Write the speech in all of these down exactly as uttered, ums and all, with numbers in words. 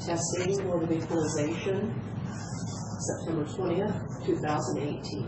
testing Board of Equalization, September twentieth, two thousand eighteen.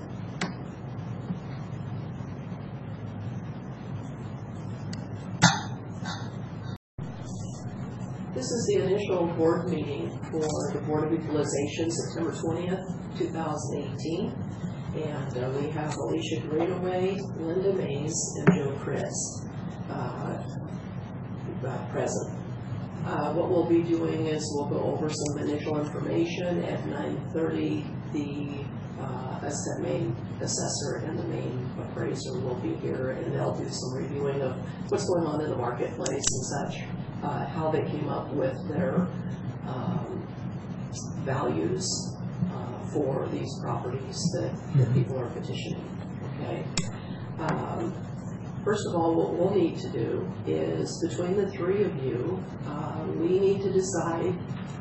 This is the initial board meeting for the Board of Equalization, September twentieth, two thousand eighteen. And uh, we have Alicia Greenaway, Linda Mays, and Joe Chris uh, uh, present. Uh, what we'll be doing is we'll go over some initial information. At nine thirty, the uh, assess- main assessor and the main appraiser will be here, and they'll do some reviewing of what's going on in the marketplace and such, uh, how they came up with their um, values uh, for these properties that, that people are petitioning. Okay. Um, First of all, what we'll need to do is, between the three of you, uh, we need to decide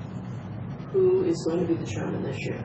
who is going to be the chairman this year.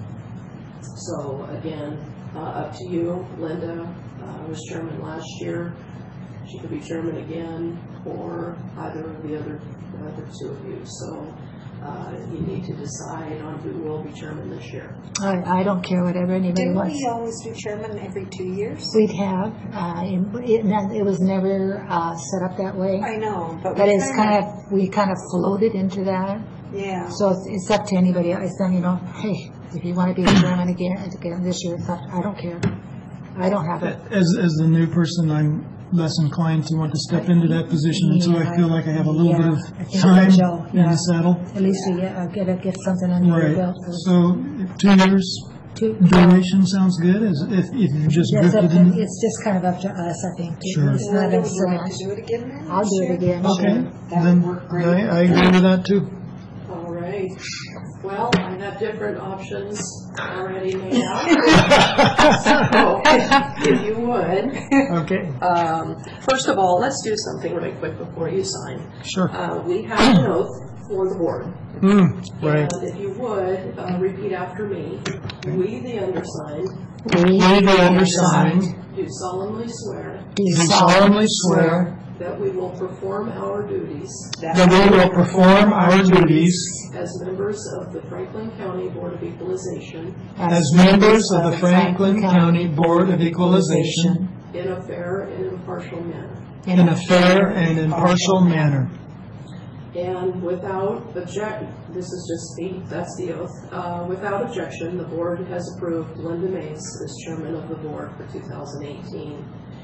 So again, uh, up to you. Linda uh, was chairman last year. She could be chairman again, or either of the other, the other two of you. So uh, you need to decide on who will be chairman this year. I, I don't care whatever anybody Didn't wants. we always do chairman every two years? We'd have, uh, it, it, it was never uh, set up that way. I know, but, But we it's kind of, we kind of floated into that. yeah. So it's, it's up to anybody. I said, you know, hey, if you want to be the chairman again, again this year, it's up, I don't care. I don't have it. As, as the new person, I'm less inclined to want to step into that position until I feel like I have a little Yeah, bit I of think time Joe, in yeah. the saddle. At least you get, uh, get, a- get something under your Right. belt. for So two years two- duration sounds good, as if, if you just Yes, drifted up- in. it's just kind of up to us, I think. to- Sure. It's not Linda, a would you like to set. do it again then? I'll this do it year? again. Okay, That then would work great. I, I agree with that too. All right. Well, I have different options already made out. So, if you would, Okay, um, first of all, let's do something really quick before you sign. sure. Uh, we have an oath for the board. Mm, right. And if you would, uh, repeat after me. We, the undersigned, We, We, the undersigned, do solemnly swear do do solemnly swear that we will perform our duties that we will perform our duties as members of the Franklin County Board of Equalization as members of the Franklin County Board of Equalization in a fair and impartial manner. in a fair and impartial manner. And without object, this is just the, that's the oath. Uh, without objection, the board has approved Linda Mays as chairman of the board for two thousand eighteen.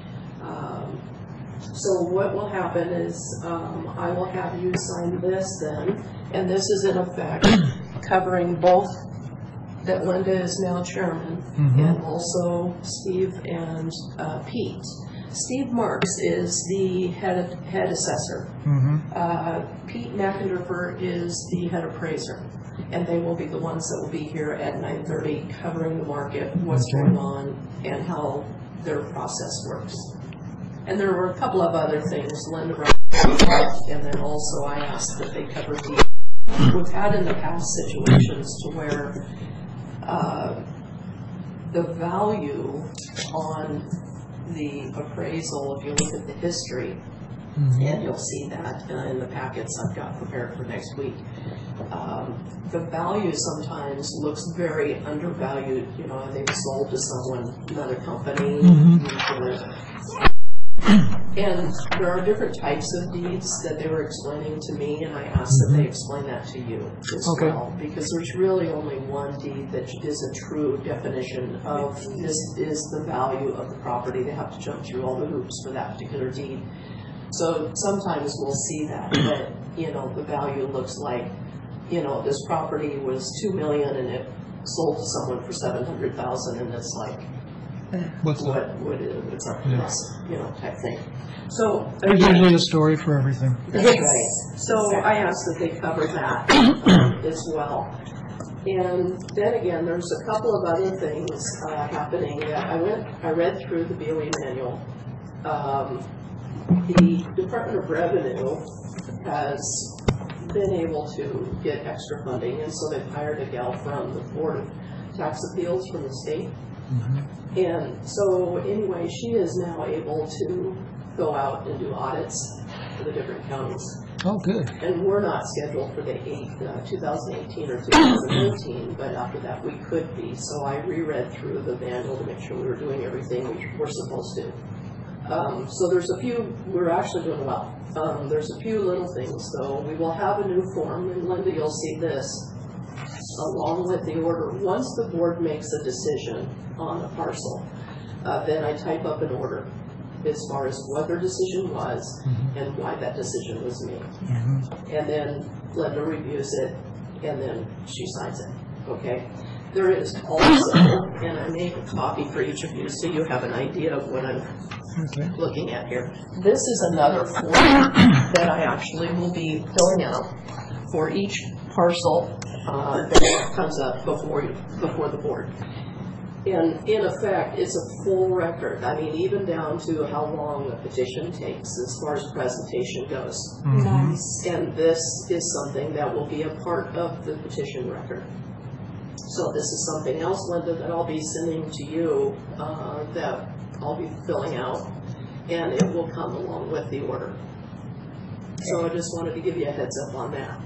Um, so what will happen is um, I will have you sign this then, and this is in effect covering both that Linda is now chairman Mhm. and also Steve and uh, Pete. Steve Marks is the head head assessor. Mhm. Uh, Pete McInderfer is the head appraiser, and they will be the ones that will be here at nine thirty covering the market, what's Okay. going on, and how their process works. And there were a couple of other things Linda wrote, and then also I asked that they cover the. We've had in the past situations to where uh, the value on the appraisal, if you look at the history, and you'll see that uh, in the packets I've got prepared for next week. Um, the value sometimes looks very undervalued. You know, they've sold to someone, another company. And there are different types of deeds that they were explaining to me, and I asked that they explain that to you as Okay. well, because there's really only one deed that is a true definition of this is the value of the property. They have to jump through all the hoops for that particular deed. So sometimes we'll see that, that, you know, the value looks like, you know, this property was two million and it sold to someone for seven hundred thousand, and it's like, What's what, that? what is, what's up Yeah. with this, you know, type thing. So, There's again, usually a story for everything. that's right. So I asked that they cover that um, as well. And then again, there's a couple of other things uh, happening that I went, I read through the B O E manual. Um, the Department of Revenue has been able to get extra funding, and so they've hired a gal from the Board of Tax Appeals from the state. And so anyway, she is now able to go out and do audits for the different counties. Oh, good. And we're not scheduled for the eight, uh, two thousand eighteen or two thousand nineteen, but after that we could be. So I reread through the manual to make sure we were doing everything we were supposed to. Um, so there's a few, we're actually doing well. Um, there's a few little things though. We will have a new form, and Linda, you'll see this along with the order. Once the board makes a decision on a parcel, uh, then I type up an order as far as what their decision was mm-hmm. and why that decision was made. Mm-hmm. And then Linda reviews it, and then she signs it, okay? There is also, and I made a copy for each of you so you have an idea of what I'm okay. looking at here. This is another form that I actually will be filling out for each parcel uh, that comes up before, you, before the board. And in effect, it's a full record. I mean, even down to how long a petition takes as far as presentation goes. Mm-hmm. Nice. And this is something that will be a part of the petition record. So this is something else, Linda, that I'll be sending to you uh, that I'll be filling out, and it will come along with the order. So I just wanted to give you a heads up on that.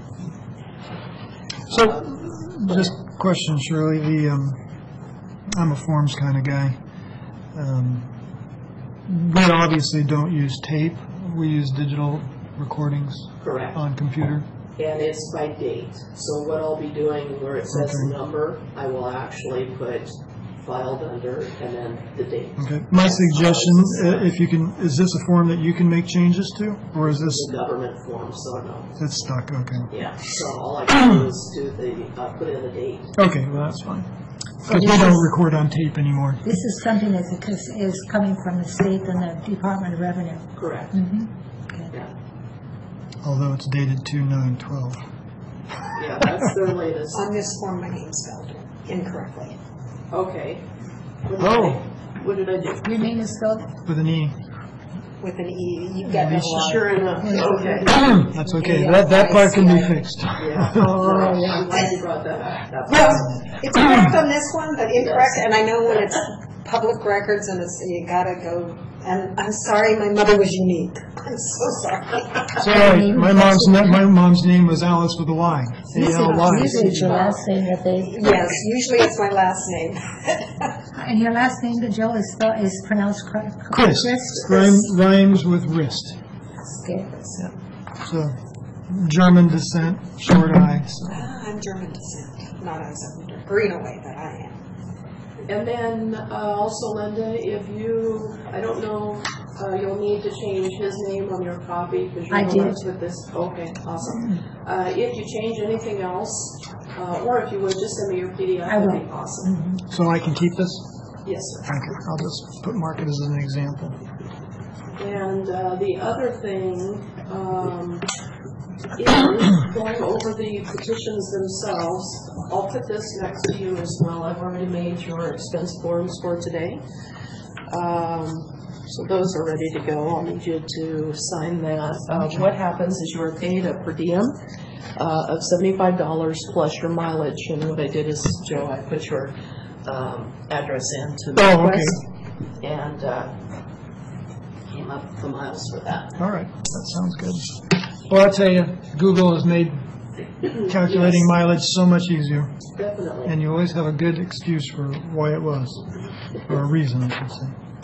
So, um, just a question, Shirley. The um, I'm a forms kind of guy. Um, we obviously don't use tape. We use digital recordings correct. On computer. And it's by date. So what I'll be doing where it says okay. number, I will actually put filed under and then the date. Okay. My suggestion, uh, if you can, is this a form that you can make changes to? Or is this? It's a government form, so no. It's stuck, okay. Yeah, so all I can do is do the, uh, put in the date. Okay, well that's fine. Because we don't record on tape anymore. This is something that is, is coming from the state and the Department of Revenue. Correct. Mm-hmm. Okay. Yeah. Although it's dated two nine twelve. Yeah, that's their latest. On this form, my name's spelled incorrectly. Okay. What did Oh. I, what did I do? Your name is spelled? With an E. With an E, you've got Yeah, a lot. Sure enough. Okay. That's okay. That that part can be fixed. Yeah. Oh, yeah. I'm glad you brought that up. That's Well, it's correct on this one, but incorrect, and I know when it's public records and it's, you gotta go, and I'm sorry, my mother was unique. I'm so sorry. Sorry, my mom's na- my mom's name was Alice with a Y. A L Y. Usually it's your last name that they... Yes, usually it's my last name. And your last name, Joe, is spelled, is pronounced Chris? Chris. Rhyme, rhymes with wrist. Okay. So, German descent, short I. So. I'm German descent, not as a Greenaway, but I am. And then uh, also, Linda, if you, I don't know, uh, you'll need to change his name on your copy because you I know did. that's with this. Okay, awesome. Uh, if you change anything else, uh, or if you would just send me your P D F, I that'd will. be awesome. Mm-hmm. So I can keep this? Yes, sir. Okay, I'll just put mark it as an example. And uh, the other thing um, is going over the petitions themselves. I'll put this next to you as well. I've already made your expense forms for today. Um, so those are ready to go. I'll need you to sign that. Uh, what happens is you are paid a per diem uh, of seventy-five dollars plus your mileage. And what I did is, Joe, I put your um, address in to the Oh, request. And uh, came up the miles for that. All right, that sounds good. Well, I'll tell you, Google has made calculating Yes. mileage so much easier. Definitely. And you always have a good excuse for why it was, or a reason, I should say.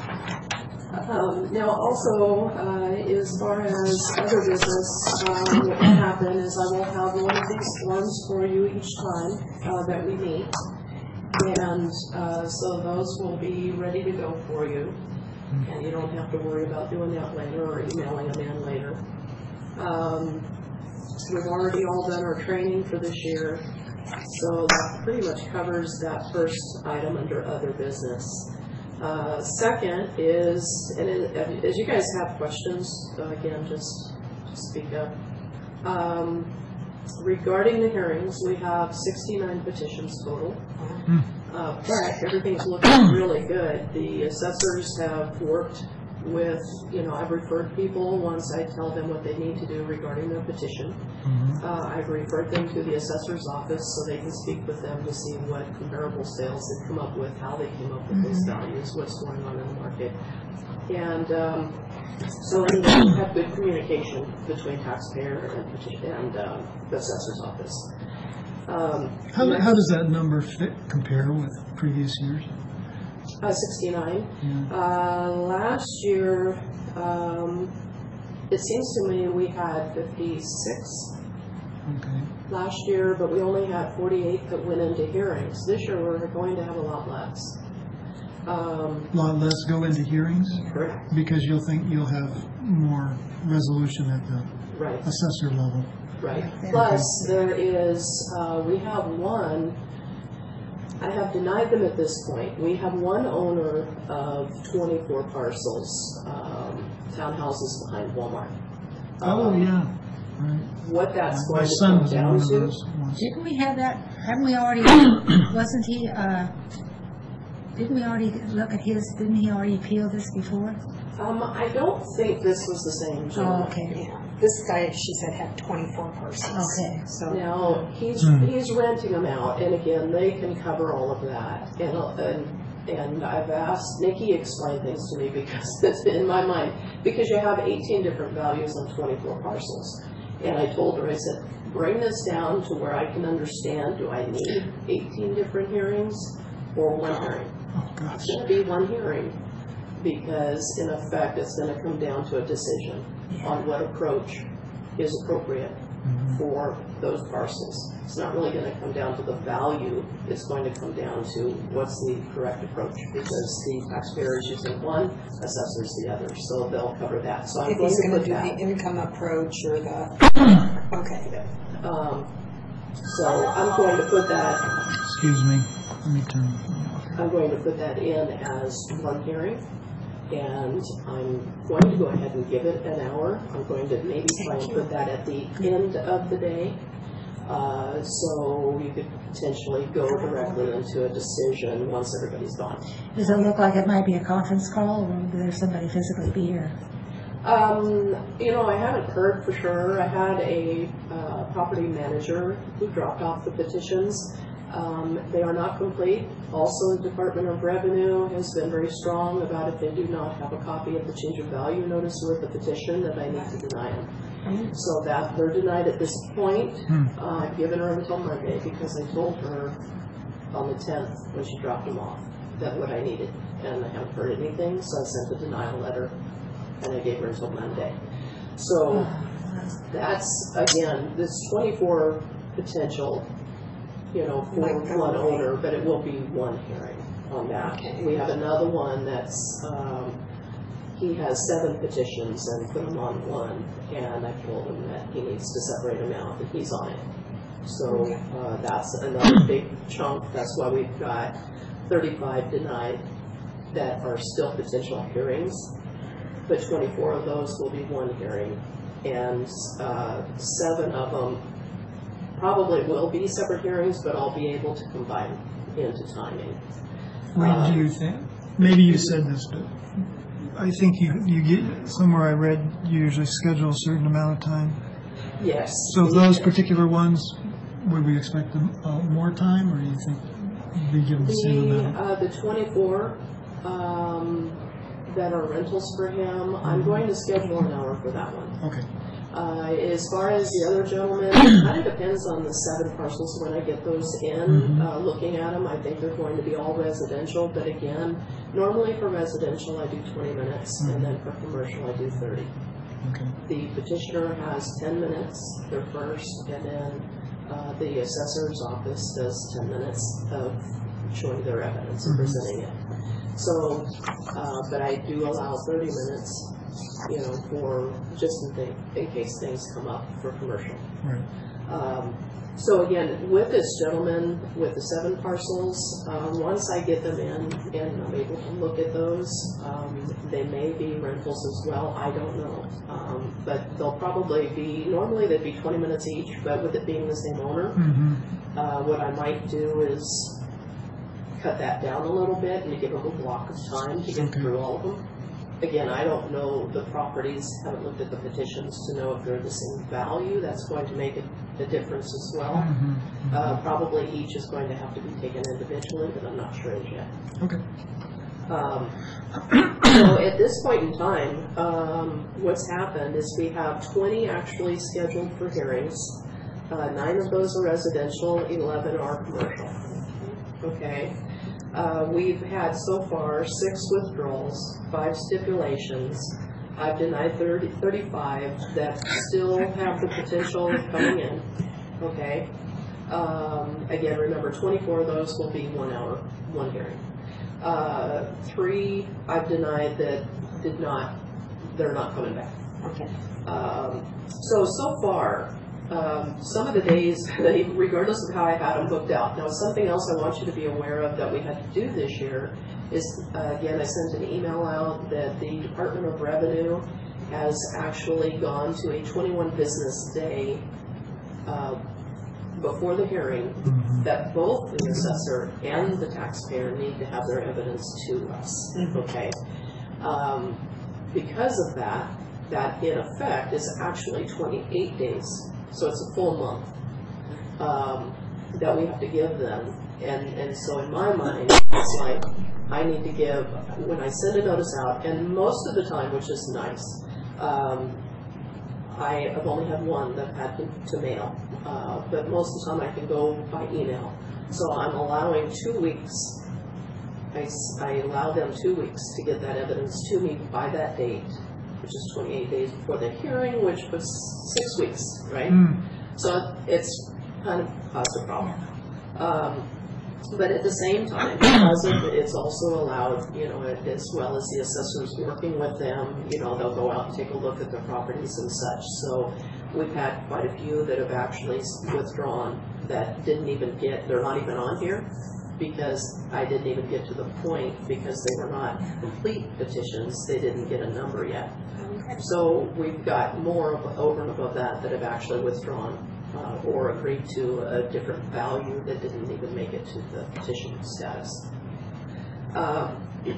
Um, now also, uh, as far as other business, um, what will happen is I will have one of these forms for you each time uh, that we meet. And uh, so those will be ready to go for you. And you don't have to worry about doing that later or emailing them in later. Um, we've already all done our training for this year. So that pretty much covers that first item under other business. Uh, second is, and it, as you guys have questions, uh, again, just speak up. Um, regarding the hearings, we have sixty-nine petitions total. Uh, but everything's looking really good. The assessors have worked with, you know, I've referred people once I tell them what they need to do regarding their petition. Mm-hmm. Uh, I've referred them to the assessor's office so they can speak with them to see what comparable sales they've come up with, how they came up with those values, what's going on in the market. And um, so anyway, we have good communication between taxpayer and, peti- and um, the assessor's office. Um, How, next- how does that number fit, compare with previous years? Uh, sixty-nine. Yeah. Uh, last year, um, it seems to me we had fifty-six Okay. last year, but we only had forty-eight that went into hearings. This year, we're going to have a lot less. Um, A lot less go into hearings correct. because you'll think you'll have more resolution at the Right. assessor level. Right. Plus, there is, uh, we have one, I have denied them at this point. We have one owner of twenty-four parcels, um, townhouses behind Walmart. Oh, Um, yeah. Right. What that's My going to son come was in one down of to. those ones. Didn't we have that, haven't we already, wasn't he, uh, didn't we already look at his, didn't he already appeal this before? Um, I don't think this was the same Oh, gentleman. okay, Yeah, this guy, she said, had twenty-four parcels. okay. So, Now, he's, Hmm. he's renting them out, and again, they can cover all of that. And, uh, and, and I've asked, Nikki explained things to me because it's in my mind, because you have eighteen different values on twenty-four parcels. And I told her, I said, bring this down to where I can understand, do I need eighteen different hearings or one hearing? Oh, gosh. It's gonna be one hearing, because in effect, it's gonna come down to a decision on what approach is appropriate Mhm. for those parcels. It's not really gonna come down to the value, it's going to come down to what's the correct approach, because the taxpayer is using one, assessor's the other, so they'll cover that. So I'm if going he's to gonna put do that. the income approach or the, okay. Um, so I'm going to put that, Excuse me. Let me turn the phone off. I'm going to put that in as one hearing. And I'm going to go ahead and give it an hour. I'm going to maybe try and put that at the end of the day. Uh, so you could potentially go directly into a decision once everybody's gone. Does it look like it might be a conference call, or will there somebody physically be here? Um, you know, I haven't heard for sure. I had a uh, property manager who dropped off the petitions. Um, they are not complete. Also, the Department of Revenue has been very strong about if they do not have a copy of the change of value notice with the petition, that I need to deny them. So that they're denied at this point. Hmm. Uh, I've given her until Monday because I told her on the tenth when she dropped them off that what I needed, and I haven't heard anything, so I sent a denial letter, and I gave her until Monday. So that's, again, this twenty-four potential, you know, for Like the one way- owner, but it will be one hearing on that. Okay. We have another one that's, um, he has seven petitions and put them on one, and I told him that he needs to separate them out, and he's on it. So, uh, that's another big chunk, that's why we've got thirty-five denied that are still potential hearings, but twenty-four of those will be one hearing, and, uh, seven of them probably will be separate hearings, but I'll be able to combine into timing. When do you think, maybe you said this, but I think you, you get, somewhere I read, you usually schedule a certain amount of time. Yes. So those particular ones, would we expect them, uh, more time, or do you think you'd be given the same The, amount? uh, the twenty-four, um, that are rentals for him, I'm going to schedule an hour for that one. Okay. Uh, as far as the other gentleman, it kind of depends on the seven parcels when I get those in. Mhm. Uh, looking at them, I think they're going to be all residential, but again, normally for residential, I do twenty minutes, Mhm. and then for commercial, I do thirty. Okay. The petitioner has ten minutes, their first, and then uh, the assessor's office does ten minutes of showing their evidence and Mhm. presenting it. So, uh, but I do allow thirty minutes, you know, for, just in, thing, in case things come up for commercial. Right. Um, so again, with this gentleman, with the seven parcels, uh, once I get them in and I'm able to look at those, um, they may be rentals as well, I don't know. Um, but they'll probably be, normally they'd be twenty minutes each, but with it being the same owner, Mm-hmm. uh, what I might do is cut that down a little bit and give them a block of time to get Okay. through all of them. Again, I don't know the properties, haven't looked at the petitions to know if they're the same value. That's going to make a, a difference as well. Mm-hmm. Uh, probably each is going to have to be taken individually, but I'm not sure as yet. Okay. Um, so at this point in time, um, what's happened is we have twenty actually scheduled for hearings. Uh, nine of those are residential, eleven are commercial. Okay. Uh, we've had so far six withdrawals, five stipulations. I've denied thirty, thirty-five that still have the potential of coming in. Okay. Um, again, remember, twenty-four of those will be one hour, one hearing. Uh, three I've denied that did not, they're not coming back. Okay. Um, so, so far, um, some of the days, they, regardless of how I had them booked out. Now, something else I want you to be aware of that we had to do this year is, uh, again, I sent an email out that the Department of Revenue has actually gone to a twenty-one business day uh, before the hearing, Mm-hmm. that both the assessor and the taxpayer need to have their evidence to us, okay? Um, because of that, that in effect is actually twenty-eight days, so it's a full month um, that we have to give them. And, and so in my mind, it's like, I need to give, when I send a notice out, and most of the time, which is nice, um, I have only had one that had to, to mail, uh, but most of the time I can go by email. So I'm allowing two weeks. I, s- I allow them two weeks to get that evidence to me by that date, which is twenty-eight days before the hearing, which was six weeks, right? Mm. So it's kind of caused a problem. Um, But at the same time, because of, it's also allowed, you know, as well as the assessors working with them, you know, they'll go out and take a look at their properties and such. So we've had quite a few that have actually withdrawn that didn't even get, they're not even on here because I didn't even get to the point because they were not complete petitions. They didn't get a number yet. So we've got more of, over and above that that have actually withdrawn. Uh, or agreed to a different value that didn't even make it to the petition status. Uh,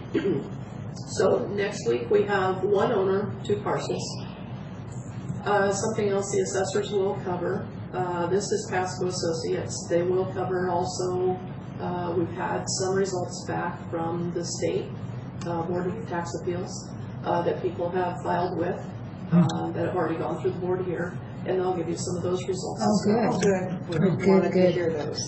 so next week we have one owner, two parcels. Uh, something else the assessors will cover. Uh, this is Pasco Associates. They will cover also, uh, we've had some results back from the state uh, Board of Tax Appeals uh, that people have filed with uh, that have already gone through the board here. And they'll give you some of those results. Oh, as well. Oh, good. Good, We good, wanted to good. hear those.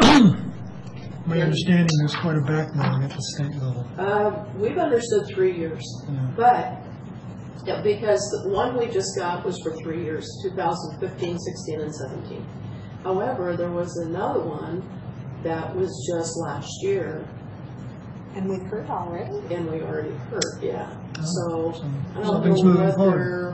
My understanding, there's quite a backlog at the state level. Uh, we've understood three years, Yeah. but yeah, because the one we just got was for three years, two thousand fifteen, sixteen, and seventeen. However, there was another one that was just last year, And we've heard already? and we already heard, yeah. So So I don't something's know moving forward. whether,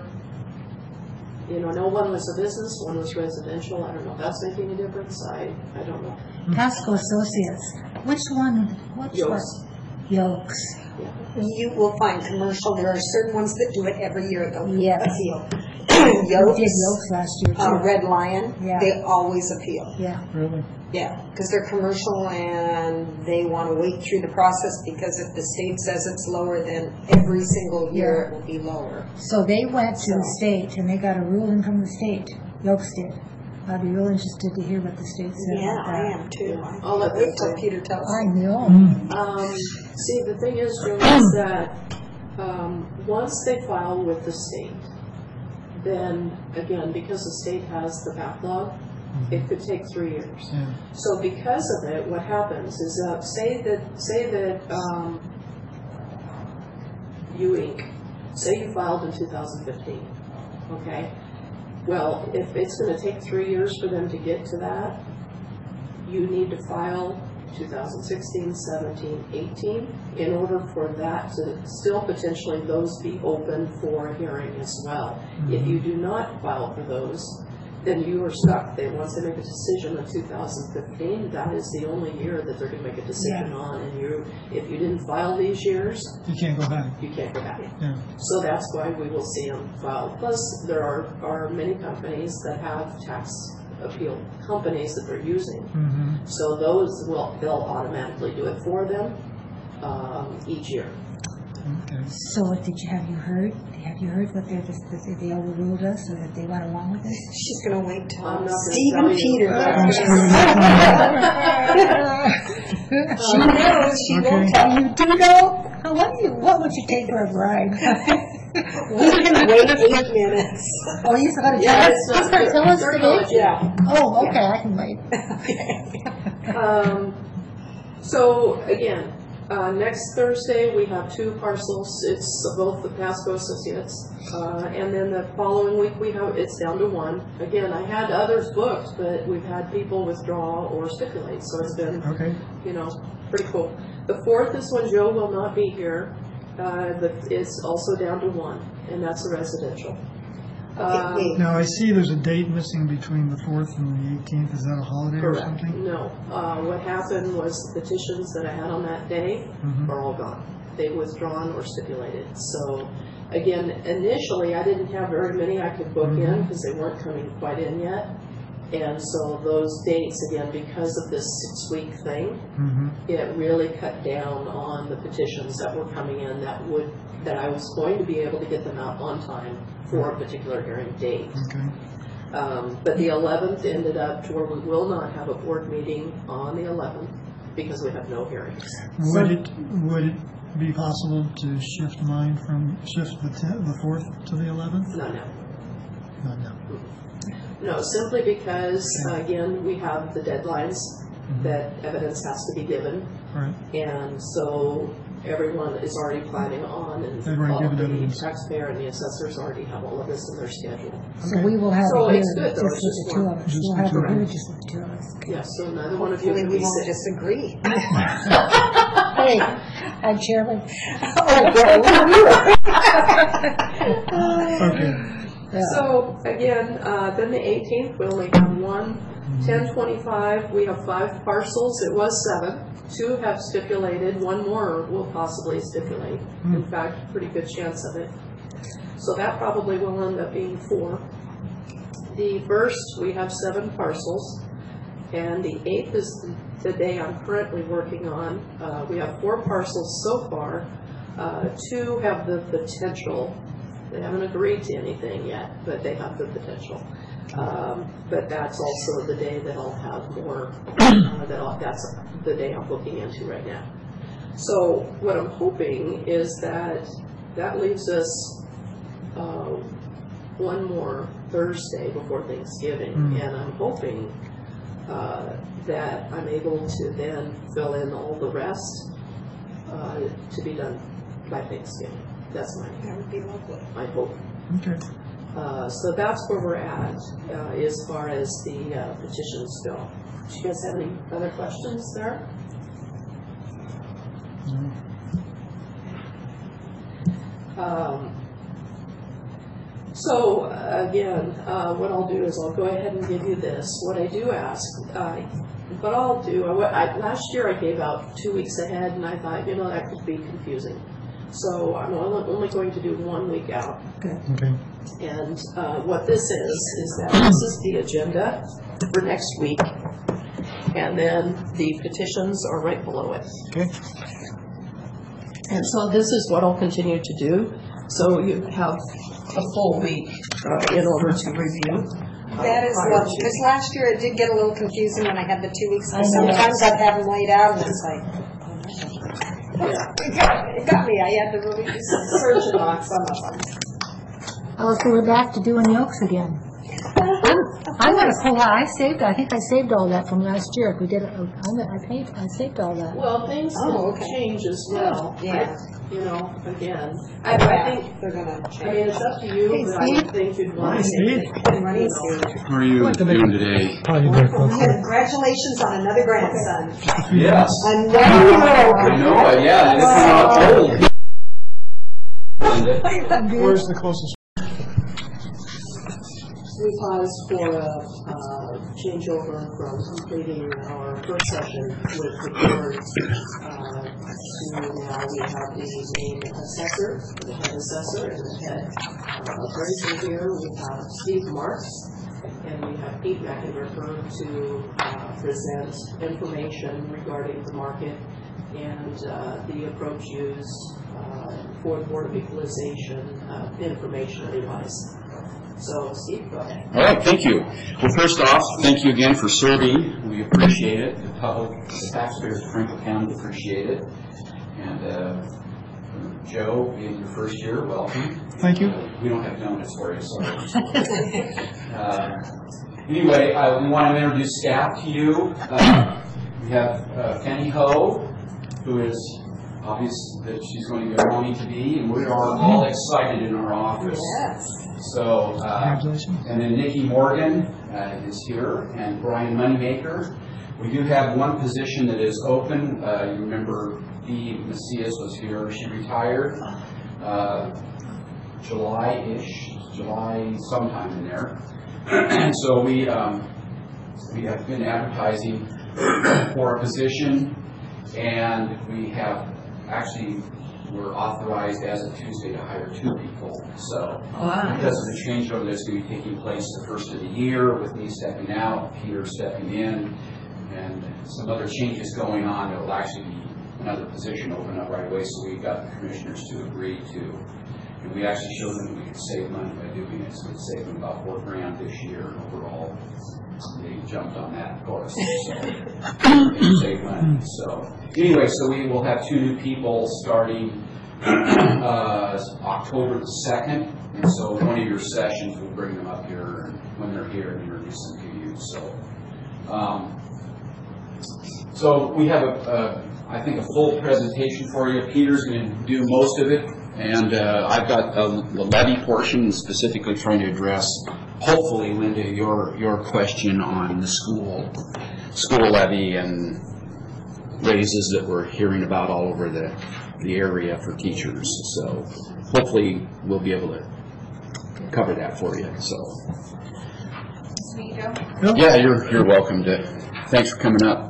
you know, no one was a business, one was residential. I don't know if that's making a difference. I, I don't know. Pasco Associates, which one, which one? Yokes. Yokes. You will find commercial, there are certain ones that do it every year, they'll Yes. appeal. We did Yokes, Yokes last year uh, too. Red Lion, Yeah. they always appeal. Yeah, Really? Yeah, because they're commercial and they want to wait through the process because if the state says it's lower, then every single year it will be lower. so they went to the So- state and they got a ruling from the state, Yokes did. I'd be real interested to hear what the state said Yeah, about I that. am too. I'll let Wait them till say. Peter tells I me. know. Um, see, the thing is, Joe, is that um, once they file with the state, then again, because the state has the backlog, it could take three years. Yeah. So because of it, what happens is that say that say that um, you Incorporated, say you filed in two thousand fifteen, okay? Well, if it's going to take three years for them to get to that, you need to file two thousand sixteen, seventeen, eighteen in order for that to still potentially those be open for a hearing as well. If you do not file for those, then you are stuck. They, once they make a decision in two thousand fifteen, that is the only year that they're going to make a decision Yeah. on. And you, if you didn't file these years, You can't go back. you can't go back. Yeah. So that's why we will see them filed. Plus, there are, are many companies that have tax appeal companies that they're using. Mm-hmm. So those will, they'll automatically do it for them um, each year. Okay. So what did you, have you heard, have you heard what they're, that they overruled us or that they went along with us? She's going to wait till I'm not gonna Steve tell and you. Peter. I'm talk. She knows, she Okay. will tell you. Do you know, what do you, what would you take for a ride? We can wait eight minutes. Oh, he's going to Yeah, tell us, it's not, he's going to tell us they're today? not, yeah. Oh, okay, I can wait. Um, so again, uh, next Thursday, we have two parcels. It's both the Pasco Associates. Uh, and then the following week, we have, it's down to one. Again, I had others booked, but we've had people withdraw or stipulate, so it's been, Okay. you know, pretty cool. The fourth is when Joe will not be here. Uh, but it's also down to one, and that's a residential. Um, wait. Now, I see there's a date missing between the fourth and the eighteenth. Is that a holiday or Correct. something? No. Uh, what happened was the petitions that I had on that day Mhm. are all gone. They withdrawn or stipulated. So, again, initially, I didn't have very many I could book in because they weren't coming quite in yet. And so those dates, again, because of this six-week thing, Mm-hmm. it really cut down on the petitions that were coming in that would, that I was going to be able to get them out on time for a particular hearing date. Okay. Um, But the eleventh ended up to where we will not have a board meeting on the eleventh because we have no hearings. Would it, would it be possible to shift mine from, shift the tenth, the fourth to the eleventh? No, no. Not now. No, simply because, uh, again, we have the deadlines that evidence has to be given. Right. And so everyone is already planning on, and They've already all given the evidence. taxpayer and the assessors already have all of this in their schedule. So we will have So it here, it's good, just though, with it's just the two one. of us. Just We'll the have two it of here, us. just with the two of us. Yes, so neither one of you Hopefully can we be won't sick. disagree. Hey, I'm chairman. Okay. Yeah. So, again, uh, then the eighteenth, we only have one. ten twenty-five, we have five parcels. It was seven. Two have stipulated, one more will possibly stipulate. In fact, pretty good chance of it. So that probably will end up being four. The first, we have seven parcels. And the eighth is the day I'm currently working on. Uh, we have four parcels so far. Uh, two have the potential. They haven't agreed to anything yet, but they have the potential. Um, but that's also the day that I'll have more, uh, that I'll, that's the day I'm looking into right now. So what I'm hoping is that that leaves us uh, one more Thursday before Thanksgiving, Mm. and I'm hoping uh, that I'm able to then fill in all the rest uh, to be done by Thanksgiving. That's my, That would be lovely. my hope. Okay. Uh, so that's where we're at uh, as far as the uh, petitions go. Do you guys have any other questions there? Um, so uh, again, uh, what I'll do is I'll go ahead and give you this. What I do ask, uh, what I'll do, I, I, last year I gave out two weeks ahead, and I thought, you know, that could be confusing. So I'm only, only going to do one week out. Okay. And uh, what this is, is that this is the agenda for next week, and then the petitions are right below it. Okay. And so this is what I'll continue to do, so you have a full week uh, in order to review. uh, That is prior lovely, to- because last year it did get a little confusing when I had the two weeks. I know. Sometimes I'd have them laid out, and it's like, Yeah. it got, it got me, I had to really do some searching on some of them. Oh, so we're back to doing yolks again. I'm gonna pull out, I saved, I think I saved all that from last year. If we did it, I'm gonna- I paid, I saved all that. Well, things Oh, can okay. change as well. Yeah. You know, again, I, I think, They're gonna I mean, change. it's up to you, Hey, but I would think you'd want to. Steve. Money's good. How are you doing today? Probably very close. Congratulations on another grandson. Yes. Another I know, uh, yeah, it's not old. Where's the closest? We paused for a uh, changeover from completing our first session with the board uh, to now we have the main assessor, the head assessor, and the head uh, appraiser here. We have Steve Marks, and we have Pete McIntyre to uh, present information regarding the market and uh, the approach used uh, for the Board of Equalization uh, information and advice. So, Steve, go ahead. All right, thank you. Well, first off, thank you again for serving. We appreciate it. public, the taxpayers of Franklin County appreciate it. And uh, Joe, being your first year, welcome. Thank you. Uh, we don't have donuts for you, sorry. uh, anyway, uh, we want to introduce staff to you. Uh, we have uh, Penny Ho, who is obvious that she's going to go wanting to be, and we are all excited in our office. Yes. So, uh, Congratulations. and then Nikki Morgan uh, is here, and Brian Moneymaker. We do have one position that is open. Uh, you remember Dee Macias was here. She retired uh, July-ish, July sometime in there. And so we um, we have been advertising for a position, and we have actually we're authorized as of Tuesday to hire two people. So Wow. because of the changeover that's going to be taking place the first of the year, with me stepping out, Peter stepping in, and some other changes going on, there will actually be another position open up right away. So we got the commissioners to agree to, and we actually showed them that we could save money by doing it. So it's saving about four grand this year overall. They jumped on that, of course. So they save money. So anyway, so we will have two new people starting uh, October the second. And so one of your sessions, we'll bring them up here, and when they're here, and introduce them to you. So, um, so we have a, a, I think, a full presentation for you. Peter's going to do most of it, and uh, I've got uh, the levy portion, specifically trying to address, hopefully, Linda, your your question on the school school levy and raises that we're hearing about all over the the area for teachers. So hopefully we'll be able to cover that for you. So Yep. yeah, you're you're welcome to. Thanks for coming up.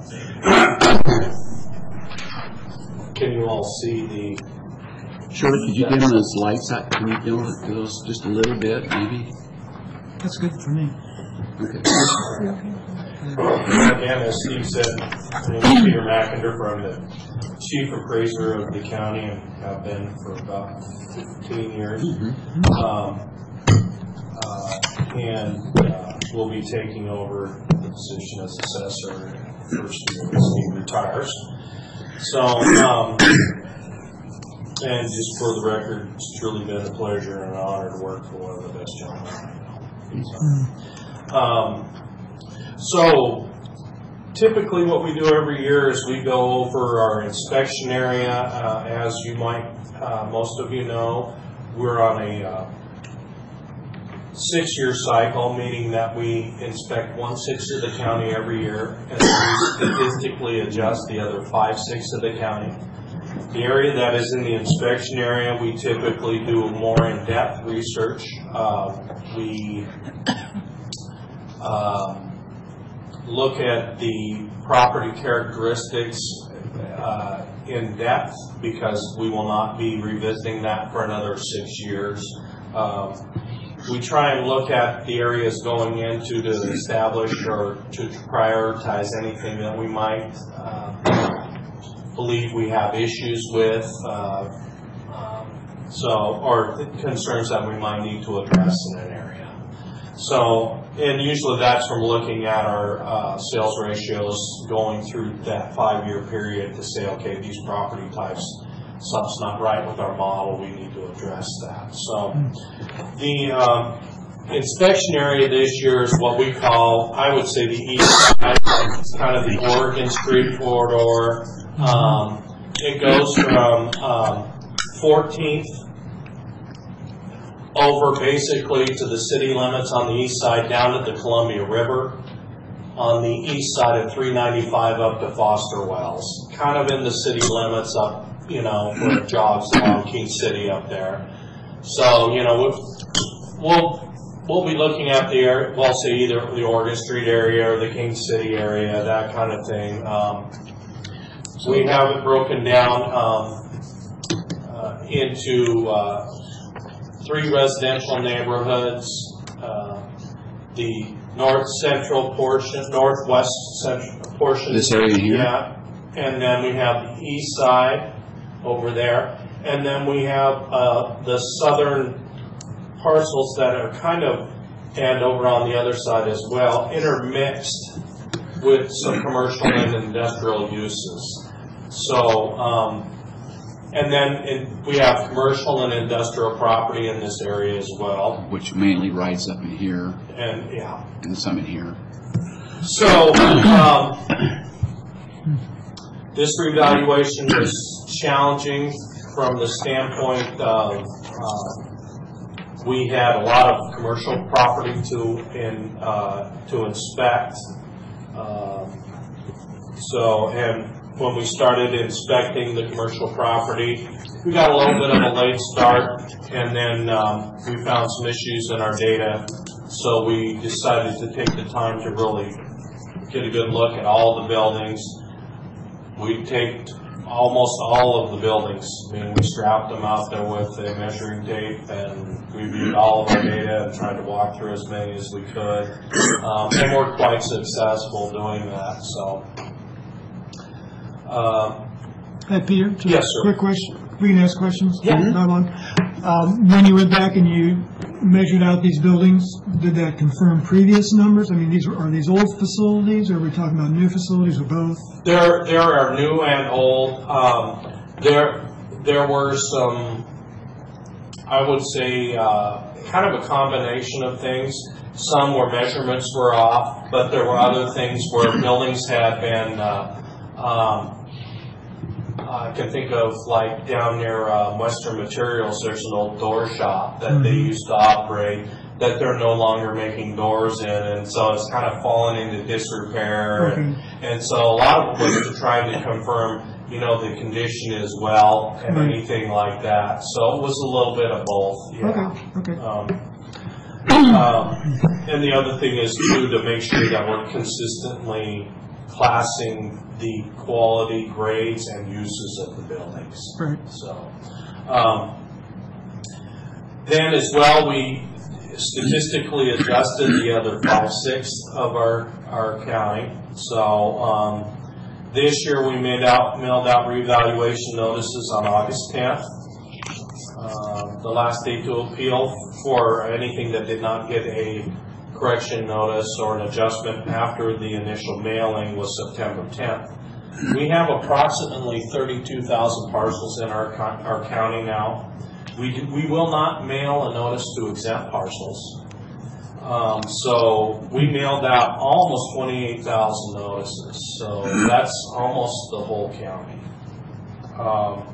Can you all see the, Shirley, could you get on those lights? Out? Can you do those just a little bit, maybe? That's good for me. Okay. again, as Steve said, my name is Peter McInder from the Chief Appraiser of the county, and have been for about fifteen years. Um, uh, and uh, we'll be taking over the position as assessor first year when Steve retires. So, um, and just for the record, it's truly been a pleasure and an honor to work for one of the best gentlemen I know. So, um, so typically what we do every year is we go over our inspection area. Uh, as you might, uh, most of you know, we're on a uh, six-year cycle, meaning that we inspect one-sixth of the county every year, and we statistically adjust the other five-sixths of the county. The area that is in the inspection area, we typically do more in-depth research. Uh, we uh, look at the property characteristics uh, in depth, because we will not be revisiting that for another six years. Um, We try and look at the areas going into to establish or to prioritize anything that we might uh, believe we have issues with, uh, um, so or concerns that we might need to address in an area. So, and usually that's from looking at our uh, sales ratios going through that five-year period to say, okay, these property types, something's not right with our model, we need to address that. So the um, inspection area this year is what we call, I would say, the east side. It's kind of the Oregon Street corridor. Um, it goes from um, fourteenth over basically to the city limits on the east side down at the Columbia River. On the east side of three ninety-five up to Foster Wells. Kind of in the city limits up, you know, where it jogs along King City up there. So, you know, we'll, we'll, we'll be looking at the area, we'll say either the Oregon Street area or the King City area, that kind of thing. Um, we have it broken down um, uh, into uh, three residential neighborhoods, uh, the north central portion, northwest central portion. This area here? Yeah. And then we have the east side over there. And then we have uh, the southern parcels that are kind of, and over on the other side as well, intermixed with some commercial and industrial uses. So, um, and then it, we have commercial and industrial property in this area as well. Which mainly rides up in here And, yeah. and some in here. So, um, this revaluation was challenging from the standpoint of, uh, we had a lot of commercial property to, in, uh, to inspect. Uh, So, and when we started inspecting the commercial property, we got a little bit of a late start, and then um, we found some issues in our data, so we decided to take the time to really get a good look at all the buildings. We taped almost all of the buildings. I mean, we strapped them out there with a measuring tape and reviewed all of our data and tried to walk through as many as we could. Um, and we're quite successful doing that, so. Uh, Hey, Peter? just Yes, sir. Quick question. We can ask questions? Yeah. Not long. Um, When you went back and you measured out these buildings, did that confirm previous numbers? I mean, these are, are these old facilities, or are we talking about new facilities, or both? There, there are new and old. Um, there, there were some, I would say, uh, kind of a combination of things. Some where measurements were off, but there were other things where buildings had been, uh, um, I can think of like down near uh, Western Materials, there's an old door shop that they used to operate that they're no longer making doors in, and so it's kind of fallen into disrepair. And, and so a lot of it was to try to confirm, you know, the condition as well and Right. anything like that. So it was a little bit of both. Yeah. Okay, okay. Um, um, and the other thing is too, to make sure that we're consistently classing the quality, grades, and uses of the buildings. Right. So, um, then as well, we statistically adjusted the other five-sixths of our, our county. So, um, this year we made out, mailed out revaluation notices on August tenth. Uh, the last day to appeal for anything that did not get a correction notice or an adjustment after the initial mailing was September tenth. We have approximately thirty-two thousand parcels in our co- our county now. We do, we will not mail a notice to exempt parcels. Um, so we mailed out almost twenty-eight thousand notices. So that's almost the whole county. Um,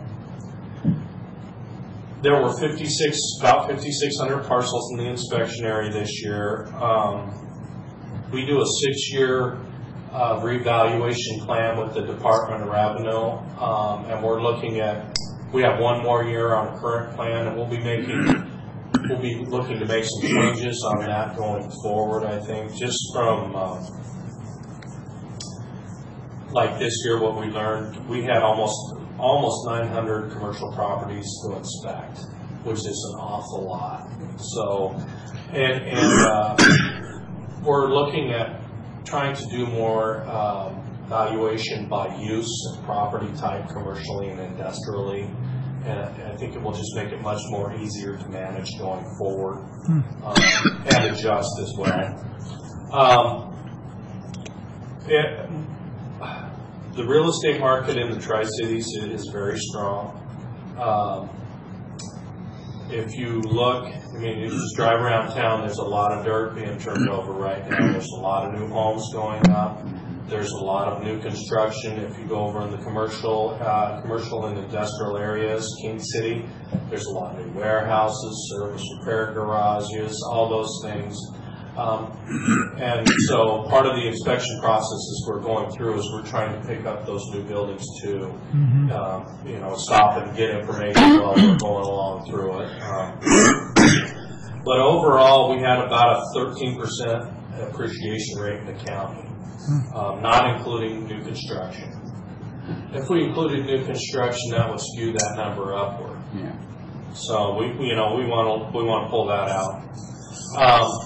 There were fifty-six, about fifty-six hundred parcels in the inspection area this year. Um, we do a six-year uh, revaluation plan with the Department of Revenue, um, and we're looking at, we have one more year on a current plan, and we'll be making, we'll be looking to make some changes on that going forward, I think, just from, uh, like this year, what we learned, we had almost almost nine hundred commercial properties to inspect, which is an awful lot. So, and, and uh, we're looking at trying to do more uh, valuation by use and property type, commercially and industrially. And I think it will just make it much more easier to manage going forward, um, and adjust as well. Um, it, The real estate market in the Tri-Cities is very strong. Um, if you look, I mean, you just drive around town, there's a lot of dirt being turned over right now. There's a lot of new homes going up. There's a lot of new construction. If you go over in the commercial, uh, commercial and industrial areas, King City, there's a lot of new warehouses, service repair garages, all those things. Um, and so part of the inspection processes we're going through is we're trying to pick up those new buildings too, Mm-hmm. um, you know, stop and get information while we're going along through it. Um, but overall, we had about a thirteen percent appreciation rate in the county, um, not including new construction. If we included new construction, that would skew that number upward. Yeah. So we, you know, we want to we want to pull that out. Um,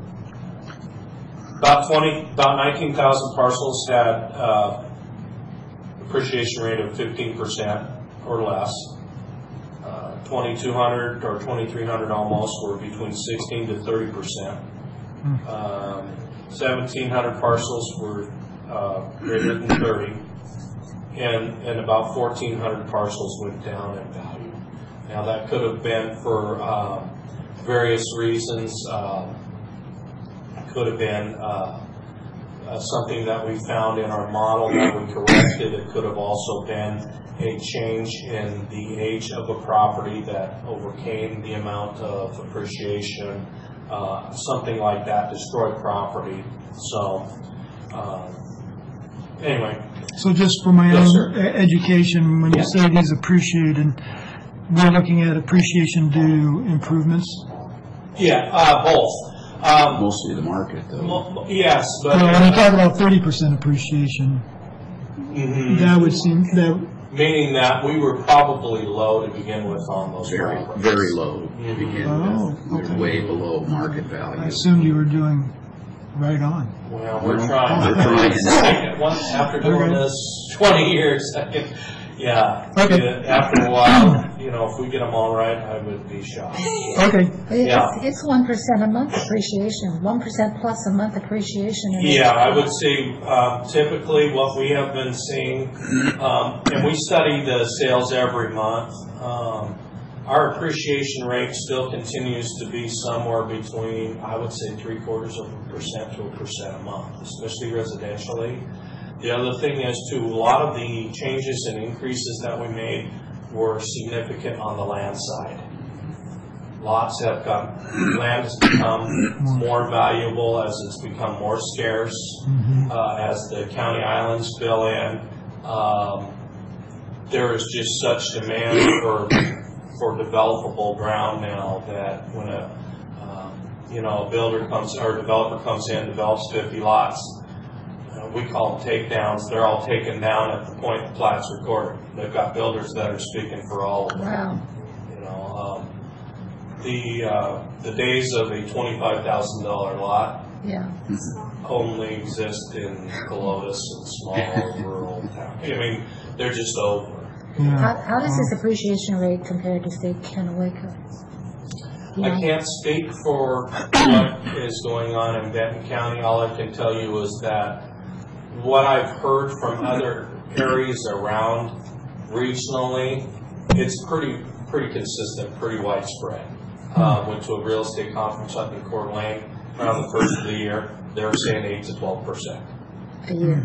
About twenty, about nineteen thousand parcels had uh, appreciation rate of fifteen percent or less. Uh, twenty-two hundred or twenty-three hundred almost were between sixteen to thirty percent. Um, seventeen hundred parcels were uh, greater than thirty, and, and about fourteen hundred parcels went down in value. Now that could have been for uh, various reasons. Uh, it could have been uh, uh, something that we found in our model that we corrected. It could have also been a change in the age of a property that overcame the amount of appreciation. Uh, something like that destroyed property. So, uh, anyway. So just for my Yes, own sir. e- education, when you Yes. say these appreciated, we're looking at appreciation due improvements? Yeah, uh, both. Um, Mostly the market, though. mo- yes, but Well, when you talk about thirty percent appreciation, Mhm. that would seem, that, meaning that we were probably low to begin with on those Very, properties. very low to begin Oh, with. They're okay. way below market I value. assumed you were doing right on. Well, we're Well, trying. we're trying. Once after doing Okay. this twenty years, I can- yeah. Okay. yeah, After a while, you know, if we get them all right, I would be shocked. Okay, Yeah. It's, it's one percent a month appreciation, one percent plus a month appreciation. and Yeah, I would say um, typically what we have been seeing, um, and we study the sales every month, um, our appreciation rate still continues to be somewhere between, I would say, three quarters of a percent to a percent a month, especially residentially. The other thing is too, a lot of the changes and increases that we made were significant on the land side. Lots have come, land has become more valuable as it's become more scarce, uh, as the county islands fill in. Um, there is just such demand for, for developable ground now that when a, um, you know, a builder comes, or a developer comes in, develops fifty lots, uh, we call them takedowns, they're all taken down at the point the plat's recorded. They've got builders that are speaking for all of them. Wow. You know, um, the, uh, the days of a twenty-five thousand dollar lot Yeah. only exist in Helotes and small rural towns. I mean, they're just over. How, yeah. how does this appreciation rate compare to, say, Kennewick? You I know? can't speak for what is going on in Benton County. All I can tell you is that what I've heard from other areas around regionally, it's pretty pretty consistent, pretty widespread. Uh, went to a real estate conference up in Coeur d'Alene around the first of the year. They were saying eight to twelve percent. A year.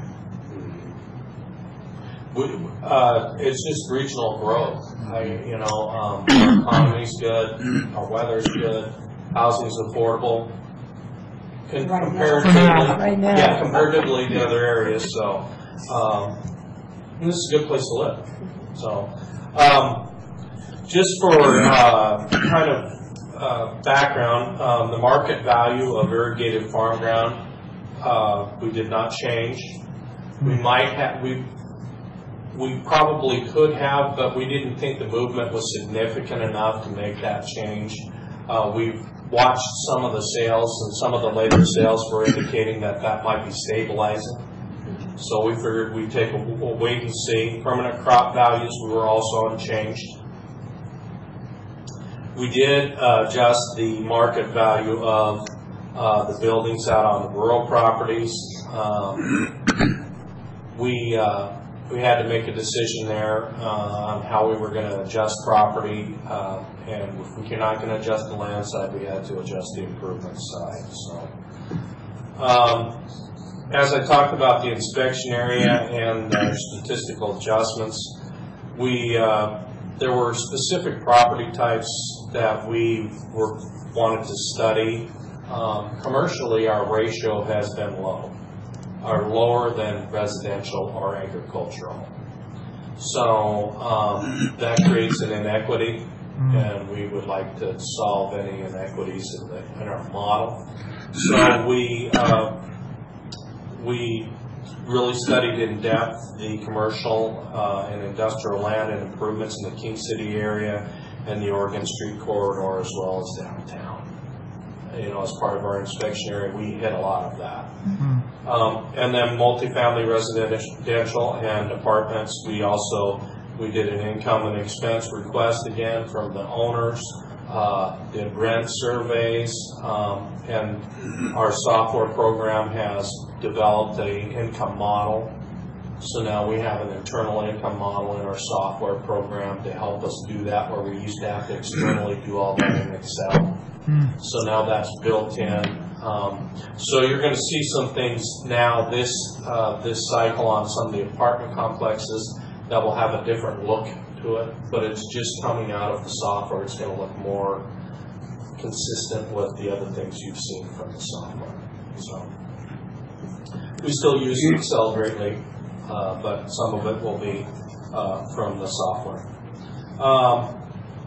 We, uh, it's just regional growth. I, you know, um, our economy's good, our weather's good, housing's affordable. Con- Right now. comparatively, Right now. yeah, comparatively to other areas. So, um, and this is a good place to live. So, um, just for uh, kind of uh, background, um, the market value of irrigated farm ground, uh, we did not change. We might have we. We probably could have, but we didn't think the movement was significant enough to make that change. Uh, we've watched some of the sales, and some of the later sales were indicating that that might be stabilizing. So we figured we'd take a, a wait and see. Permanent crop values, we were also unchanged. We did uh, adjust the market value of uh, the buildings out on the rural properties. Um, we uh, We had to make a decision there uh, on how we were going to adjust property, uh, and if we're not going to adjust the land side, we had to adjust the improvement side. So, um, as I talked about the inspection area and uh, statistical adjustments, we uh, there were specific property types that we were wanted to study. Um, commercially, our ratio has been low. Are lower than residential or agricultural. So um, that creates an inequity, and we would like to solve any inequities in, the, in our model. So we uh, we really studied in depth the commercial uh, and industrial land and improvements in the King City area and the Oregon Street corridor, as well as downtown. You know, as part of our inspection area, we hit a lot of that. Um, and then multifamily residential and apartments, we also, we did an income and expense request again from the owners, uh, did rent surveys, um, and our software program has developed a income model. So now we have an internal income model in our software program to help us do that, where we used to have to externally do all that in Excel. So now that's built in. Um, so you're going to see some things now this uh, this cycle on some of the apartment complexes that will have a different look to it, but it's just coming out of the software. It's going to look more consistent with the other things you've seen from the software. So we still use Excel greatly, uh, but some of it will be uh, from the software. Um,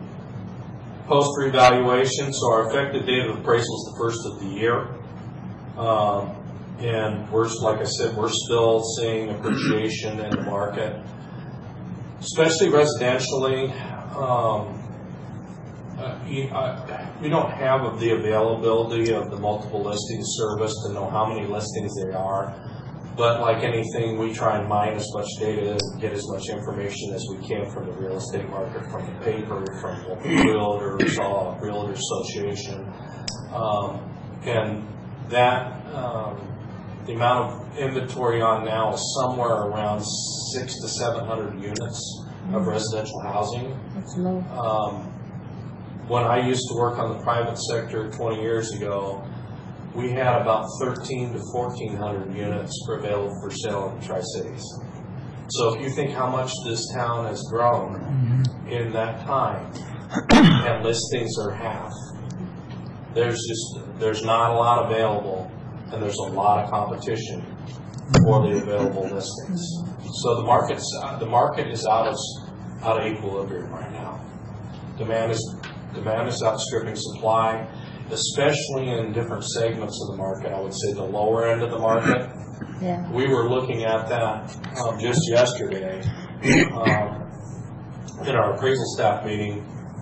Post revaluation, so our effective date of appraisal is the first of the year. Um, and we're, like I said, we're still seeing appreciation in the market, especially residentially. Um, uh, you, uh, we don't have the availability of the multiple listing service to know how many listings there are. But like anything, we try and mine as much data and get as much information as we can from the real estate market, from the paper, from the realtors, uh, realtor association. Um, and that, um, the amount of inventory on now is somewhere around six to seven hundred units of residential housing. That's low. Um, when I used to work on the private sector twenty years ago, we had about thirteen to fourteen hundred units for available for sale in the Tri-Cities. So if you think how much this town has grown mm-hmm. in that time, and listings are half, there's just, there's not a lot available, and there's a lot of competition for the available listings. So the market's, the market is out of, out of equilibrium right now. Demand is, demand is outstripping supply, especially in different segments of the market. I would say the lower end of the market. Yeah. We were looking at that um, just yesterday um, in our appraisal staff meeting.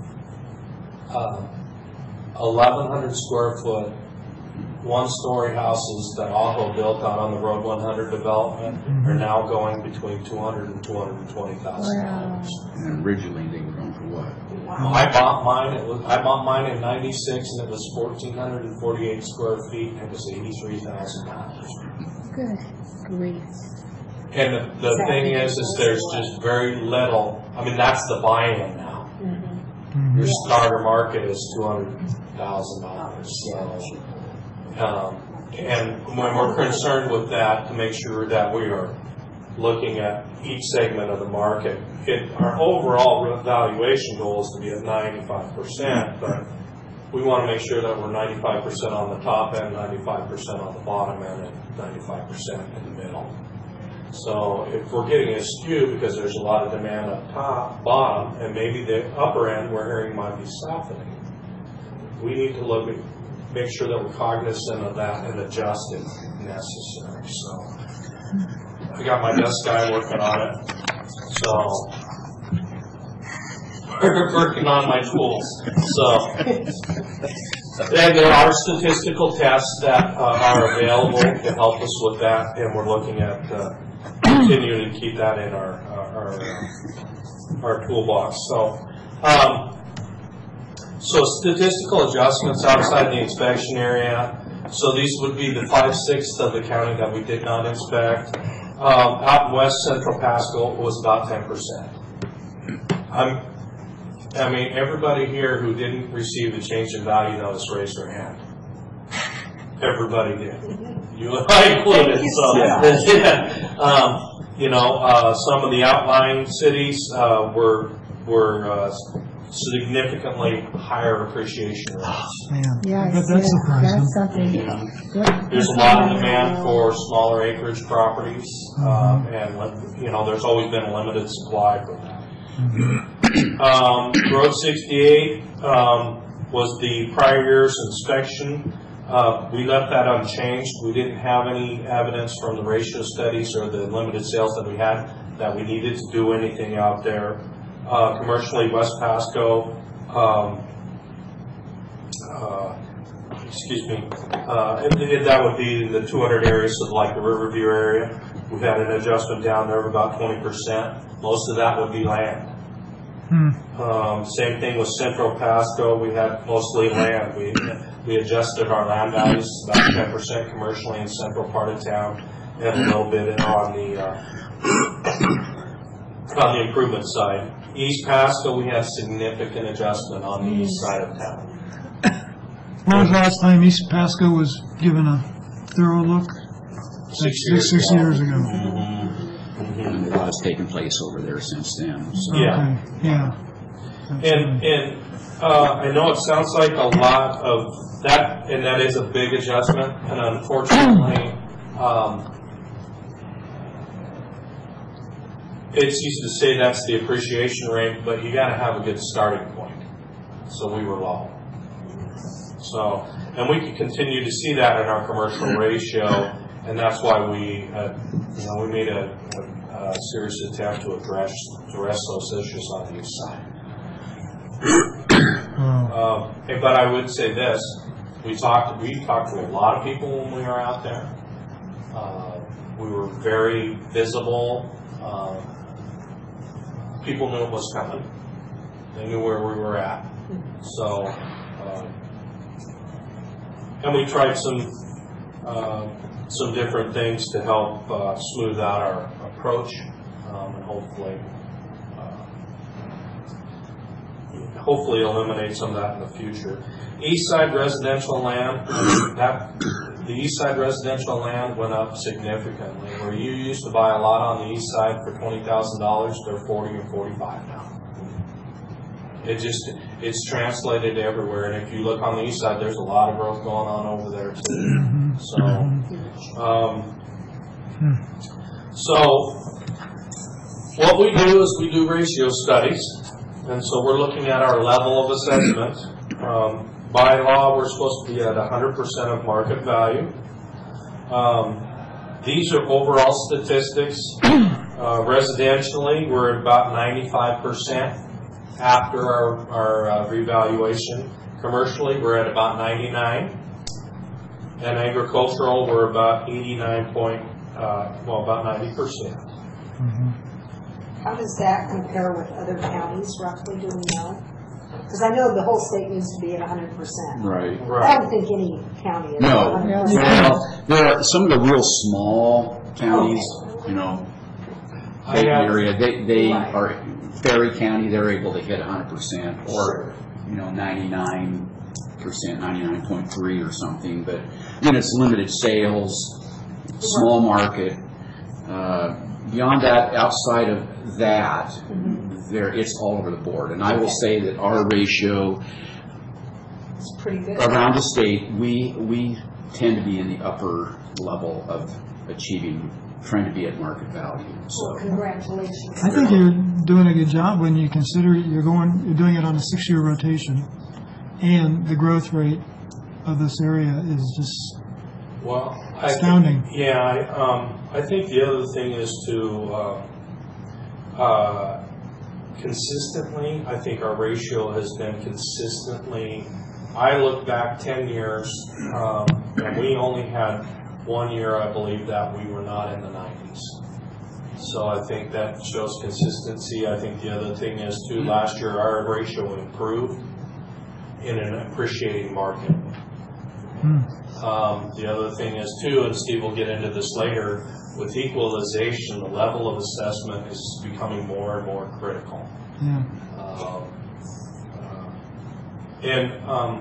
Uh, eleven hundred square foot, one-story houses that Aho built out on the Road one hundred development mm-hmm. are now going between two hundred and two hundred twenty thousand dollars. Wow. And originally they were going for what? Wow. I bought mine. It was I bought mine in ninety-six, and it was fourteen hundred and forty-eight square feet, and it was eighty-three thousand dollars. Good grief. And the, the thing is, is there's just very little. I mean, that's the buy-in now. Mm-hmm. Your starter market is two hundred thousand dollars. So, um, and when we're concerned with that, to make sure that we are looking at each segment of the market, it, our overall valuation goal is to be at ninety-five percent, but we want to make sure that we're ninety-five percent on the top end, ninety-five percent on the bottom end, and ninety-five percent in the middle. So if we're getting a skew because there's a lot of demand up top, bottom, and maybe the upper end we're hearing might be softening, we need to look at, make sure that we're cognizant of that and adjust if necessary. So I got my desk guy working on it. So we're working on my tools. So and there are statistical tests that uh, are available to help us with that, and we're looking at uh, continuing to keep that in our our, our, our toolbox. So. Um, So statistical adjustments outside the inspection area. So these would be the five-sixths of the county that we did not inspect. Um, out in West Central Pasco was about ten percent. I'm, I mean, everybody here who didn't receive the change in value notice raised their hand. Everybody did. You and I included. So, yeah. um, you know, uh, some of the outlying cities uh, were were. Uh, significantly higher appreciation rates. Man, yeah, that, that's surprising. That's something. Yeah. There's a lot of demand for smaller acreage properties, mm-hmm. um, and you know, there's always been a limited supply for that. Mm-hmm. um, Road sixty-eight um, was the prior year's inspection. Uh, we left that unchanged. We didn't have any evidence from the ratio studies or the limited sales that we had that we needed to do anything out there. Uh, commercially, West Pasco, um, uh, excuse me, uh, and, and that would be the two hundred areas, so like the Riverview area. We've had an adjustment down there of about twenty percent. Most of that would be land. Hmm. Um, same thing with Central Pasco, we had mostly land. We, we adjusted our land values about ten percent commercially in central part of town, and a little bit on the, uh, on the improvement side. East Pasco, we had significant adjustment on the east side of town. When was the last time East Pasco was given a thorough look? Six Six, years six ago. years ago. And a lot has taken place over there since then, so. Yeah. Okay, yeah. And, and, uh, I know it sounds like a lot of that, and that is a big adjustment, and unfortunately, um, it's used to say that's the appreciation rate, but you gotta have a good starting point. So we were low. So, and we could continue to see that in our commercial ratio, and that's why we, uh, you know, we made a, a, a serious attempt to address, address those issues on the east side. Wow. Um, but I would say this, we talked, we talked to a lot of people when we were out there. Uh, we were very visible. Uh, people knew it was coming. They knew where we were at. So, uh, and we tried some, uh, some different things to help uh, smooth out our approach, um, and hopefully, hopefully eliminate some of that in the future. East side residential land, that, the east side residential land went up significantly. Where you used to buy a lot on the east side for twenty thousand dollars, they're forty or forty-five now. It just, it's translated everywhere, and if you look on the east side, there's a lot of growth going on over there too. So, um, so what we do is we do ratio studies. And so we're looking at our level of assessment. Um, by law, we're supposed to be at one hundred percent of market value. Um, these are overall statistics. Uh, residentially, we're at about ninety-five percent after our, our uh, revaluation. Commercially, we're at about ninety-nine. And agricultural, we're about eighty-nine point, uh, well, about ninety percent. Mm-hmm. How does that compare with other counties roughly, do we know? Because I know the whole state needs to be at one hundred percent. Right. I don't think any county is at No, one hundred percent. well, there are some of the real small counties, you know, I Bay have- Area, they, they Right. are, Ferry County, they're able to hit one hundred percent, or, you know, ninety-nine percent, ninety-nine point three or something, but then it's limited sales, small market. Uh, Beyond that, outside of that, there, it's all over the board. And I will say that our ratio It's pretty good. around the state, we, we tend to be in the upper level of achieving, trying to be at market value, Well, so. congratulations. I think you're doing a good job when you consider you're going, you're doing it on a six-year rotation, and the growth rate of this area is just Well, I think- astounding. Yeah, I, um, I think the other thing is to, uh, uh, consistently, I think our ratio has been consistently, I look back ten years, um, and we only had one year, I believe, that we were not in the nineties. So I think that shows consistency. I think the other thing is too, last year our ratio improved in an appreciating market. Um, the other thing is too, and Steve will get into this later, with equalization, the level of assessment is becoming more and more critical. Yeah. Um, uh, and um,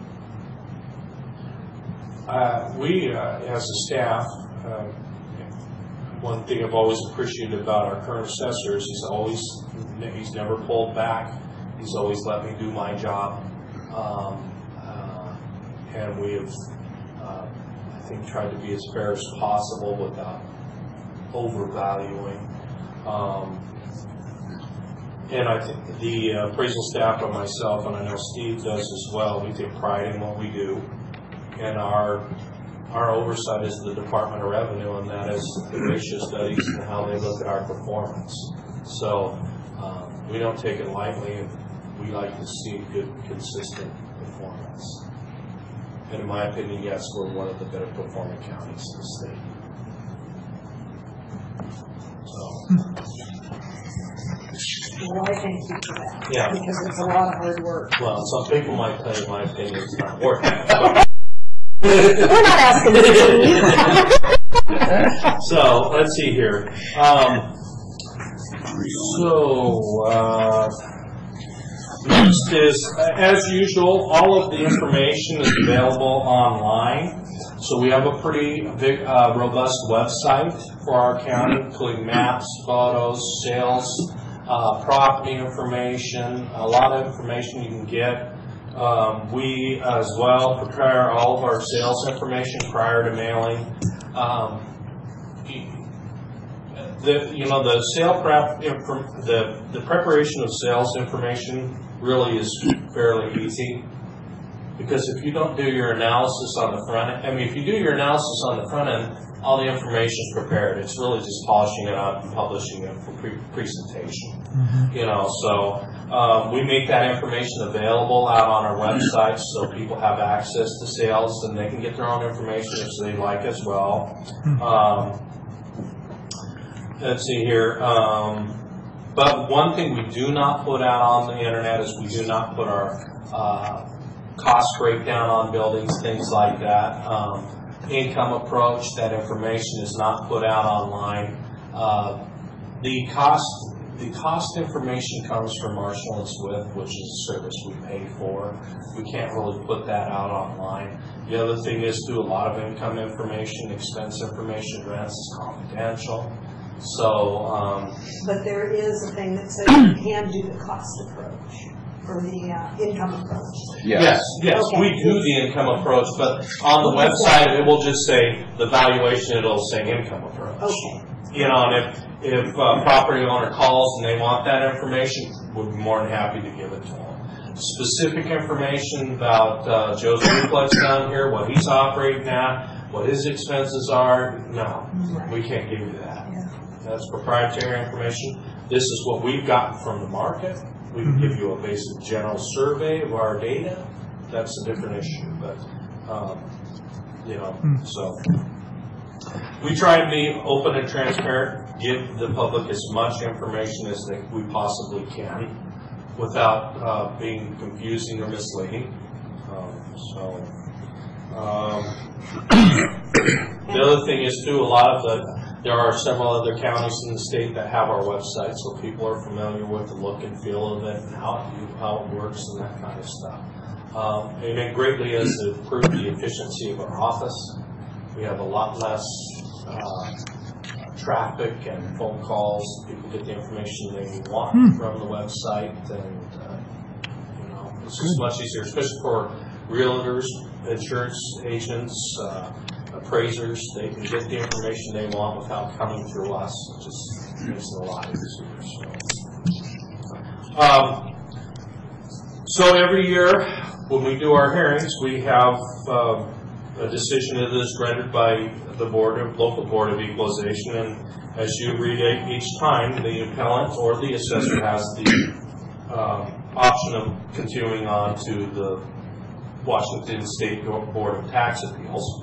uh, we, uh, as a staff, uh, one thing I've always appreciated about our current assessor is he's always, he's never pulled back. He's always let me do my job. Um, uh, and we have, uh, I think, tried to be as fair as possible without overvaluing. Um, and I think the uh, appraisal staff and myself, and I know Steve does as well, we take pride in what we do. And our our oversight is the Department of Revenue, and that is the ratio studies and how they look at our performance. So um, we don't take it lightly, and we like to see good, consistent performance. And in my opinion, yes, we're one of the better performing counties in the state. So. Well, I thank you for that. Yeah. Because it's a lot of hard work. Well, some people might tell you my opinion is not working. We're not asking this of you. So, let's see here. Um, so, uh, next is, as usual, all of the information is available online. So we have a pretty big, uh, robust website for our county, including maps, photos, sales, uh, property information, a lot of information you can get. Um, we as well prepare all of our sales information prior to mailing. Um, the, you know, the sale prep, the, the preparation of sales information really is fairly easy. Because if you don't do your analysis on the front end, I mean, if you do your analysis on the front end, all the information is prepared. It's really just polishing it up and publishing it for pre presentation. Mm-hmm. You know, so um, we make that information available out on our website so people have access to sales and they can get their own information if they like as well. Mm-hmm. um, let's see here. Um, but one thing we do not put out on the internet is we do not put our uh, cost breakdown on buildings, things like that. Um, income approach, that information is not put out online. Uh, the cost the cost information comes from Marshall and Swift, which is a service we pay for. We can't really put that out online. The other thing is, do a lot of income information, expense information, rents is confidential. So, um, but there is a thing that says you can do the cost approach. Or the uh, income approach. Yes, yes, yes okay. We do the income approach, but on the website it will just say the valuation, it'll say income approach. Okay. You know, and if, if a property owner calls and they want that information, we'd be more than happy to give it to them. Specific information about uh, Joe's duplex down here, what he's operating at, what his expenses are, no, right. We can't give you that. Yeah. That's proprietary information. This is what we've gotten from the market. We can give you a basic general survey of our data. That's a different issue, but, um, you know, mm. so. We try to be open and transparent, give the public as much information as they, we possibly can without uh, being confusing or misleading. Um, so, um, the other thing is, too, a lot of the There are several other counties in the state that have our website, so people are familiar with the look and feel of it and how it, how it works and that kind of stuff. Um, and it greatly has improved the efficiency of our office. We have a lot less uh, traffic and phone calls. People get the information they want hmm. from the website, and uh, you know, it's just much easier, especially for realtors, insurance agents, uh, appraisers. They can get the information they want without coming through us. It just makes it a lot easier. So, um, so every year when we do our hearings, we have uh, a decision that is rendered by the board of local board of equalization, and as you read it each time, the appellant or the assessor has the um, option of continuing on to the Washington State Board of Tax Appeals.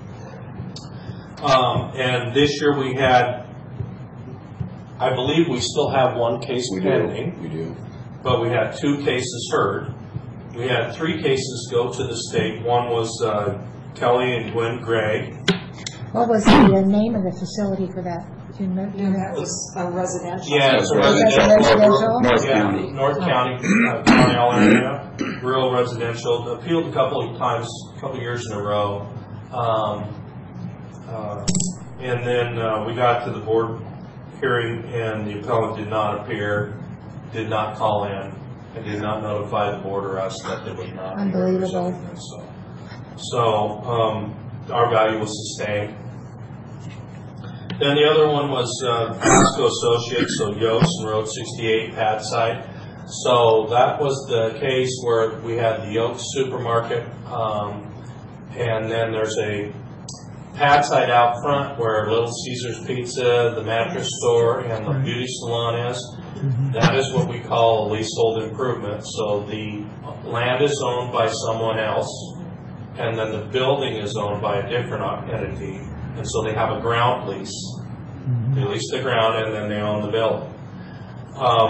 Um, and this year we had, I believe we still have one case we pending. Do. We do. But we had two cases heard. We had three cases go to the state. One was uh, Kelly and Gwen Gray. What was the uh, name of the facility for that? Do you know? No, that was a residential. Yeah, it's a residential. residential. North yeah, County. North County, uh, Cornell area, rural residential. Appealed a couple of times, a couple of years in a row. Um, Uh, and then uh, we got to the board hearing, and the appellant did not appear, did not call in, and did not notify the board or us that they would not be representing them. So, so um, our value was sustained. Then the other one was uh, Costco Associates, so Yost and Road sixty-eight, pad site. So that was the case where we had the Yost supermarket, um, and then there's a pad site out front where Little Caesars Pizza, the mattress store, and the beauty salon is. Mm-hmm. That is what we call a leasehold improvement. So the land is owned by someone else, and then the building is owned by a different entity. And so they have a ground lease. Mm-hmm. They lease the ground, and then they own the building. Um,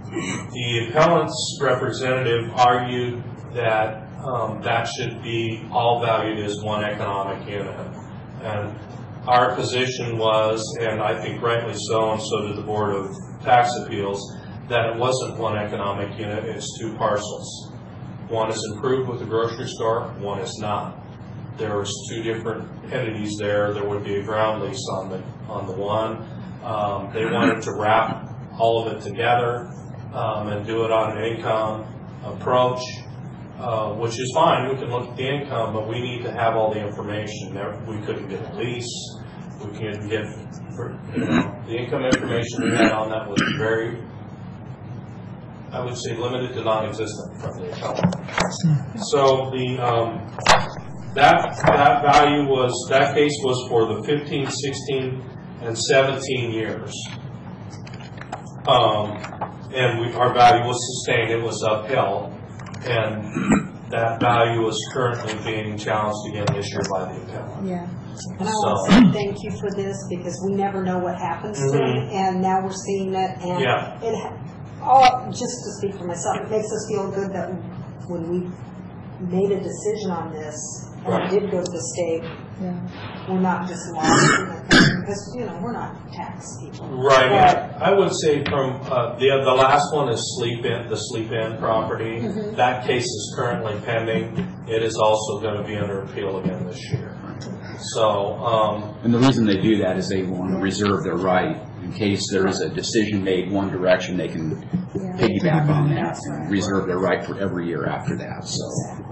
the appellant's representative argued that um, that should be all valued as one economic unit. And our position was, and I think rightly so, and so did the Board of Tax Appeals, that it wasn't one economic unit, it's two parcels. One is improved with the grocery store, one is not. There was two different entities there. There would be a ground lease on the on the one. Um, they wanted to wrap all of it together um, and do it on an income approach, uh, which is fine. We can look at the income, but we need to have all the information. There, we couldn't get a lease. We couldn't get for, you know, the income information we had on that was very, I would say, limited to non-existent from the appellant. So the um, that that value was that case was for the fifteen, sixteen, and seventeen years, um, and we, our value was sustained. It was uphill, and that value is currently being challenged again this year by the appellant. Yeah. And I want to So- say thank you for this, because we never know what happens to them, Mhm. and now we're seeing it, and Yeah. it, ha- all, just to speak for myself, it makes us feel good that when we made a decision on this, and Right. it did go to the state, Yeah. we're not just lost in it, because, you know, we're not tax people. Right. But- Yeah. I would say from uh, the the last one is Sleep In, the Sleep In property. Mhm. That case is currently pending. It is also going to be under appeal again this year. So, um, And the reason they do that is they want to reserve their right in case there is a decision made one direction, they can piggyback on that and reserve their right for every year after that, so.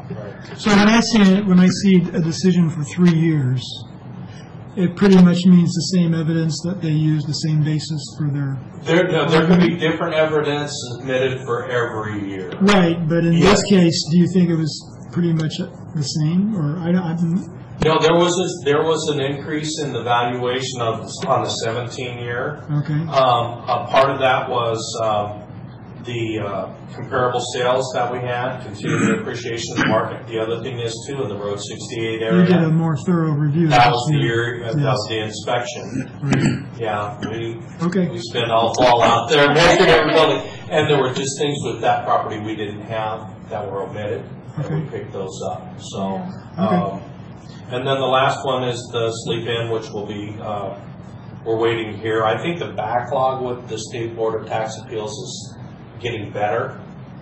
So when I see, it- when I see a decision for three years, it pretty much means the same evidence that they use, the same basis for their, there no, there can be different evidence submitted for every year. right, but in this Yeah. case, do you think it was pretty much the same, or I don't, I'm, No, there was a, there was an increase in the valuation of on the seventeen year. okay, Um, a part of that was um, the uh, comparable sales that we had, continued appreciation of the market. The other thing is too, in the Road sixty-eight you did a area, more thorough review. that was the this year, uh, that Yes. was the inspection. Right. Yeah, we, Okay, we spent all fall out there measuring every building. And there were just things with that property we didn't have that were omitted, and we Okay. picked those up. So, Okay. um, and then the last one is the Sleep In, which will be, uh, we're waiting here. I think the backlog with the State Board of Tax Appeals is getting better.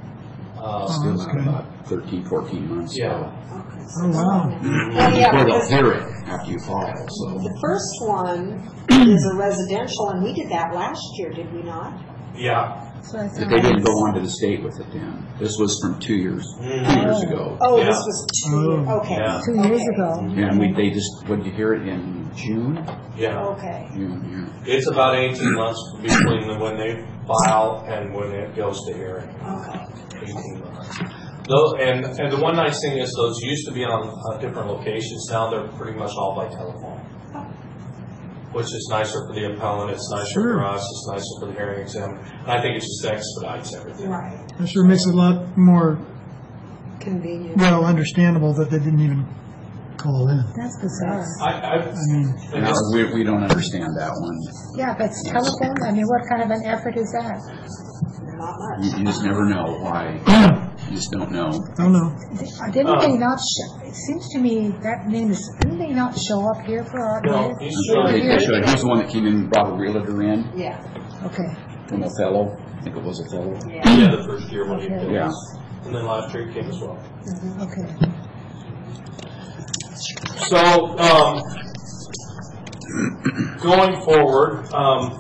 Uh, Oh, that's Still good. about thirteen, fourteen months. Yeah. Okay, so Oh, wow. Well, yeah, Before they'll because hear it after you file, so. the first one is a residential, and we did that last year, did we not? Yeah. So I But thought- they didn't go on to the state with it then. This was from two years, two Mhm. years ago. Oh, Yeah. this was two, Oh. okay. Yeah. Two years Okay. ago. And we, they just, what did you hear it in June? Yeah. Okay. June, It's about eighteen months between the- when they file and when it goes to hearing. Okay. eighteen months. Those, and, and the one nice thing is those used to be on uh, different locations. Now they're pretty much all by telephone, which is nicer for the appellant. It's nicer Sure. for us. It's nicer for the hearing examiner. And I think it just expedites everything. Right, that sure makes it a lot more, convenient. well, understandable that they didn't even call in. That's bizarre. I, I, I mean, and No, this- we, we don't understand that one. Yeah, but it's telephone, I mean, what kind of an effort is that? Not You, much. you just never know why. You just don't know. I don't know. Didn't they Um, not, sh- it seems to me that name is, didn't they not show up here for our No, meeting? he's I'm sure they Here. should. He's the one that came in and brought a realtor in Yeah, Okay, from Othello. I think it was Othello. yeah. yeah, the first year when he Okay. did Yeah. this. And then last year he came as well. okay. So, um, going forward, um,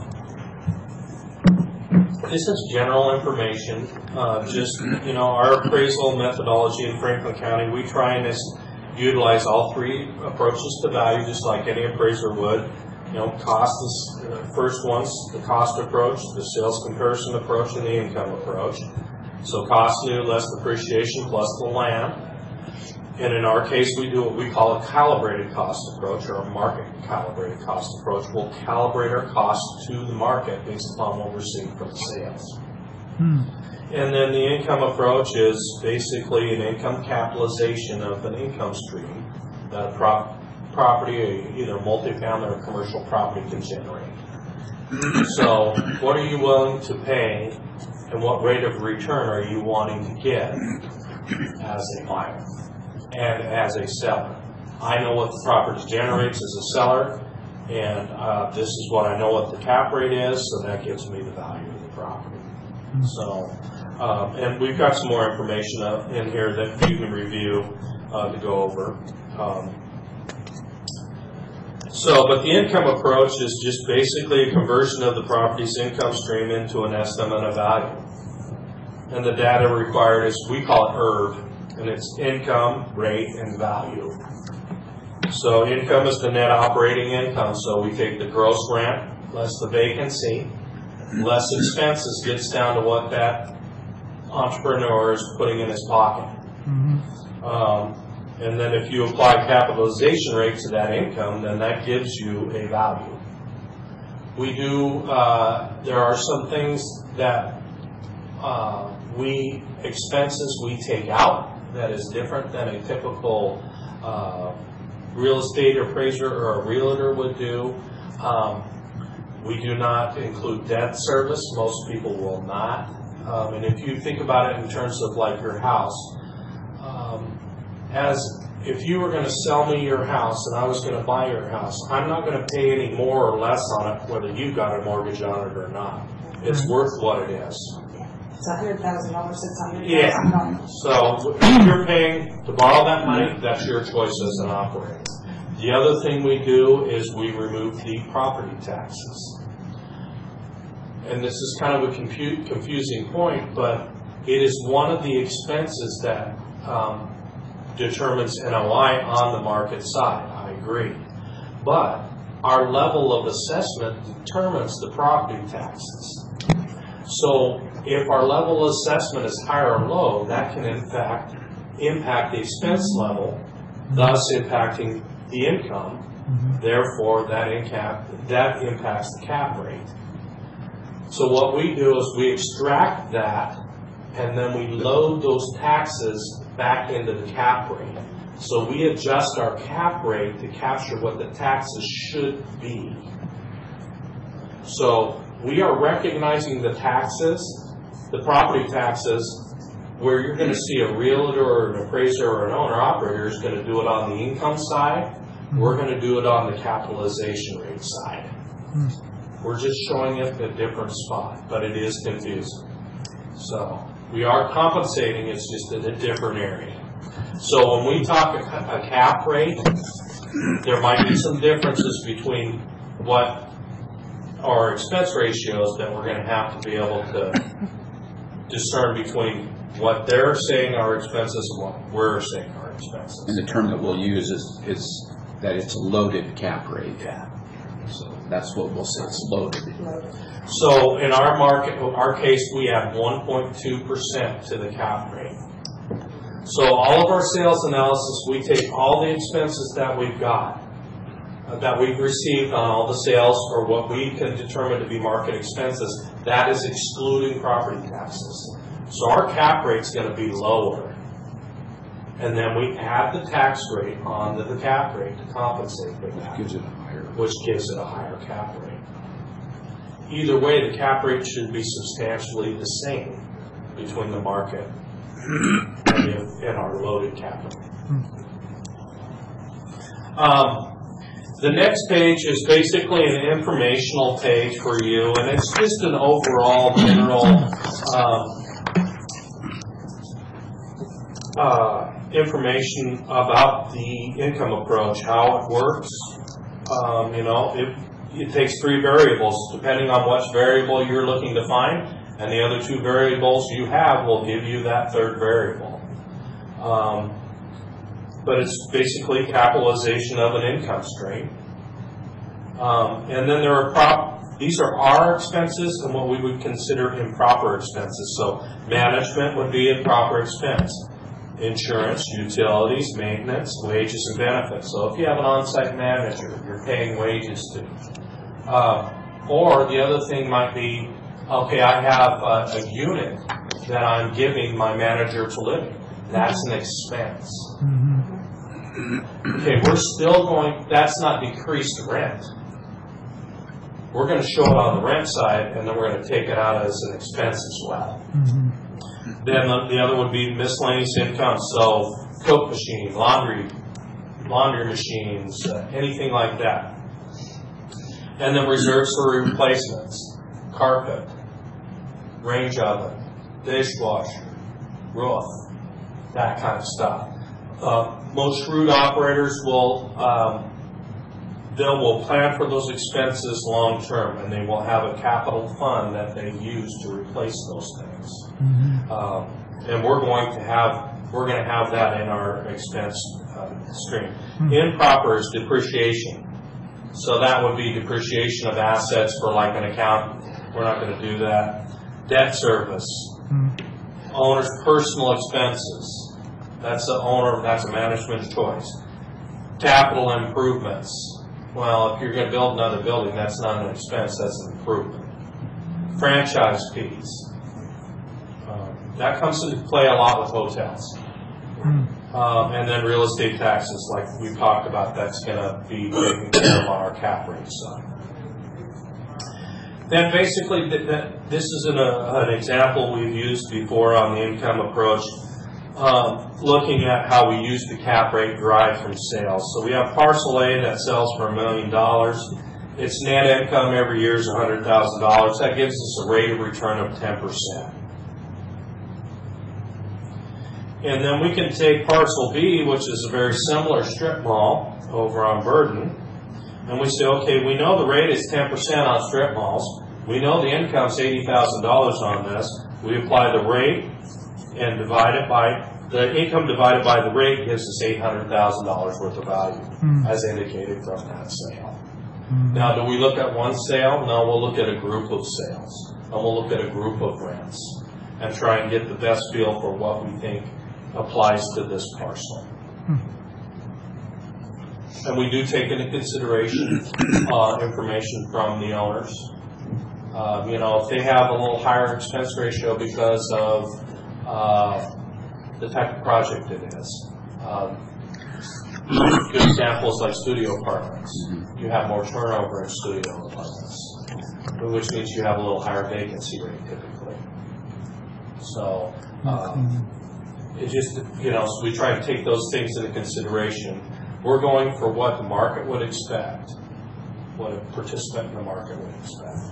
this is general information, uh, just, you know, our appraisal methodology in Franklin County, we try and is- utilize all three approaches to value, just like any appraiser would. You know, cost is, uh, first one's the cost approach, the sales comparison approach, and the income approach. So cost new less depreciation plus the land. And in our case, we do what we call a calibrated cost approach, or a market calibrated cost approach. We'll calibrate our costs to the market based upon what we're seeing from the sales. Hmm. And then the income approach is basically an income capitalization of an income stream that a prop, property, either multifamily or commercial property, can generate. So what are you willing to pay and what rate of return are you wanting to get as a buyer and as a seller. I know what the property generates as a seller, and uh, this is what I know what the cap rate is, so that gives me the value of the property. So, um, and we've got some more information uh, in here that you can review uh, to go over. Um, So, but the income approach is just basically a conversion of the property's income stream into an estimate of value. And the data required is, we call it E R B, and it's income, rate, and value. So income is the net operating income, so we take the gross rent, less the vacancy, less expenses, gets down to what that entrepreneur is putting in his pocket. Mm-hmm. Um, And then if you apply capitalization rate to that income, then that gives you a value. We do, uh, there are some things that uh, we, expenses we take out that is different than a typical uh, real estate appraiser or a realtor would do. Um, we do not include debt service. Most people will not. Um, and if you think about it in terms of like your house, um, as if you were going to sell me your house and I was going to buy your house, I'm not going to pay any more or less on it whether you got a mortgage on it or not. It's worth what it is. It's a hundred thousand dollars, it's a hundred Yeah. thousand dollars. So if you're paying to borrow that money, that's your choice as an operator. The other thing we do is we remove the property taxes. And this is kind of a confu- confusing point, but it is one of the expenses that um, determines N O I on the market side. I agree. But our level of assessment determines the property taxes. So if our level of assessment is high or low, that can in fact impact the expense level, thus impacting the income. Therefore, that, incap, that impacts the cap rate. So what we do is we extract that, and then we load those taxes back into the cap rate. So we adjust our cap rate to capture what the taxes should be. So we are recognizing the taxes, the property taxes, where you're going to see a realtor or an appraiser or an owner-operator is going to do it on the income side. We're going to do it on the capitalization rate side. We're just showing it a different spot, but it is confusing. So we are compensating, it's just in a different area. So when we talk a, a cap rate, there might be some differences between what our expense ratios that we're going to have to be able to discern between what they're saying our expenses and what we're saying our expenses. And the term that we'll use is, is that it's a loaded cap rate. Yeah. So that's what we'll say, it's loaded. So in our market, our case, we add one point two percent to the cap rate. So all of our sales analysis, we take all the expenses that we've got, uh, that we've received on all the sales, or what we can determine to be market expenses. That is excluding property taxes. So our cap rate's going to be lower. And then we add the tax rate onto the cap rate to compensate for that, Gives it a higher. which gives it a higher cap rate. Either way, the cap rate should be substantially the same between the market and, the, and our loaded capital. Um, the next page is basically an informational page for you, and it's just an overall general um, uh, information about the income approach, how it works. Um, you know, it, it takes three variables, depending on which variable you're looking to find, and the other two variables you have will give you that third variable. Um, but it's basically capitalization of an income stream. Um, and then there are prop, these are our expenses and what we would consider improper expenses. So management would be improper expense. Insurance, utilities, maintenance, wages, and benefits. So if you have an on-site manager, you're paying wages to. Uh, or the other thing might be, okay, I have a, a unit that I'm giving my manager to live in. That's an expense. Okay, we're still going, that's not decreased rent. we're going to show it on the rent side, and then we're going to take it out as an expense as well. Mhm. Then the the other would be miscellaneous income, so coat machine, laundry, laundry machines, uh, anything like that. And then reserves for replacements, carpet, range oven, dishwasher, roof, that kind of stuff. Uh, most shrewd operators will, um, they will plan for those expenses long term, and they will have a capital fund that they use to replace those things. Mhm. Um, and we're going to have we're going to have that in our expense uh, stream. Improper is depreciation. So that would be depreciation of assets for like an account. We're not going to do that. Debt service. Mhm. Owner's personal expenses. That's the owner, that's a management choice. Capital improvements. Well, if you're going to build another building, that's not an expense, that's an improvement. Franchise fees. Um, that comes into play a lot with hotels. Mhm. Um, and then real estate taxes, like we talked about, that's going to be taken care of on our cap rate side. Then basically, th th this is an, uh, an example we've used before on the income approach, um, looking at how we use the cap rate derived from sales. So we have parcel A that sells for a million dollars. Its net income every year is one hundred thousand dollars. That gives us a rate of return of ten percent. And then we can take parcel B, which is a very similar strip mall over on Burden, and we say, okay, we know the rate is ten percent on strip malls. We know the income's eighty thousand dollars on this. We apply the rate and divide it by, the income divided by the rate gives us eight hundred thousand dollars worth of value, Mm. as indicated from that sale. Mhm. Now, do we look at one sale? No, we'll look at a group of sales, and we'll look at a group of rents, and try and get the best feel for what we think applies to this parcel. And we do take into consideration uh, information from the owners. Uh, you know, if they have a little higher expense ratio because of uh, the type of project it is. Um, good examples like studio apartments. You have more turnover in studio apartments, which means you have a little higher vacancy rate typically. So, um, it just, you know, so we try to take those things into consideration. We're going for what the market would expect, what a participant in the market would expect.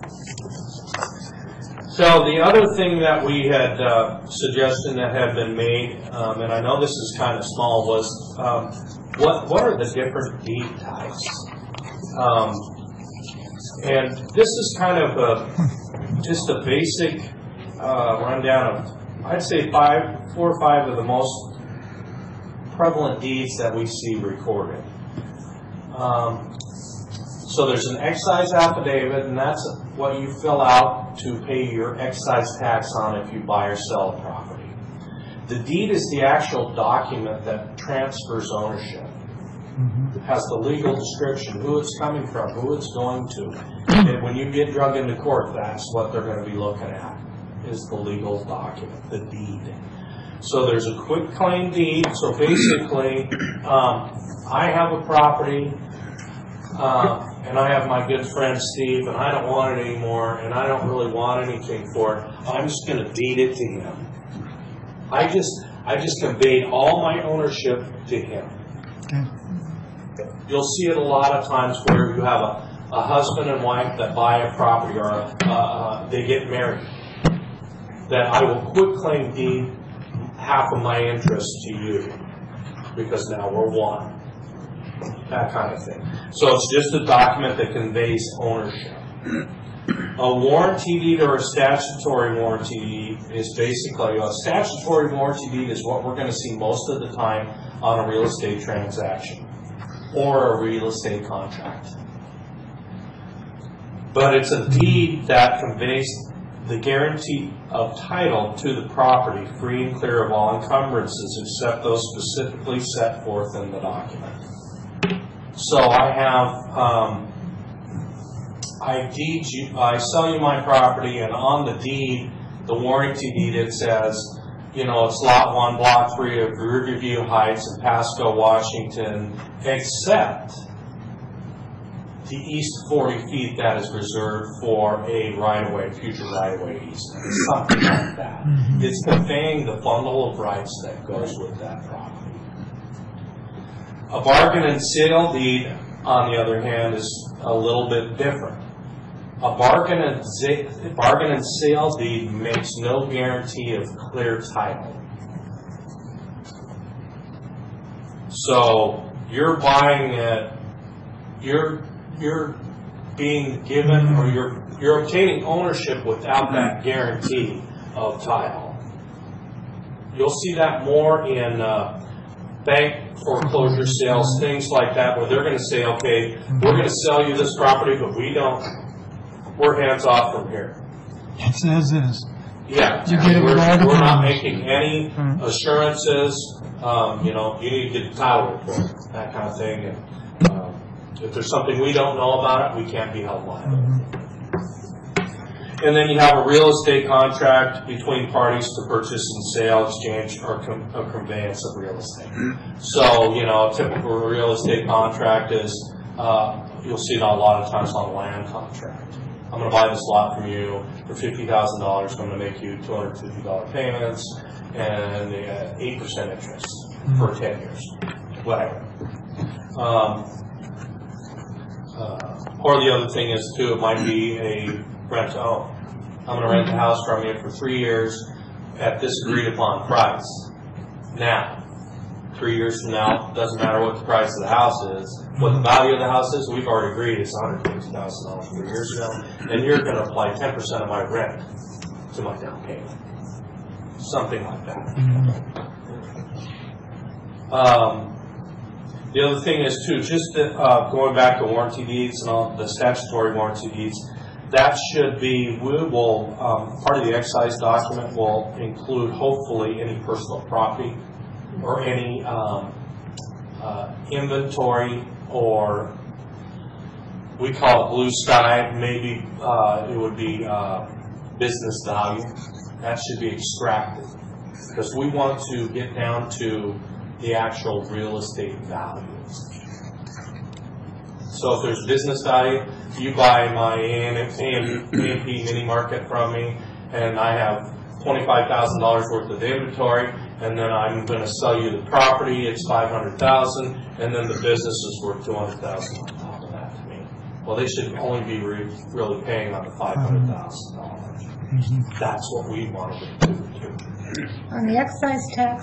So the other thing that we had, uh, suggestion that had been made, um, and I know this is kind of small, was um, what, what are the different deed types? Um, and this is kind of a, just a basic uh, rundown of, I'd say five, four or five of the most prevalent deeds that we see recorded. Um, so there's an excise affidavit, and that's what you fill out to pay your excise tax on if you buy or sell a property. The deed is the actual document that transfers ownership. It has the legal description, who it's coming from, who it's going to. And when you get drug into court, that's what they're going to be looking at, is the legal document, the deed. So there's a quit claim deed. So basically, um, I have a property, uh, and I have my good friend Steve, and I don't want it anymore, and I don't really want anything for it. I'm just going to deed it to him. I just, I just conveyed all my ownership to him. Okay. You'll see it a lot of times where you have a, a husband and wife that buy a property, or a, uh, they get married, that I will quit claim deed half of my interest to you, because now we're one. That kind of thing. So it's just a document that conveys ownership. A warranty deed or a statutory warranty deed is basically, a statutory warranty deed is what we're going to see most of the time on a real estate transaction or a real estate contract. But it's a deed that conveys the guarantee of title to the property, free and clear of all encumbrances except those specifically set forth in the document. So I have, um, I deed you, I sell you my property, and on the deed, the warranty deed, it says, you know, it's lot one, block three of Riverview Heights in Pasco, Washington, except the east forty feet that is reserved for a right-of-way, future right-of-way easement, something like that. It's conveying the bundle of rights that goes with that property. A bargain and sale deed, on the other hand, is a little bit different. A bargain and, za- bargain and sale deed makes no guarantee of clear title. So you're buying it, you're you're being given, or you're you're obtaining ownership without that guarantee of title. You'll see that more in uh, bank foreclosure sales, things like that, where they're going to say, okay, we're going to sell you this property, but we don't, we're hands off from here. It's as is. Yeah, You get it we're, with all the we're not terms. making any Mm. assurances. Um, you know, you need to get the title report, that kind of thing. And um, if there's something we don't know about it, we can't be held liable. Mhm. And then you have a real estate contract between parties to purchase and sale, exchange, or com- a conveyance of real estate. So, you know, a typical real estate contract is, uh, you'll see it a lot of times on a land contract. I'm going to buy this lot from you for fifty thousand dollars. I'm going to make you two hundred fifty dollars payments and uh, eight percent interest for ten years, whatever. Um, uh, or the other thing is, too, it might be a rent to own. I'm going to rent the house from you for three years at this agreed upon price. Now, three years from now, doesn't matter what the price of the house is, what the value of the house is, we've already agreed it's one hundred fifty thousand dollars three years ago, and you're going to apply ten percent of my rent to my down payment. Something like that. Um, the other thing is, too, just uh, going back to warranty deeds and all the statutory warranty deeds, that should be, we will, um, part of the excise document will include hopefully any personal property or any um, uh, inventory, or we call it blue sky, maybe uh, it would be uh, business value. That should be extracted because we want to get down to the actual real estate value. So if there's business value, you buy my A and P mini market from me, and I have twenty-five thousand dollars worth of inventory, and then I'm going to sell you the property, it's five hundred thousand dollars, and then the business is worth two hundred thousand dollars on top of that to me. Well, they should only be re- really paying on the five hundred thousand dollars. That's what we wanted to do. On the excise tax,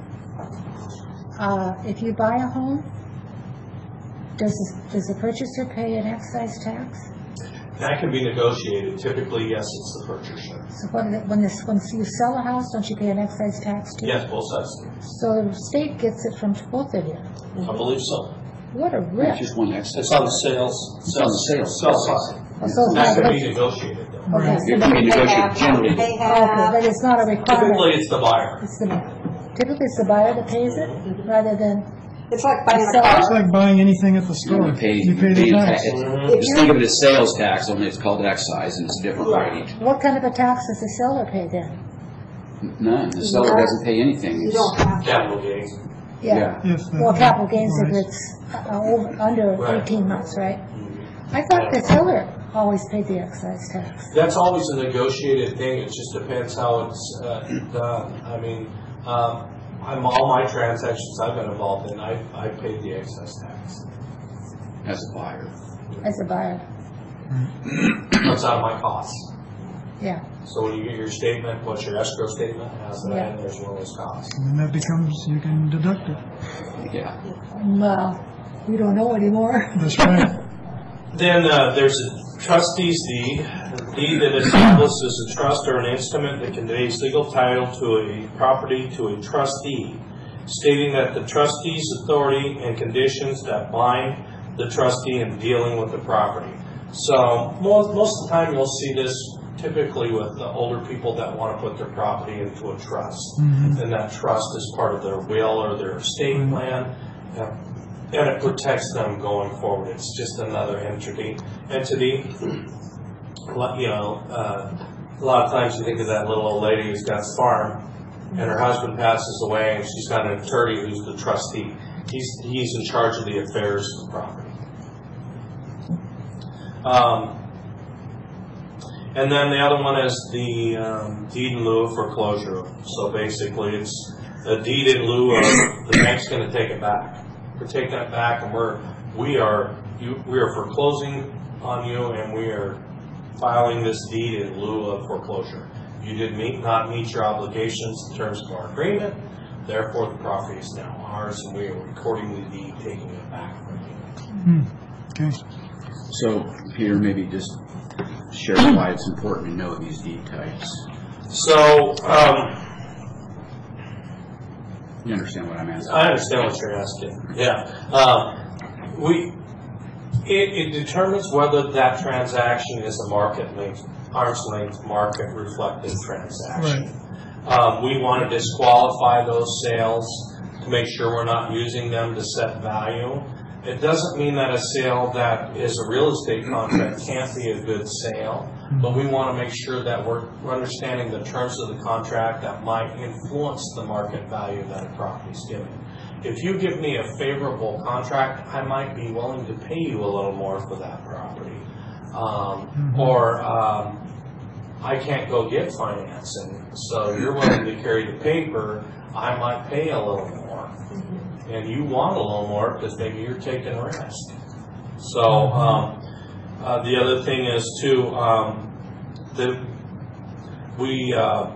uh, if you buy a home, does, does the purchaser pay an excise tax? That can be negotiated. Typically, yes, it's the purchaser. So when, it- when this, when you sell a house, don't you pay an excise tax too? Yes, both sides. So the state gets it from both of you. I believe so. What a It's rip. just one excess. It's on the sales. It's on the sales. Sales side. Oh, so That it's can be not- negotiated, though. Okay, It so can be then- negotiated generally. They okay, have, but it's not a Typically, requirement. it's the buyer. It's the, typically it's the buyer that pays it, rather than, it's like buying a So- It's car. like buying anything at the You store. pay, You pay the pay tax. ta- Mhm. Just think of it as sales tax, only it's called excise, and it's a different rate. what kind of a tax does the seller pay then? None, the seller doesn't pay anything. You It's- don't have to. Capital gains. Yeah. If the- Well, capital gains if Right. it's uh, over, under Right. eighteen months, right? I thought the seller always paid the excise tax. That's always a negotiated thing. It just depends how it's uh, done. I mean, um, I'm, all my transactions I've been involved in, I, I paid the excess tax. As a buyer. As a buyer, Comes out of my costs. yeah. So when you get your statement, what's your escrow statement, has that, and there's one of those costs. And then that becomes, you can deduct it. Yeah. Well, we don't know anymore. That's right. Then uh, there's a trustee's deed, a deed that establishes a trust or an instrument that conveys legal title to a property to a trustee, stating that the trustee's authority and conditions that bind the trustee in dealing with the property. So most, most of the time you'll see this typically with the older people that want to put their property into a trust. Mhm. And that trust is part of their will or their estate plan. Yeah. And it protects them going forward. It's just another entity. Entity, Like, you know, uh, a lot of times you think of that little old lady who's got a farm, and her husband passes away, and she's got an attorney who's the trustee. He's he's in charge of the affairs of the property. Um, and then the other one is the um, deed in lieu of foreclosure. So basically, it's a deed in lieu of the bank's going to take it back. We're taking it back, and we're we are you we are foreclosing on you, and we are filing this deed in lieu of foreclosure. You did meet not meet your obligations in terms of our agreement. Therefore, the property is now ours, and we are recording the deed, taking it back from you. Hmm. Okay. So, Peter, maybe just share why it's important to know these deed types. So, um, You understand what I'm asking? I understand what you're asking. Yeah. Um, we, it, it determines whether that transaction is a market length, arm's length market reflective transaction. Right. Um, we want to disqualify those sales to make sure we're not using them to set value. It doesn't mean that a sale that is a real estate contract can't be a good sale, but we want to make sure that we're understanding the terms of the contract that might influence the market value that a property is given. If you give me a favorable contract, I might be willing to pay you a little more for that property. Um, or um, I can't go get financing, so you're willing to carry the paper, I might pay a little more. And you want a little more because maybe you're taking risk. So um, uh, the other thing is too, um, the, we, uh,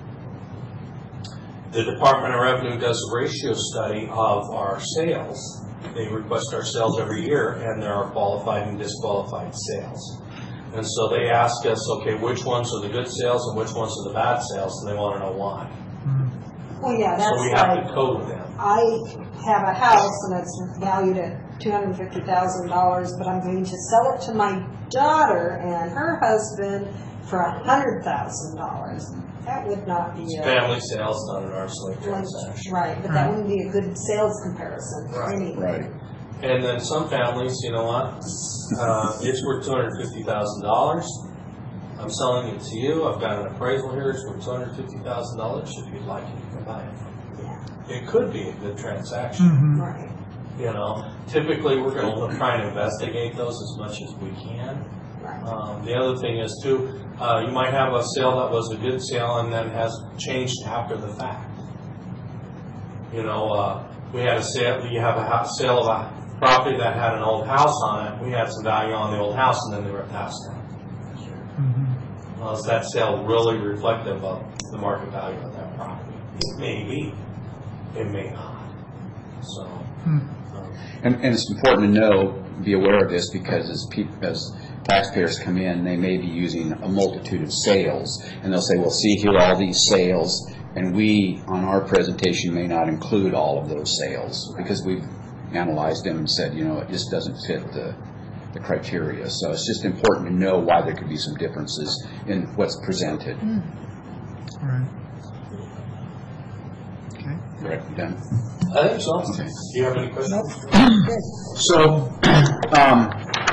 the Department of Revenue does a ratio study of our sales. They request our sales every year, and there are qualified and disqualified sales. And so they ask us, okay, which ones are the good sales and which ones are the bad sales, and they want to know why. Well, yeah, that's So we have like, to code them. I have a house and it's valued at two hundred fifty thousand dollars, but I'm going to sell it to my daughter and her husband for one hundred thousand dollars. That would not be a... Family sales, not an arm's length transaction. Right, but that wouldn't be a good sales comparison Right. anyway. And then some families, you know what, uh, it's worth two hundred fifty thousand dollars. I'm selling it to you. I've got an appraisal here. It's worth two hundred fifty thousand dollars. If you'd like it, you can buy it. Yeah, It could be a good transaction. Mm-hmm. right. You know, typically we're going to try and investigate those as much as we can. Right. Um, the other thing is too, uh, you might have a sale that was a good sale and then has changed after the fact. You know, uh, we had a sale. You have a house, sale of a property that had an old house on it. We had some value on the old house, and then they ripped the house down. Mm-hmm. Uh, is that sale really reflective of the market value of that property? It may be. It may not. So. Um, And, and it's important to know, be aware of this, because as people, as taxpayers come in, they may be using a multitude of sales, and they'll say, well, see, here are all these sales, and we, on our presentation, may not include all of those sales, because we've analyzed them and said, you know, it just doesn't fit the, the criteria. So it's just important to know why there could be some differences in what's presented. Right. Okay. Correct, you done? I think so. Okay. Do you have any questions? So, um,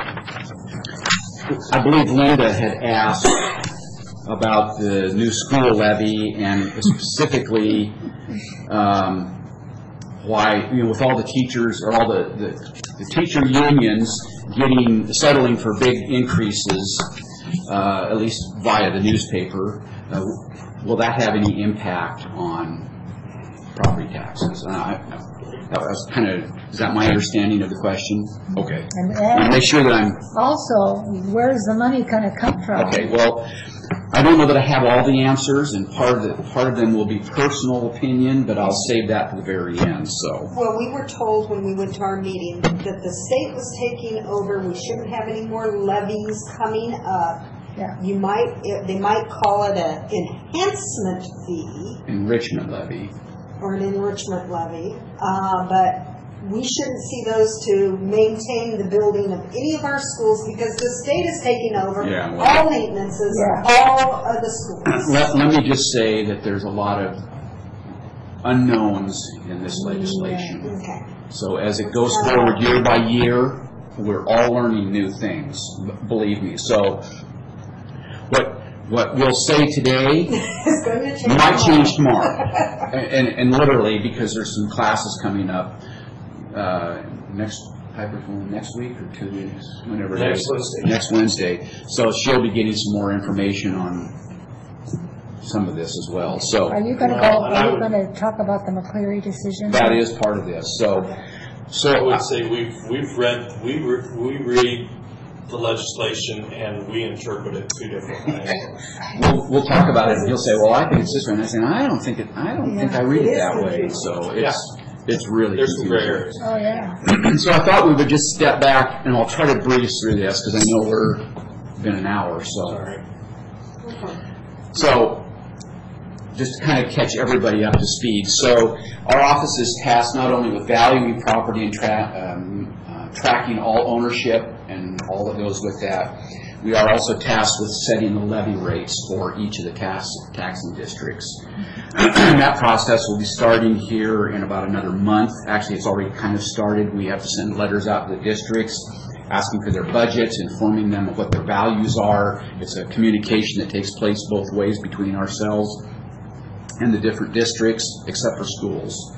I believe Linda had asked about the new school levy, and specifically um, why, you know, with all the teachers, or all the, the, the teacher unions getting, settling for big increases, uh, at least via the newspaper, uh, will that have any impact on property taxes? Uh, I, that was kind of, is that my understanding of the question? Okay. And I want to then make sure that I'm, also, where's the money gonna come from? okay, well, I don't know that I have all the answers, and part of the, part of them will be personal opinion, but I'll save that to the very end, so. Well, we were told when we went to our meeting that the state was taking over, we shouldn't have any more levies coming up. Yeah. You might, it- they might call it an enhancement fee Enrichment levy. or an enrichment levy, uh, but we shouldn't see those to maintain the building of any of our schools because the state is taking over Yeah, well- all maintenances, Yeah. all of the schools. Let, let me just say that there's a lot of unknowns in this legislation. Okay. So as it goes forward year by year, we're all learning new things, b- believe me. So what what we'll say today It's going to change. might tomorrow. change tomorrow. And, and literally, because there's some classes coming up uh, next Piper's going next week or two weeks, whenever it Next is. Wednesday. Next Wednesday. So she'll be getting some more information on some of this as well. So Are you gonna Well, go, and I are you would- gonna talk about the McCleary decision? that is part of this. So, so I would say we've, we've read, we, re- we read the legislation and we interpret it two different ways. We'll, we'll talk about it, and he'll say, well, I think it's this way, and I say, I don't think it, I don't think I read It it is that way, confusing. so it's, it's really There's some gray confusing. areas. Oh, yeah. So I thought we would just step back, and I'll try to breeze through this, because I know we're, been an hour, so. Sorry. So, just to kind of catch everybody up to speed. So, our office is tasked not only with valuing property and tra- um, uh, tracking all ownership and all that goes with that, we are also tasked with setting the levy rates for each of the tax taxing districts. That process will be starting here in about another month. Actually, it's already kind of started. We have to send letters out to the districts asking for their budgets, informing them of what their values are. It's a communication that takes place both ways between ourselves and the different districts, except for schools.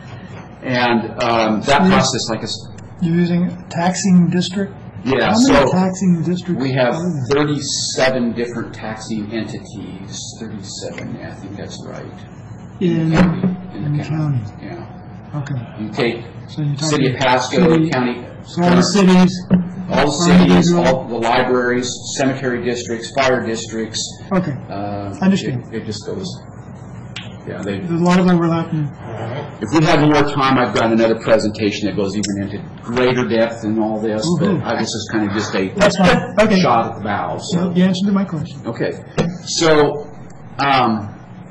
And um, that process, like I s- You're using a taxing district? yeah, How so many taxing districts? we have are there? thirty-seven different taxing entities. thirty-seven, yeah, I think that's right. In, In in the the county, Yeah. okay. You take So you're talking. City of Pasco, city- county, So all the cities, all the or cities, individual- all the libraries, cemetery districts, fire districts. okay, uh, Understand. It it just goes, yeah, they, there's a lot of overlapping. if we had more time, I've got another presentation that goes even into greater depth in all this, but Mhm. I guess it's kind of just a That's fine, okay. shot at the bow, so. So you answered my question. Okay, so, um,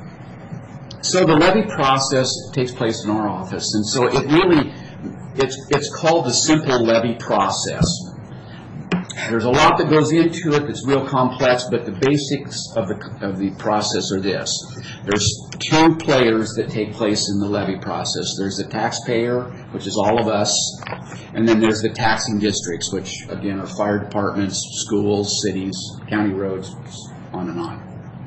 so the levy process takes place in our office, and so it really, it's, it's called the simple levy process. There's a lot that goes into it that's real complex, but the basics of the, of the process are this. There's two players that take place in the levy process. There's the taxpayer, which is all of us, and then there's the taxing districts, which again are fire departments, schools, cities, county roads, on and on.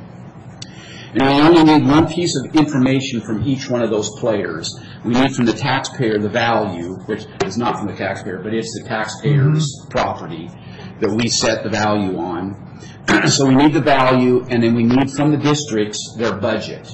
And we only need one piece of information from each one of those players. We need from the taxpayer the value, which is not from the taxpayer, but it's the taxpayer's property that we set the value on. So we need the value, and then we need from the districts their budget.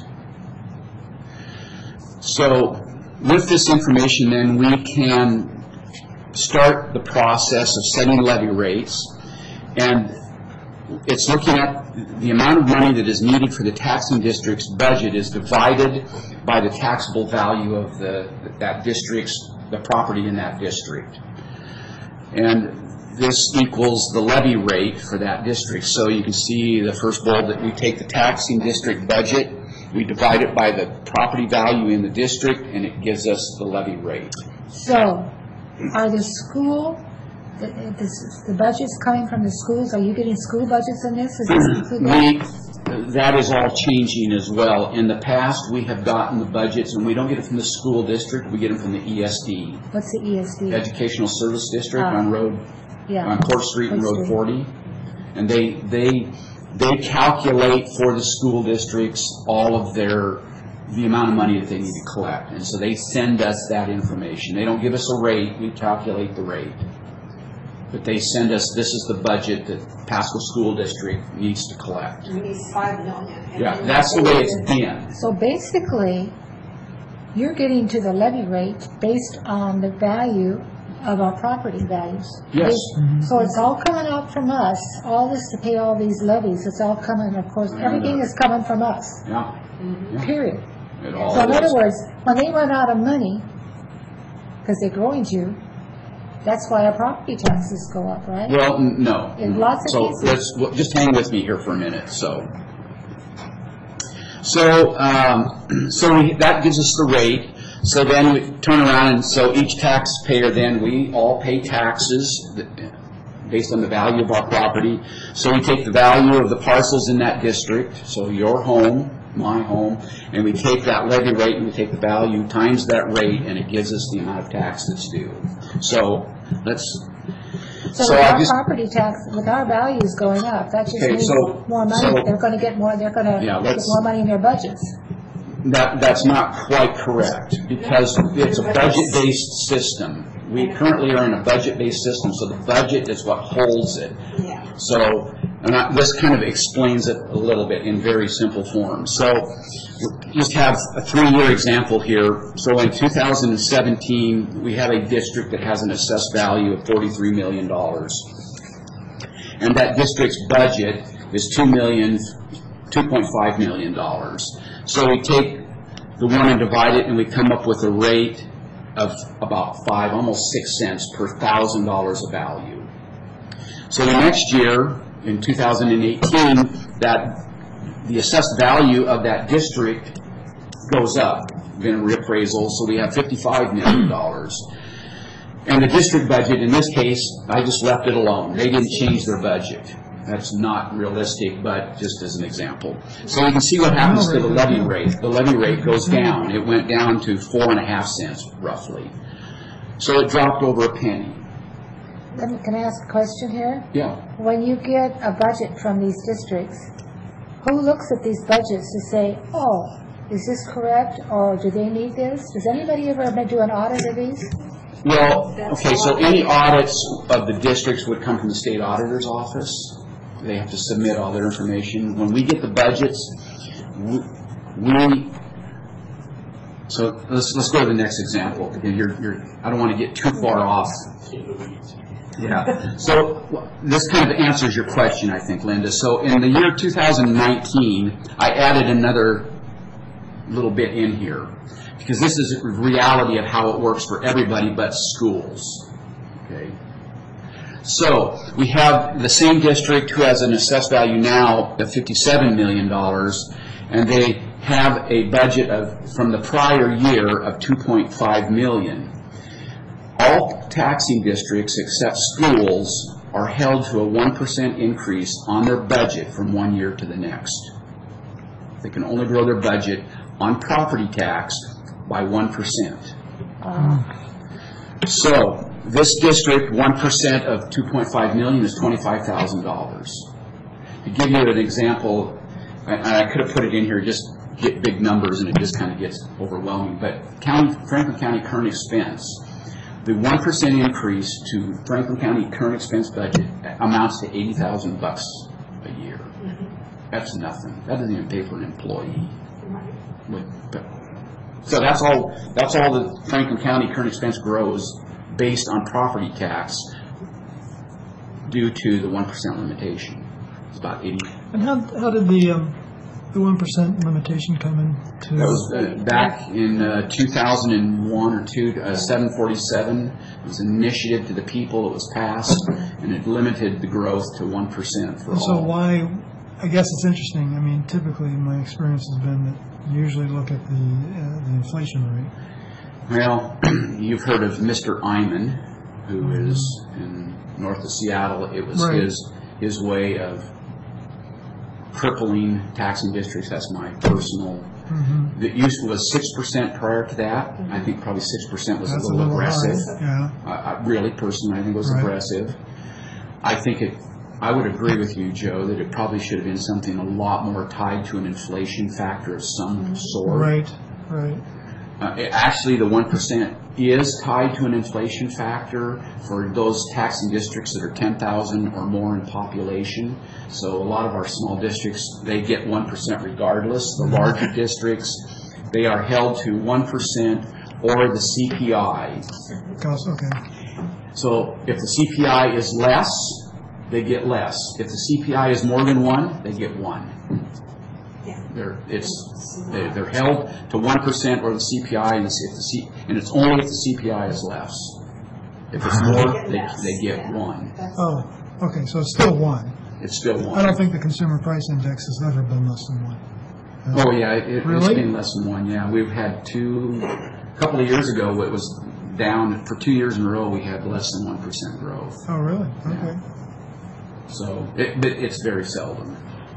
So with this information, then we can start the process of setting levy rates, and it's looking at the amount of money that is needed for the taxing district's budget is divided by the taxable value of the that district's, the property in that district. And this equals the levy rate for that district. So you can see the first bullet that we take the taxing district budget, we divide it by the property value in the district, and it gives us the levy rate. So, are the school, the, the, the budgets coming from the schools, are you getting school budgets in this? Is this include that? We, that is all changing as well. In the past, we have gotten the budgets, and we don't get it from the school district, we get them from the E S D, What's the E S D? Educational Service District Ah. on Road, Yeah. on Court Street and Court Road Street. forty. And they, they, they calculate for the school districts all of their, the amount of money that they need to collect. And so they send us that information. They don't give us a rate, we calculate the rate. But they send us, this is the budget that Pasco School District needs to collect. We need five million. And Yeah, then that's the way it's been. So basically, you're getting to the levy rate based on the value of our property values. Yes. Based- So it's all coming out from us, all this to pay all these levies, it's all coming, of course, everything is coming from us, Yeah, period. it all So in other is. words, when they run out of money, because they're growing to, that's why our property taxes go up, right? Well, n- no. In lots of So cases. let's, well, just hang with me here for a minute, so. So, um, so we, that gives us the rate. So then we turn around, and so each taxpayer, then we all pay taxes that- based on the value of our property. So we take the value of the parcels in that district, so your home, my home, and we take that levy rate and we take the value times that rate, and it gives us the amount of tax that's due. So let's, So so with I our just, property tax, with our values going up, that just Okay, means so- more money, so- they're gonna get more, they're gonna Yeah, get let's- more money in their budgets. That, that's not quite correct, because it's a budget-based system. We currently are in a budget-based system, so the budget is what holds it. Yeah. So, and I, this kind of explains it a little bit in very simple form. So, we just have a three-year example here. So in two thousand seventeen, we have a district that has an assessed value of forty-three million dollars. And that district's budget is two million, two point five million dollars. So we take the one and divide it, and we come up with a rate of about five, almost six cents per thousand dollars of value. So the next year, in two thousand eighteen, that the assessed value of that district goes up in a reappraisal, so we have fifty-five million dollars. And the district budget, in this case, I just left it alone. They didn't change their budget. That's not realistic, but just as an example. So you can see what happens to the levy rate. The levy rate goes down. It went down to four and a half cents, roughly. So it dropped over a penny. Let me- Can I ask a question here? Yeah. When you get a budget from these districts, who looks at these budgets to say, oh, is this correct, or do they need this? Does anybody ever do an audit of these? Well, okay, so any audits of the districts would come from the state auditor's office. They have to submit all their information. When we get the budgets, we, we so let's let's go to the next example, because you're, you're, I don't want to get too far off. Yeah. So this kind of answers your question, I think, Linda. So in the year two thousand nineteen, I added another little bit in here, because this is a reality of how it works for everybody but schools. Okay. So we have the same district who has an assessed value now of fifty-seven million dollars, and they have a budget of, from the prior year, of two point five million dollars. All taxing districts except schools are held to a one percent increase on their budget from one year to the next. They can only grow their budget on property tax by one percent. So this district, one percent of two point five million dollars is twenty-five thousand dollars. To give you an example, and I could have put it in here, just get big numbers and it just kind of gets overwhelming, but county, Franklin County current expense, the one percent increase to Franklin County current expense budget amounts to eighty thousand bucks a year. That's nothing. That doesn't even pay for an employee. So that's all, that's all the Franklin County current expense grows based on property tax due to the one percent limitation. It's about eighty. And how, how did the, um, the one percent limitation come into? That was uh, back in uh, two thousand one or two, uh, seven forty-seven. It was an initiative to the people. It was passed, and it limited the growth to one percent for all. So why, I guess it's interesting, I mean, typically my experience has been that you usually look at the, uh, the inflation rate. Well, you've heard of Mister Iman, who is in north of Seattle. It was Right. his his way of crippling taxing districts. That's my personal. Mm-hmm. The use was six percent prior to that. I think probably six percent was That's a little, aggressive. high, yeah. I, I really, personally, I think it was Right. aggressive. I think it. I would agree with you, Joe, that it probably should have been something a lot more tied to an inflation factor of some sort. Right, right. Uh, it- actually, the one percent is tied to an inflation factor for those taxing districts that are ten thousand or more in population. So a lot of our small districts, they get one percent regardless. The larger districts, they are held to one percent or the C P I. Cost, okay. So if the C P I is less, they get less. If the C P I is more than one, they get one. They're, it's, they- they're held to one percent or the C P I, and it's, if the C, and it's only if the C P I is less. If it's more, they, they get one. Oh, okay, so it's still one. It's still I one. don't think the consumer price index has ever been less than one. Oh, yeah, it, it's Really? been less than one, yeah. We've had two, a couple of years ago, it was down, for two years in a row, we had less than one percent growth. Oh, really? Okay. So, it, but it's very seldom.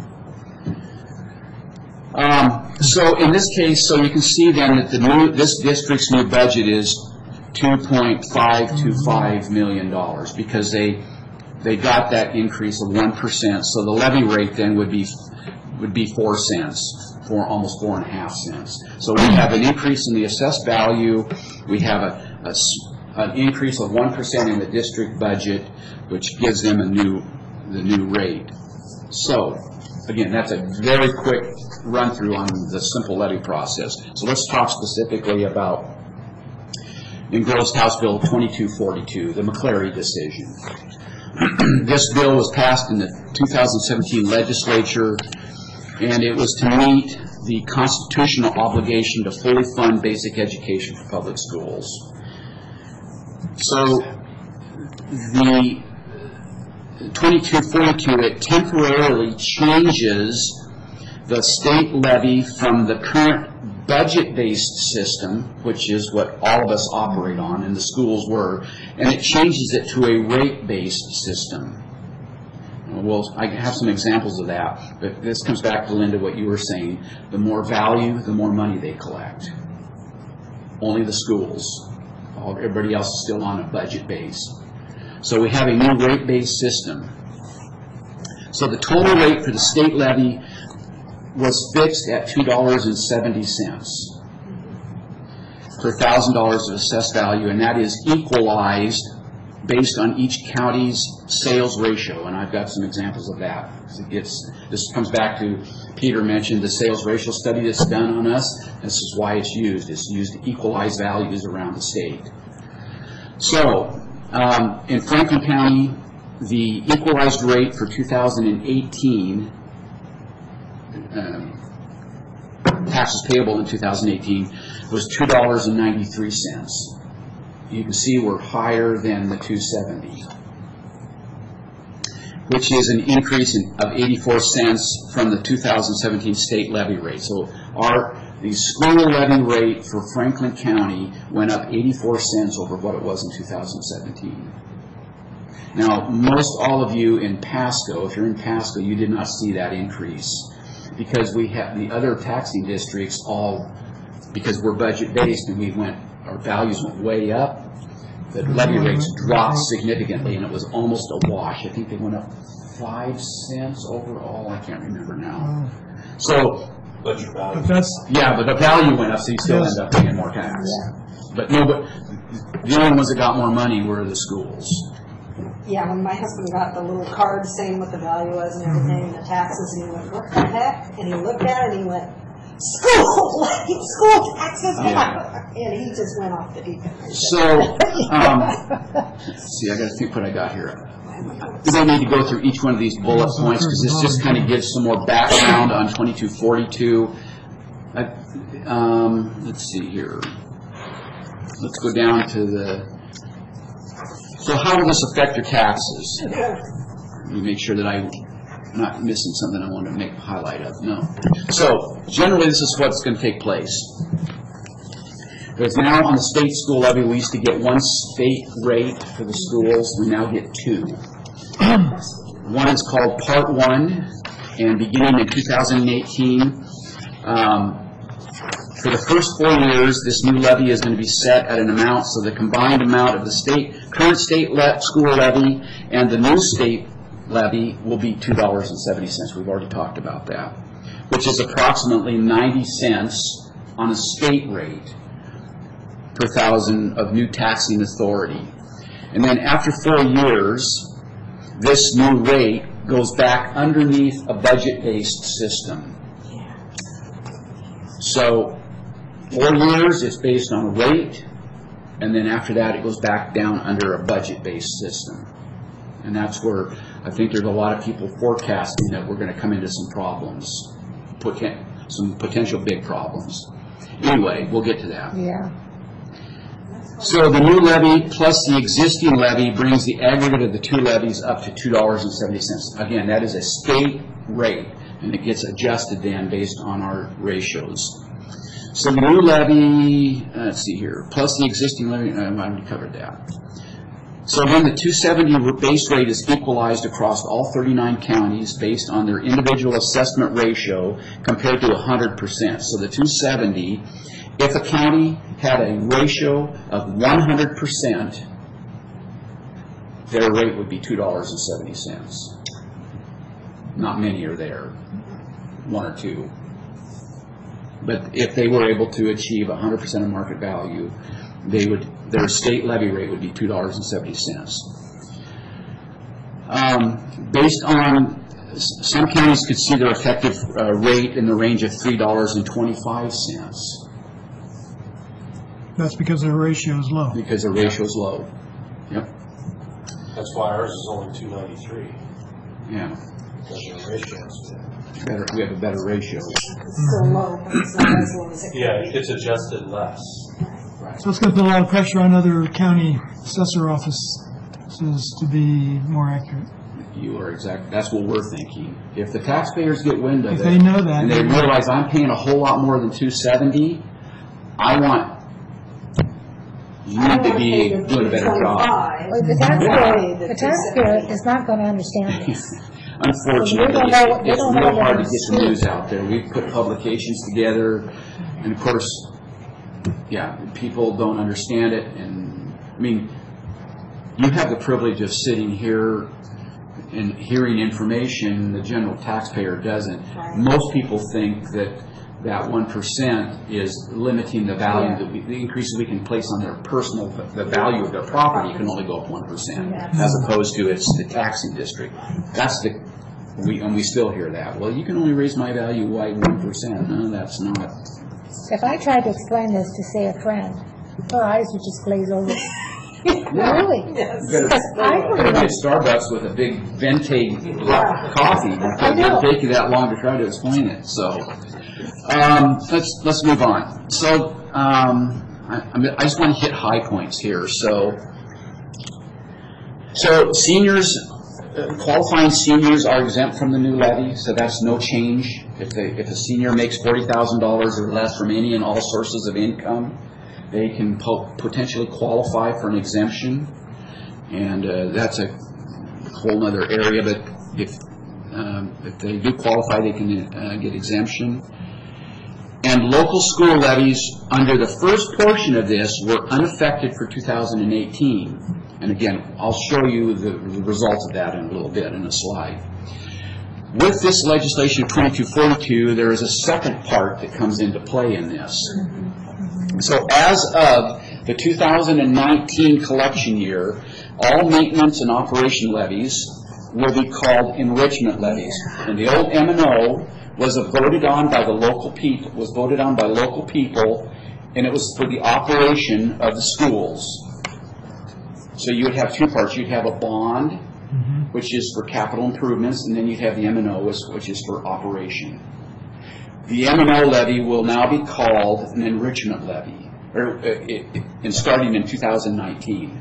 Um, so in this case, so you can see then that the new, this district's new budget is two point five two five million dollars because they, they got that increase of one percent. So the levy rate then would be, would be four cents, for almost four and a half cents. So we have an increase in the assessed value. We have a, a s- an increase of one percent in the district budget, which gives them a new, the new rate. So, again, that's a very quick run-through on the simple levy process. So let's talk specifically about engrossed House Bill twenty-two forty-two, the McCleary decision. This bill was passed in the two thousand seventeen legislature, and it was to meet the constitutional obligation to fully fund basic education for public schools. So the twenty-two forty-two, it temporarily changes the state levy from the current budget-based system, which is what all of us operate on, and the schools were, and it changes it to a rate-based system. Well, I have some examples of that, but this comes back to, Linda, what you were saying. The more value, the more money they collect. Only the schools. All, everybody else is still on a budget base. So we have a new rate-based system. So the total rate for the state levy was fixed at two dollars and seventy cents per one thousand dollars of assessed value, and that is equalized based on each county's sales ratio, and I've got some examples of that. It gets, this comes back to, Peter mentioned the sales ratio study that's done on us. This is why it's used. It's used to equalize values around the state. So, um, in Franklin County, the equalized rate for two thousand eighteen, um, taxes payable in two thousand eighteen, was two dollars and ninety-three cents. You can see we're higher than the two seventy, which is an increase in, of eighty-four cents from the two thousand seventeen state levy rate. So our the school levy rate for Franklin County went up eighty-four cents over what it was in two thousand seventeen. Now, most all of you in Pasco, if you're in Pasco, you did not see that increase, because we have the other taxing districts all, because we're budget based and we went, our values went way up, the levy rates dropped significantly, and it was almost a wash. I think they went up five cents overall. I can't remember now. So, But your value. But that's, yeah, but the value went up, so you still Yes. end up paying more tax. But no, but the only ones that got more money were the schools. Yeah, when my husband got the little card saying what the value was and everything, and the taxes, and he went, what the heck? And he looked at it and he went, school, like, school taxes, Yeah. and he just went off the deep end. So, um, let's see, I gotta think what I got here. Do I need to go through each one of these bullet points, because this just kind of gives some more background on twenty-two forty-two. I, um, let's see here. Let's go down to the, so how will this affect your taxes? Let me make sure that I'm not missing something I want to make a highlight of. No. So, generally this is what's going to take place. There's now on the state school levy, we used to get one state rate for the schools. We now get two. One is called Part One, and beginning in two thousand eighteen, um, for the first four years, this new levy is going to be set at an amount, so the combined amount of the state, current state le school levy and the new state levy will be two dollars and seventy cents. We've already talked about that, which is approximately ninety cents on a state rate per thousand of new taxing authority. And then after four years, this new rate goes back underneath a budget-based system. So four years, it's based on a rate, and then after that, it goes back down under a budget-based system. And that's where I think there's a lot of people forecasting that we're going to come into some problems, poten some potential big problems. Anyway, we'll get to that. Yeah. So the new levy plus the existing levy brings the aggregate of the two levies up to two dollars and seventy cents. Again, that is a state rate, and it gets adjusted then based on our ratios. So the new levy, uh, let's see here, plus the existing levy, uh, I already covered that. So then the two seventy base rate is equalized across all thirty-nine counties based on their individual assessment ratio compared to one hundred percent. So the two seventy, if a county had a ratio of one hundred percent, their rate would be two dollars and seventy cents. Not many are there, one or two. But if they were able to achieve one hundred percent of market value, they would, their state levy rate would be two dollars and seventy cents. Um, based on, some counties could see their effective uh, rate in the range of three dollars and twenty-five cents That's because their ratio is low. because the ratio is low. Yep. That's why ours is only two ninety-three, Yeah. because the ratio is. Better, we have a better ratio. It's so low, but it's not as low as it could Yeah, be. it's adjusted less. So it's going to put a lot of pressure on other county assessor offices to be more accurate. You are exact. That's what we're thinking. If the taxpayers get wind of If it, they know that, and they then- realize I'm paying a whole lot more than two seventy, I want you I to wanna be pay the doing a better job. twenty-five. Well, the Yeah. taxpayer, The the taxpayer two seventy. is not going to understand this. Unfortunately, We don't know what- we it's don't know real what hard to it's get the true. news out there. We've put publications together, and of course, yeah, people don't understand it. And I mean, you have the privilege of sitting here and hearing information. The general taxpayer doesn't. Right. Most people think that that one percent is limiting the value, Yeah. that we, the increases we can place on their personal, the value of their property can only go up one percent, Yes. as opposed to it's the taxing district. That's the, we, and we still hear that. Well, you can only raise my value by one percent. No, that's not. If I tried to explain this to, say, a friend, her eyes would just glaze over. Really? Yes. You gotta, Because I you would gotta get Starbucks with a big venti coffee. I It know. doesn't take you that long to try to explain it, so. Um, let's, let's move on. So, um, I, I mean, I just want to hit high points here. So, so seniors, uh, qualifying seniors are exempt from the new levy, so that's no change. If they, if a senior makes forty thousand dollars or less from any and all sources of income, they can po- potentially qualify for an exemption. And uh, that's a whole other area, but if, um, if they do qualify, they can uh, get exemption. And local school levies under the first portion of this were unaffected for two thousand eighteen. And again, I'll show you the, the results of that in a little bit in a slide. With this legislation of twenty-two forty-two, there is a second part that comes into play in this. So as of the two thousand nineteen collection year, all maintenance and operation levies will be called enrichment levies. And the old M and O was voted on by the local people, was voted on by local people, and it was for the operation of the schools. So you would have two parts. You'd have a bond, which is for capital improvements, and then you'd have the M and O, which is for operation. The M and O levy will now be called an enrichment levy, or uh, it, it, and starting in two thousand nineteen.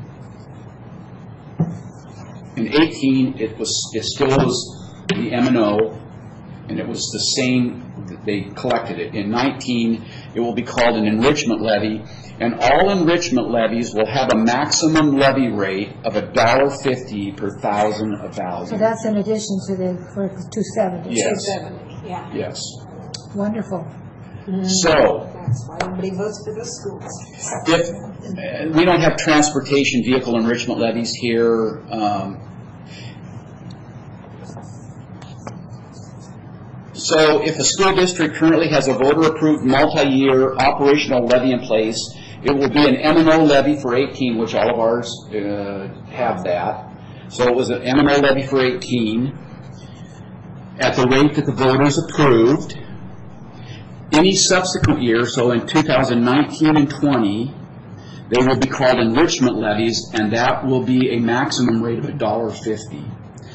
In eighteen, it was it still was the M and O, and it was the same. They collected it. In nineteen, it will be called an enrichment levy, and all enrichment levies will have a maximum levy rate of a dollar fifty per thousand of So thousand. that's in addition to the, for two seventy. Yes. two seventy, yeah. Yes. Wonderful. So. That's why everybody votes for the schools. If, uh, we don't have transportation vehicle enrichment levies here. Um, so if a school district currently has a voter-approved multi-year operational levy in place, it will be an M and O levy for eighteen, which all of ours uh, have that. So it was an M and O levy for eighteen at the rate that the voters approved. Any subsequent year, so in two thousand nineteen and twenty, they will be called enrichment levies, and that will be a maximum rate of a dollar fifty.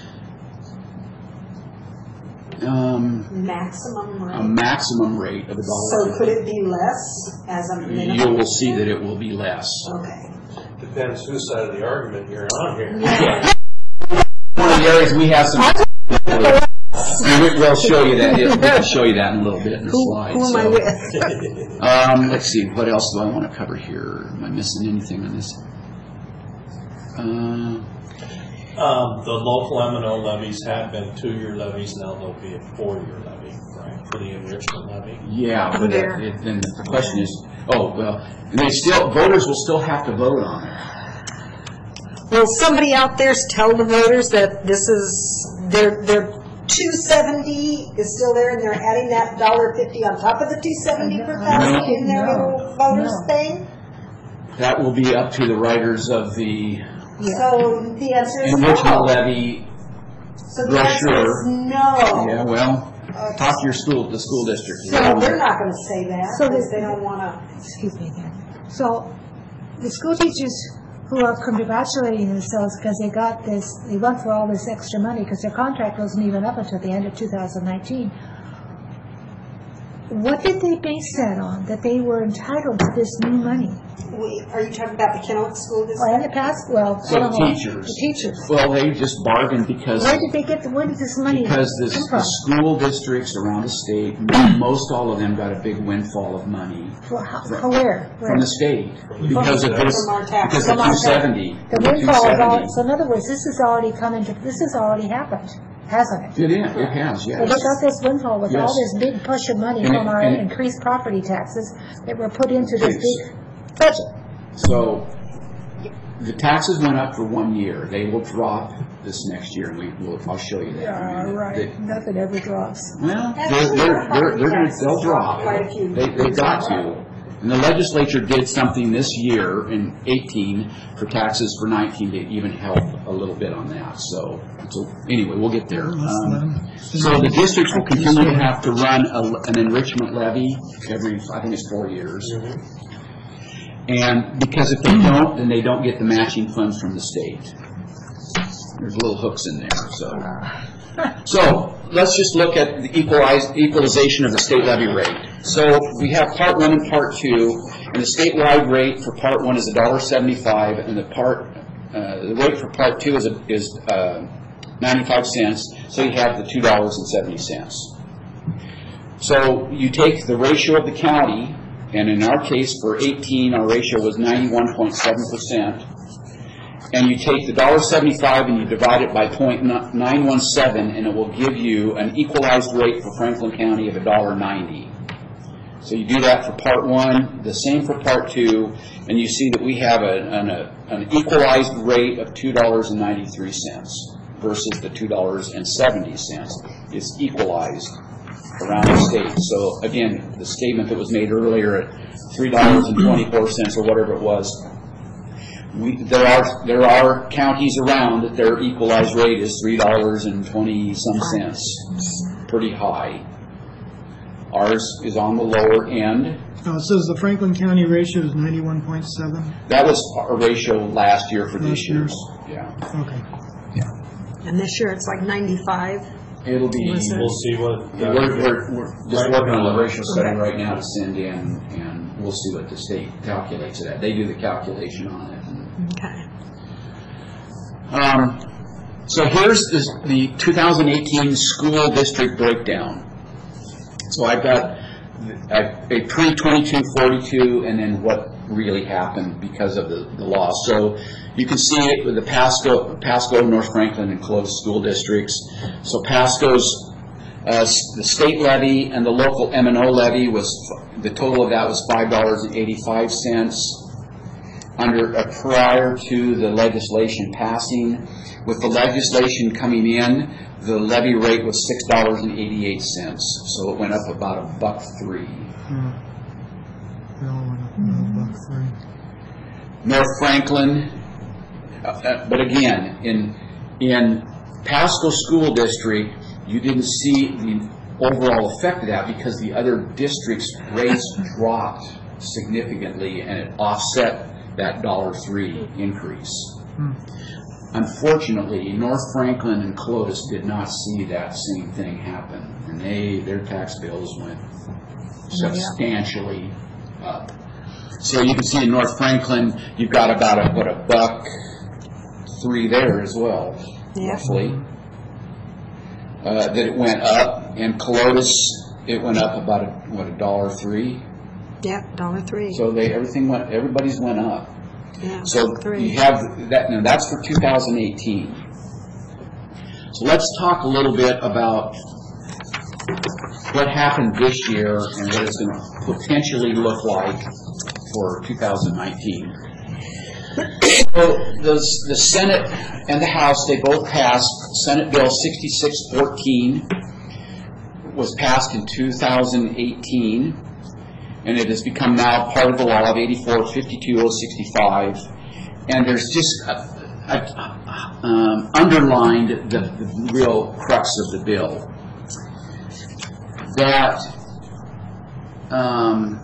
Um, Maximum a rate. maximum rate of a dollar So fifty. could it be less as a minimum? You will see that it will be less. Okay. Depends whose side of the argument you're on here. One of the areas we have some. We- We'll show you that. We can show you that in a little bit in the Who, slides. who am I so. with? Um, let's see, what else do I want to cover here? Am I missing anything on this? Uh, Um, the local M and O levies have been two-year levies, now they'll be a four-year levy, right, for the enrichment levy? yeah, but There. it, it, then the question is, oh, well, and they still, voters will still have to vote on it. Will somebody out there tell the voters that this is, their, their two seventy is still there and they're adding that dollar fifty on top of the two seventy per thousand in their No, little voters no. thing? that will be up to the writers of the So the answer is enrichment no. levy. So the answer brochure. is no. Yeah, well, talk to your school, the school district. So they're not going to say that So because the- they don't want to. Excuse me again. So the school teachers who are congratulating themselves because they got this, they went for all this extra money because their contract wasn't even up until the end of two thousand nineteen. What did they base that on, that they were entitled to this new money? We, are you talking about the Kennewick School Well, District? in the past, well, I So don't know. teachers. The teachers. Well, they just bargained because, Where did they get, the- where did this money come because the, from? the school districts around the state, most all of them got a big windfall of money For how, how- where? Where? from the state because of this, From our taxes. because of From our two seventy. The windfall is all, so in other words, this has already come into, this has already happened, hasn't it? It is, it has, So yes. they got this windfall with all Yes. this big push of money And it- from our and it- increased property taxes that were put into this Yes. big budget. So, the taxes went up for one year. They will drop this next year, and we will, I'll show you that. in a minute. They- Nothing ever drops. Well, they're, Actually, they're, our they're, they're gonna, taxes they'll drop. quite a few. They, they've got to. And the legislature did something this year in eighteen for taxes for nineteen to even help a little bit on that. So, so anyway, we'll get there. Let's Um, let 'em So the districts will continue to have to run a, an enrichment levy every, I think it's four years. And because if they don't, then they don't get the matching funds from the state. There's little hooks in there, so. So, let's just look at the equalized, equalization of the state levy rate. So, we have part one and part two, and the statewide rate for part one is a dollar seventy-five, and the part, uh, the rate for part two is, a- is, uh, ninety-five cents, so you have the two dollars and seventy cents. So, you take the ratio of the county, and in our case, for eighteen, our ratio was ninety-one point seven percent. And you take the dollar seventy-five and you divide it by point nine one seven, and it will give you an equalized rate for Franklin County of a dollar ninety. So you do that for part one, the same for part two, and you see that we have a, an, a, an equalized rate of two dollars and ninety-three cents versus the two dollars and seventy cents. It's equalized around the state. So again, the statement that was made earlier at three dollars and twenty-four cents or whatever it was, we, there are there are counties around that their equalized rate is three dollars and twenty some cents. Pretty high. Ours is on the lower end. Oh, it says the Franklin County ratio is ninety-one point seven. That was our ratio last year for this Last year. year's. Yeah. Okay. And this year it's like ninety-five. It'll be. Was it- We'll see what. uh, We're, we're, we're just Right. working on the ratio setting right now to send in, and we'll see what the state calculates it at. They do the calculation on it. Okay. Um, so here's the, the two thousand eighteen school district breakdown. So I've got a, a pre twenty-two forty-two and then what really happened because of the, the law. So you can see it with the Pasco, Pasco, North Franklin, and Clovis school districts. So Pasco's, uh, the state levy and the local M and O levy was, the total of that was five dollars and eighty-five cents. Under, uh, prior to the legislation passing. With the legislation coming in, the levy rate was six dollars and eighty-eight cents, so it went up about a buck three. Hmm. They all went up another buck three. North Franklin, uh, uh, but again, in, in Pasco School District, you didn't see the overall effect of that because the other districts' rates dropped significantly and it offset that dollar three increase. Hmm. Unfortunately, North Franklin and Clovis did not see that same thing happen, and they, their tax bills went substantially up. So you can see in North Franklin, you've got about a, what, a buck three there as well, Yeah. roughly. Uh, that it went up, and Clovis, it went up about, a, what, a dollar three? Yep, dollar three. So they, everything went, everybody's went up. Yeah, So three. you have that, now that's for two thousand eighteen. So let's talk a little bit about what happened this year and what it's going to potentially look like for two thousand nineteen. So the, the Senate and the House, they both passed Senate Bill sixty-six fourteen was passed in two thousand eighteen. and it has become now part of the law of eighty-four fifty-two oh sixty-five, and there's just a, a, a, um, underlined the, the real crux of the bill, that um,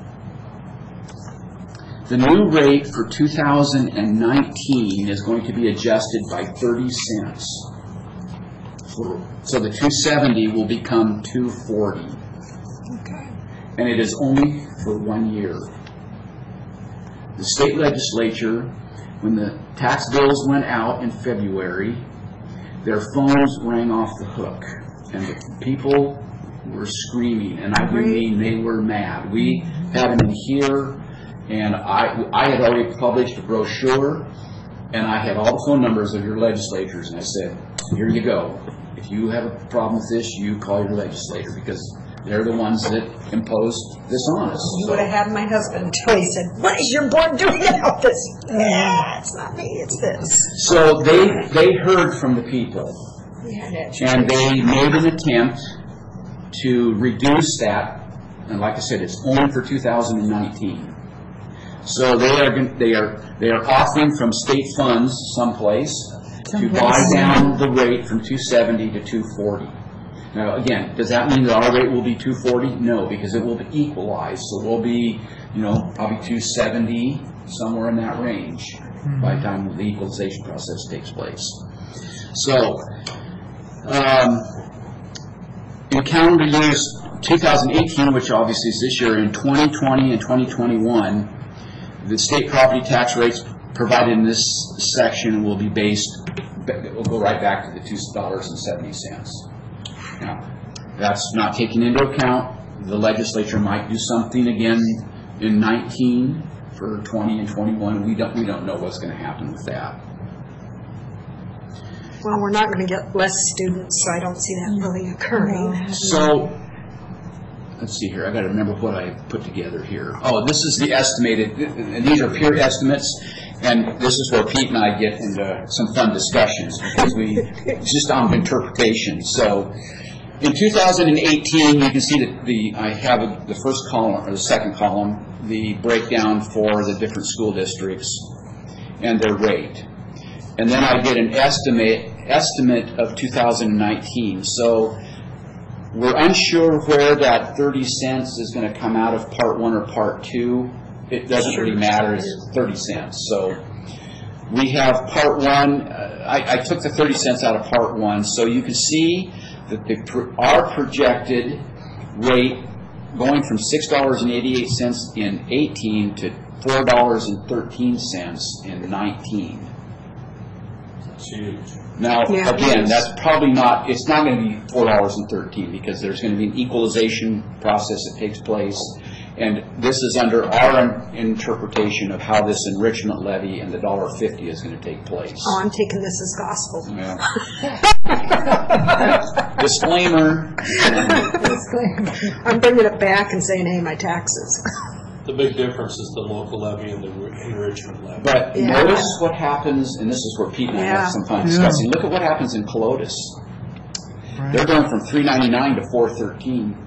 the new rate for two thousand nineteen is going to be adjusted by thirty cents. So the two seventy will become two forty. Okay. And it is only for one year. The state legislature, when the tax bills went out in February, their phones rang off the hook. And the people were screaming, and I do mean they were mad. We had them in here, and I, I had already published a brochure, and I had all the phone numbers of your legislators, and I said, here you go. If you have a problem with this, you call your legislator, because they're the ones that imposed this on us. You would have had my husband until he said, what is your board doing about this? Yeah, it's not me, it's this. So they, they heard from the people, Yeah, that's and they made an attempt to reduce that, and like I said, it's only for two thousand nineteen. So they are, gon- they are, they are offering from state funds someplace to buy down the rate from two seventy to two forty. Now, again, does that mean that our rate will be two forty? No, because it will be equalized. So we'll be, you know, probably two seventy, somewhere in that range, by the time the equalization process takes place. So, um, in calendar years two thousand eighteen, which obviously is this year, in twenty twenty and twenty twenty-one, the state property tax rates provided in this section will be based, will go right back to the two dollars and seventy cents. Now, that's not taking into account the legislature might do something again in nineteen for twenty and twenty-one. We don't, we don't know what's going to happen with that. Well, we're not going to get less students, so I don't see that really occurring. So, let's see here. I got to remember what I put together here. Oh, this is the estimated, and these are pure estimates, and this is where Pete and I get into some fun discussions because we, it's just on interpretation. So, in two thousand eighteen, you can see that the, I have the first column, or the second column, the breakdown for the different school districts and their rate. And then I get an estimate, estimate of two thousand nineteen. So, we're unsure where that thirty cents is going to come out of part one or part two. It doesn't really matter, it's thirty cents. So we have part one, uh, I, I took the thirty cents out of part one, so you can see that the, pro- our projected rate going from six dollars and eighty-eight cents in eighteen to four dollars and thirteen cents in nineteen. It's huge. Now, Yeah. again, that's probably not, it's not going to be four dollars and thirteen cents because there's going to be an equalization process that takes place. And this is under our interpretation of how this enrichment levy and the one dollar fifty is going to take place. Oh, I'm taking this as gospel. Yeah. Disclaimer. I'm bringing it back and saying, hey, my taxes. The big difference is the local levy and the enrichment levy. But Yeah. notice what happens, and this is where Pete and I Yeah. have some fun Yeah. discussing. Look at what happens in Colotis. They're going from three ninety-nine to four thirteen.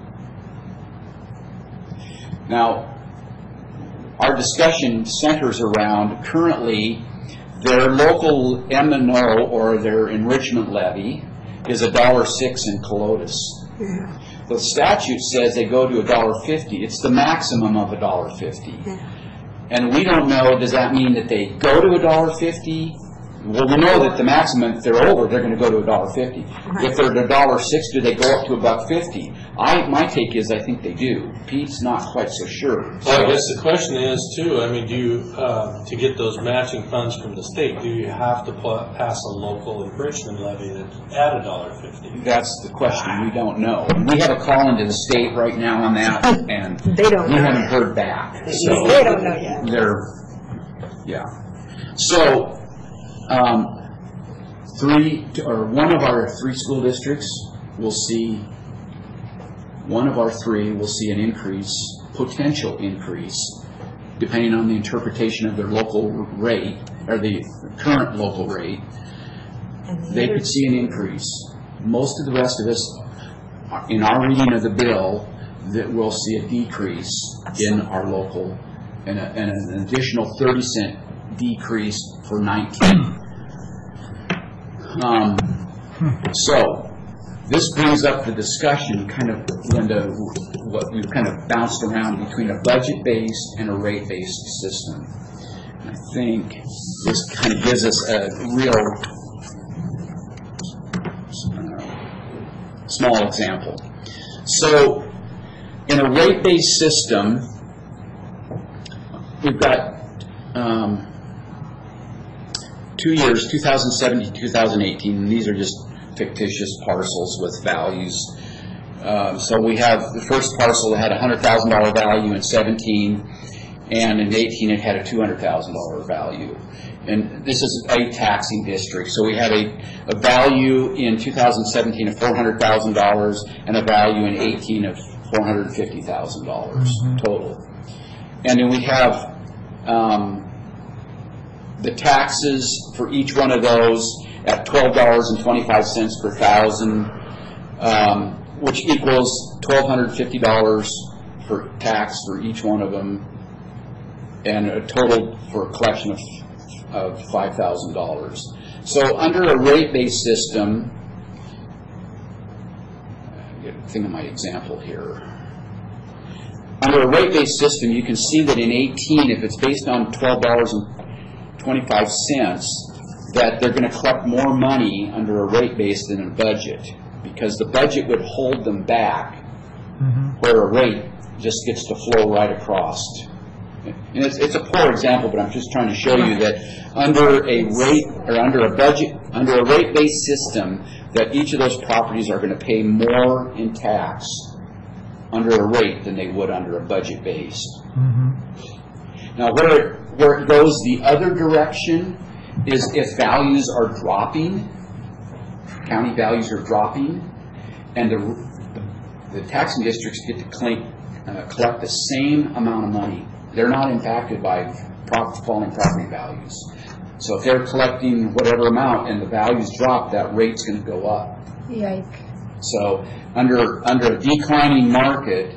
Now, our discussion centers around currently their local M and O or their enrichment levy is a dollar six in Colotis. Yeah. The statute says they go to a dollar fifty. It's the maximum of a dollar fifty. Yeah. And we don't know, does that mean that they go to a dollar fifty? Well, we know that the maximum, if they're over, they're going to go to a dollar fifty. If they're at a dollar six, do they go up to a buck fifty? I, my take is I think they do. Pete's not quite so sure. Well, I guess the question is too, I mean, do you, uh, to get those matching funds from the state, do you have to put, pass a local enrichment levy that's at a dollar fifty? That's the question. We don't know. We have a call into the state right now on that, and They don't we know haven't yet. heard back. So They don't know yet. they're, yeah. So, um, three, or one of our three school districts will see, one of our three will see an increase, potential increase, depending on the interpretation of their local rate, or the current local rate. And the They other- could see an increase. Most of the rest of us, in our reading of the bill, that we'll see a decrease in our local, and, a, and an additional thirty cent decrease for nineteen. Um, so, this brings up the discussion, kind of, Linda, what we've kind of bounced around between a budget-based and a rate-based system. And I think this kind of gives us a real uh, small example. So, in a rate-based system, we've got um, two years, two thousand seventeen, two thousand eighteen, and these are just fictitious parcels with values. Uh, so we have the first parcel that had a one hundred thousand dollar value in seventeen, and in eighteen it had a two hundred thousand dollar value. And this is a taxing district, so we have a, a value in two thousand seventeen of four hundred thousand dollars and a value in eighteen of four hundred fifty thousand dollars mm-hmm. total. And then we have um, the taxes for each one of those at twelve dollars and twenty-five cents per thousand, um, which equals one thousand two hundred fifty dollars for tax for each one of them, and a total for a collection of, of five thousand dollars. So under a rate-based system, think of my example here. Under a rate-based system, you can see that in eighteen, if it's based on twelve dollars and twenty-five cents, that they're going to collect more money under a rate base than a budget, because the budget would hold them back, mm-hmm. where a rate just gets to flow right across. And it's, it's a poor example, but I'm just trying to show you that under a rate or under a budget, under a rate-based system, that each of those properties are going to pay more in tax under a rate than they would under a budget-based. Mm-hmm. Now, where it, where it goes the other direction is if values are dropping, county values are dropping, and the, the, the taxing districts get to claim, uh, collect the same amount of money. They're not impacted by prop, falling property values. So if they're collecting whatever amount and the values drop, that rate's going to go up. Yike. So under under a declining market,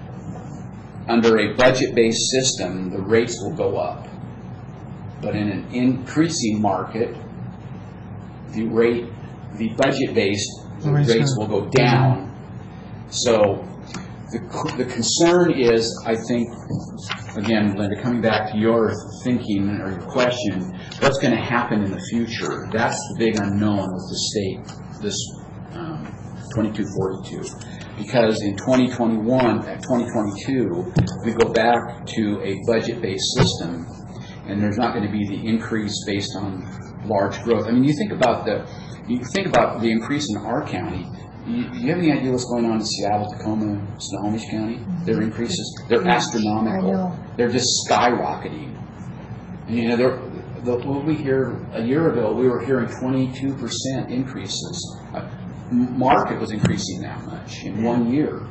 under a budget-based system, the rates will go up. But in an increasing market, the rate, the budget-based, the rates will go down. So the the concern is, I think, again, Linda, coming back to your thinking or your question, what's going to happen in the future? That's the big unknown with the state, this um, twenty-two forty-two. Because in twenty twenty-one, at twenty twenty-two, we go back to a budget-based system, and there's not going to be the increase based on large growth. I mean, you think about the, you think about the increase in our county. You, do you have any idea what's going on in Seattle, Tacoma, Snohomish County? Their increases, they're astronomical. They're just skyrocketing. And, you know, they're, the, what we hear a year ago, we were hearing twenty-two percent increases. Uh, market was increasing that much in one year.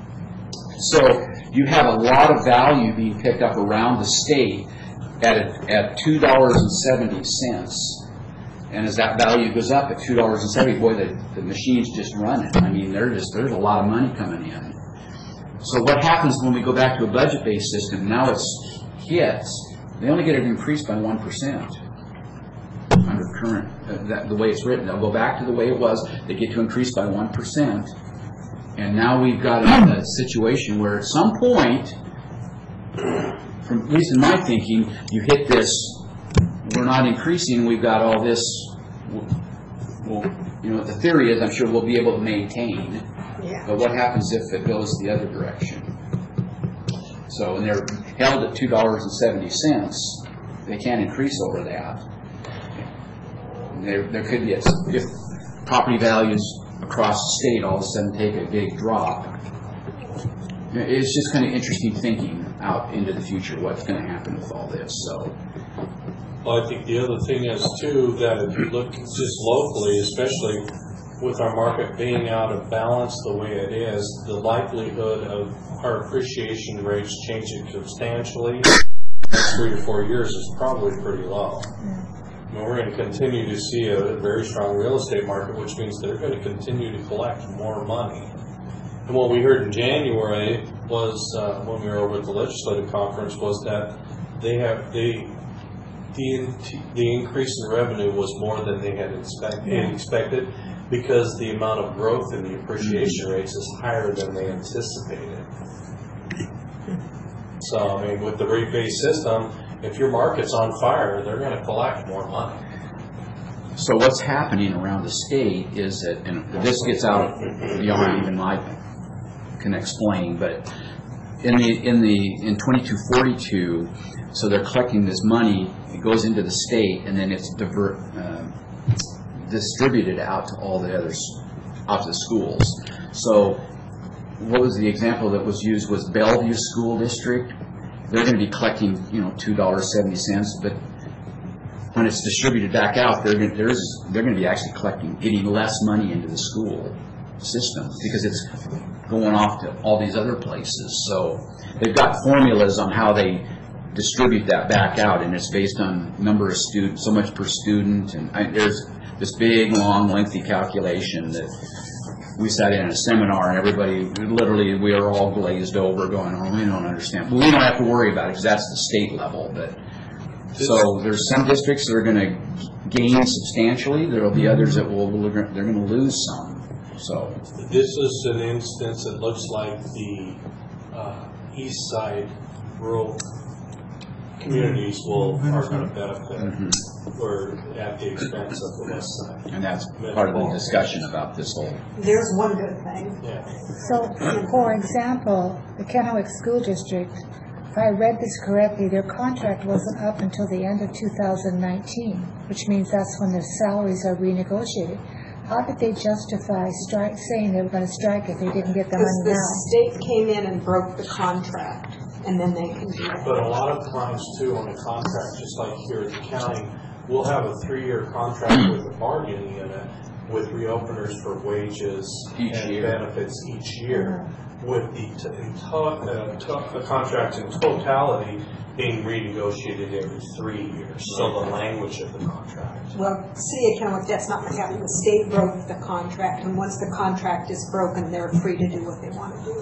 So you have a lot of value being picked up around the state at a, at two dollars and seventy cents. And as that value goes up at two dollars and seventy cents, boy, the, the machine's just running. I mean, they're just, there's a lot of money coming in. So what happens when we go back to a budget-based system? Now it's hits. They only get an increase by one percent under current, uh, that, the way it's written. They'll go back to the way it was. They get to increase by one percent. And now we've got a, a situation where at some point, from, at least in my thinking, you hit this, we're not increasing, we've got all this, well, you know, the theory is I'm sure we'll be able to maintain, yeah. But what happens if it goes the other direction? So when they're held at two dollars and seventy cents, they can't increase over that. There, there could be, a, if property values across the state all of a sudden take a big drop, it's just kind of interesting thinking out into the future what's going to happen with all this. So. Well, I think the other thing is, too, that if you look just locally, especially with our market being out of balance the way it is, the likelihood of our appreciation rates changing substantially in the next three to four years is probably pretty low. I mean, we're going to continue to see a very strong real estate market, which means they're going to continue to collect more money. And what we heard in January was, uh, when we were over at the legislative conference, was that they have, they, the, the increase in revenue was more than they had expect, had expected, because the amount of growth in the appreciation rates is higher than they anticipated. So, I mean, with the rate-based system, if your market's on fire, they're gonna collect more money. So what's happening around the state is that, and this gets out beyond even my can explain, but in the in the in twenty-two forty-two, so they're collecting this money. It goes into the state, and then it's divert, uh, distributed out to all the others, out to the schools. So, what was the example that was used was Bellevue School District. They're going to be collecting, you know, two dollars and seventy cents, but when it's distributed back out, they're going, there's, they're going to be actually collecting, getting less money into the school system because it's going off to all these other places. So they've got formulas on how they distribute that back out, and it's based on number of students, so much per student, and I, there's this big, long, lengthy calculation that we sat in a seminar, and everybody, literally, we are all glazed over going, oh, we don't understand. But we don't have to worry about it because that's the state level. But so there's some districts that are going to gain substantially. There will be others that will, they're going to lose some. So this is an instance that looks like the uh, east side rural communities will are going to benefit, mm-hmm. or at the expense of the west side. And that's part of the discussion about this whole. There's one good thing. Yeah. So, for example, the Kennewick School District, if I read this correctly, their contract wasn't up until the end of two thousand nineteen, which means that's when their salaries are renegotiated. How did they justify strike, saying they were going to strike if they didn't get the Because money the now? state came in and broke the contract, and then they can do that. But a lot of times too, on a contract, just like here at the county, we'll have a three-year contract with a bargaining unit with reopeners for wages Each and year. benefits each year, with the t- in to- uh, to- the contract in totality being renegotiated every three years. So the language of the contract. Well, City of Kennewick, that's not what happened. The state broke the contract, and once the contract is broken, they're free to do what they want to do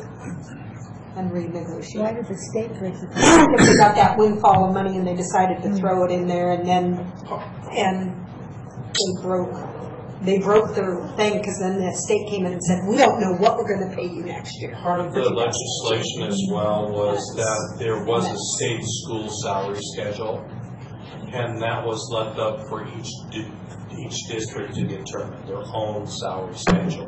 and Why renegotiate. did the state break the contract? Because they got that windfall of money, and they decided to throw it in there, and then, and they broke, they broke their thing, because then the state came in and said, we don't know what we're going to pay you next year. Part of the legislation as well was that there was a state school salary schedule, and that was left up for each di- each district to determine their own salary schedule.